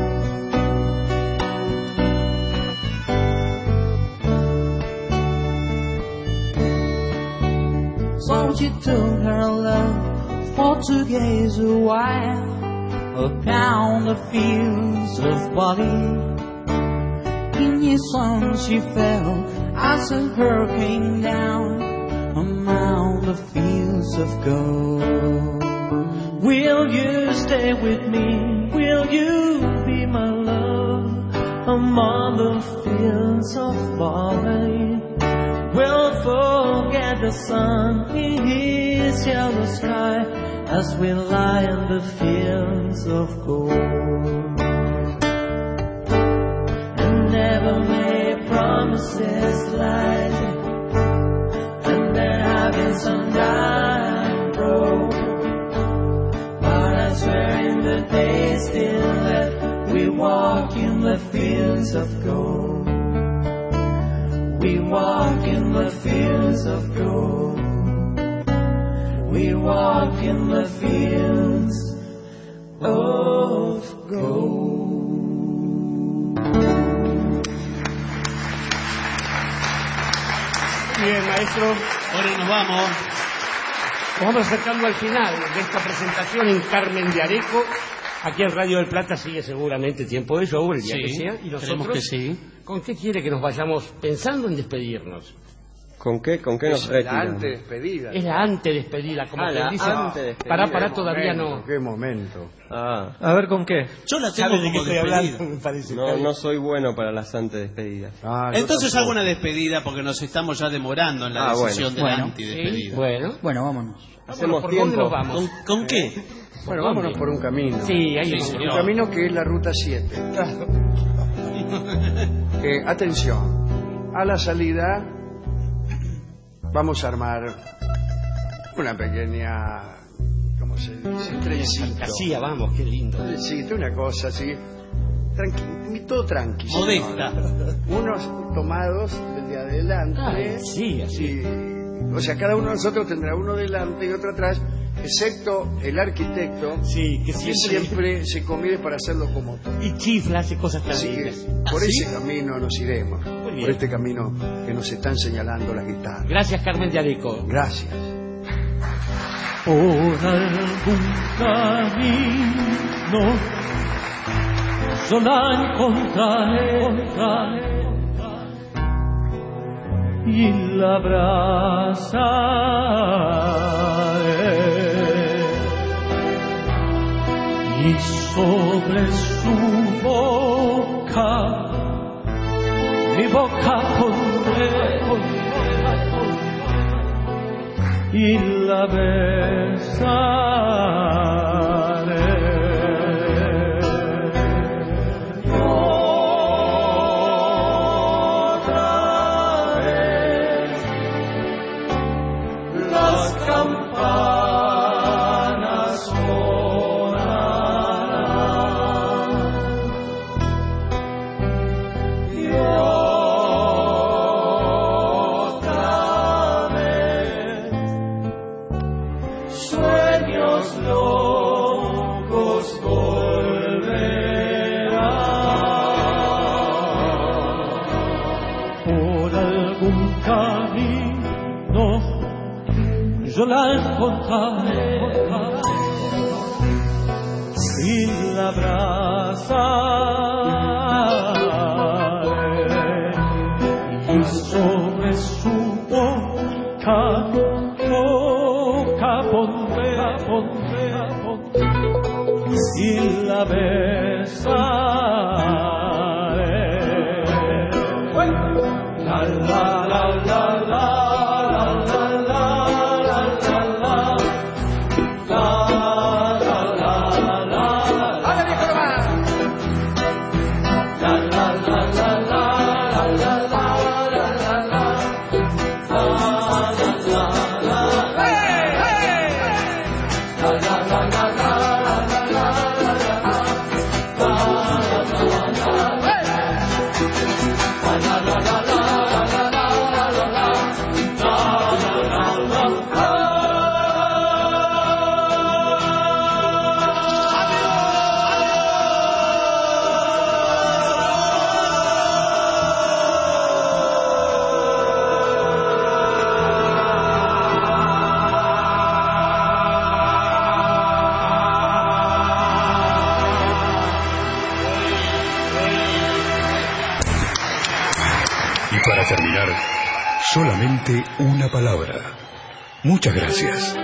Won't you turn her love for to gaze a while upon the fields of barley? In your sun she fell as a hurricane down among the fields of gold. Will you stay with me? Will you be my love among the fields of barley? We'll forget the sun in his yellow sky as we lie in the fields of gold. And never make promises lightly, and there have been some dying road. But I swear in the days still left, we walk in the fields of gold. We walk in the fields of gold. We walk in the fields of gold. Bien, maestro. Ahora nos vamos. Nos vamos acercando al final de esta presentación en Carmen de Areco. Aquí en Radio del Plata sigue seguramente Tiempo de Show, el día que sea. Y nosotros, que sí. ¿Con qué quiere que nos vayamos pensando en despedirnos? ¿Con qué nos La retiramos? antedespedida. Es la antedespedida, como quien la dice. antedespedida. Pará, todavía no. Qué momento. A ver, ¿con qué? Yo la tengo como despedida. Me parece. No soy bueno para las antedespedidas. Entonces hago una despedida porque nos estamos ya demorando en la decisión de la antidespedida. Sí, bueno, vámonos. Hacemos ¿por tiempo. dónde nos vamos? ¿Con qué? Bueno, vámonos por un camino. Sí, ahí Sí, vamos. Un camino que es la Ruta 7. Atención, a la salida vamos a armar una pequeña, ¿cómo se dice? Un trencito. Fantasía, vamos, qué lindo. Un trencito, una cosa así, todo tranqui. Modesta. Unos tomados desde adelante. Ah, sí, así. O sea, cada uno de nosotros tendrá uno delante y otro atrás, excepto el arquitecto, Sí, que que siempre se conviene para hacer locomotor. Y chifla, hace cosas Así que terribles. por ¿Ah, ese sí? camino nos iremos, bien. por este camino que nos están señalando las guitarras. Gracias, Carmen de Areco. Gracias. Por algún camino yo la encontraré y la abrazaré, y sobre su boca mi boca pondré y la besaré. Otra vez las campanas sonarán y otra vez sueños locos volverán. Por algún camino yo la encontraré y la abrazaré, y sobre su boca pondré y la besaré. Para terminar, solamente una palabra. Muchas gracias.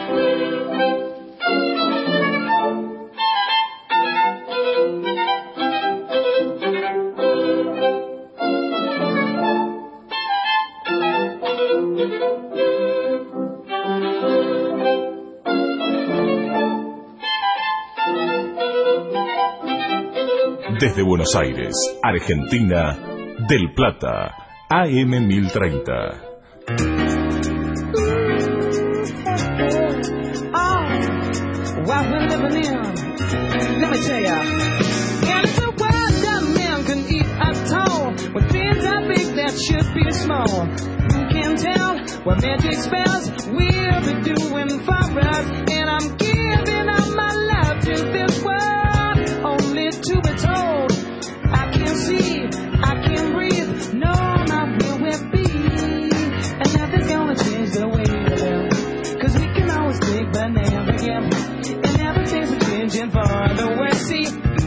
Desde Buenos Aires, Argentina, Del Plata, AM 1030. What we're living in, let me tell ya. And it's a world that man can eat at all. When things are big that should be small. Who can tell what magic spells we'll be doing for us? And I'm giving up my life to this world, only to be told I can't see, I can't breathe, no, not where we'll be. And nothing's gonna change the way we live, 'cause we can always take but never give. And everything's changing for the worse. See,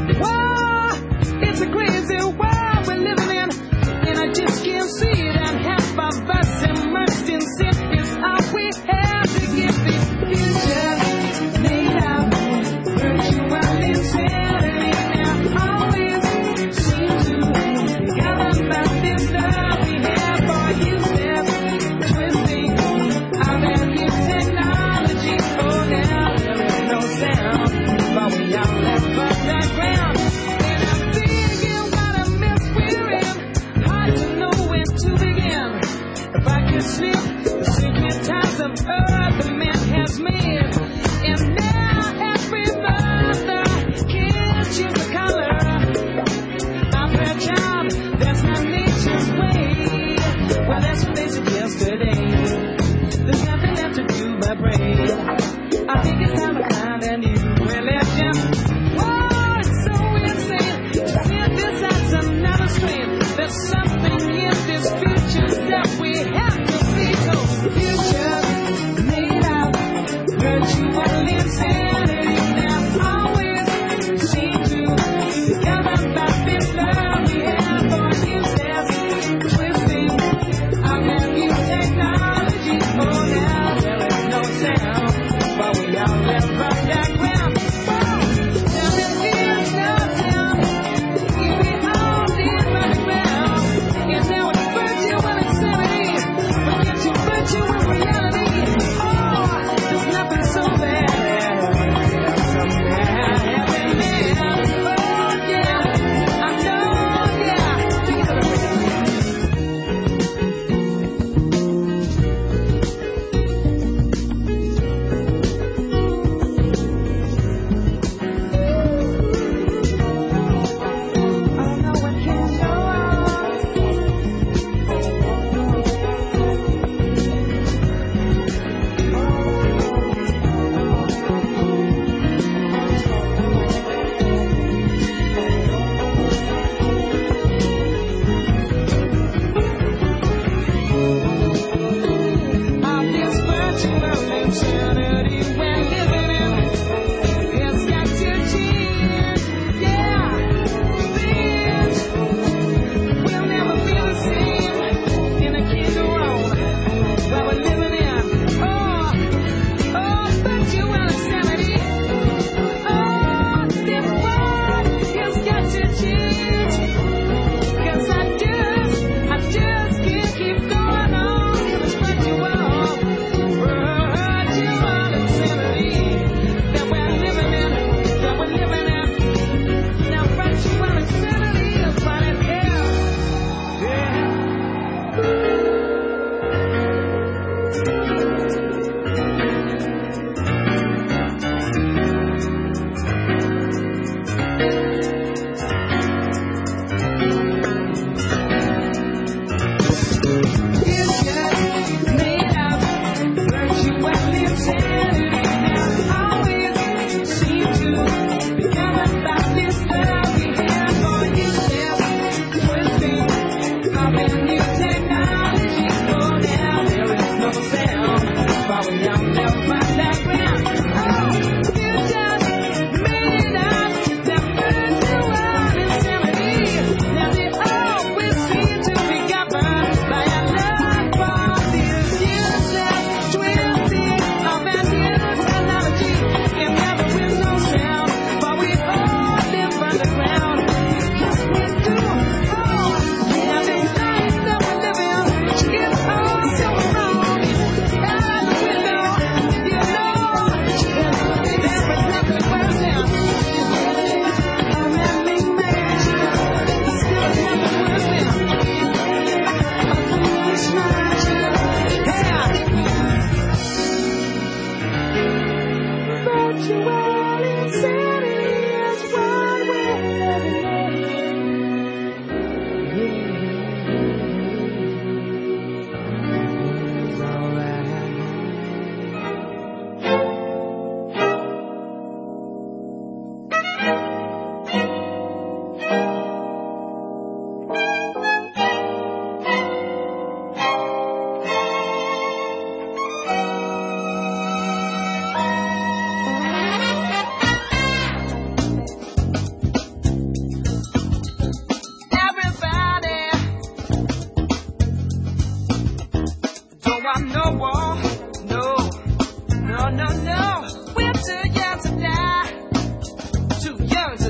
whoa, it's a crazy world we're living in, and I just can't see it. And half of us immersed in sin is all we have to give. The future made out virtual insanity. Now always seem to forget about this love we have for useless, twisting our value technology. Oh, now there is no sound, but we all left above the ground. And I'm thinking what a mess we're in, hard to know where to begin. If I could slip the secret ties of earth the man has made, and now every mother can choose the color of her child. That's not nature's way. Well, that's what they said yesterday. There's nothing left to do but pray. I think it's time to find a new religion. Oh, it's so insane to synthesize another strain. There's something in this future that we have to see. So future made out virtual insanity. Now always seem to forget about this love we have for useless, twisting our value technology. Oh, now there is no sound.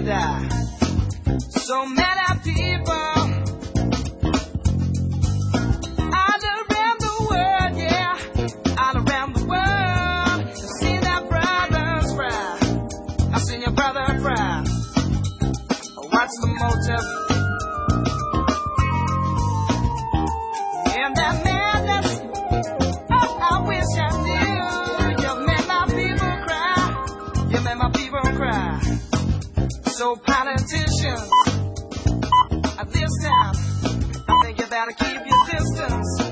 die. So many people all around the world, yeah, all around the world. I've seen their brothers cry. I've seen your brother cry. What's the motive? And that madness, oh, I wish I knew. You made my people cry. You made my people cry. So politicians, at this time, I think you better keep your distance.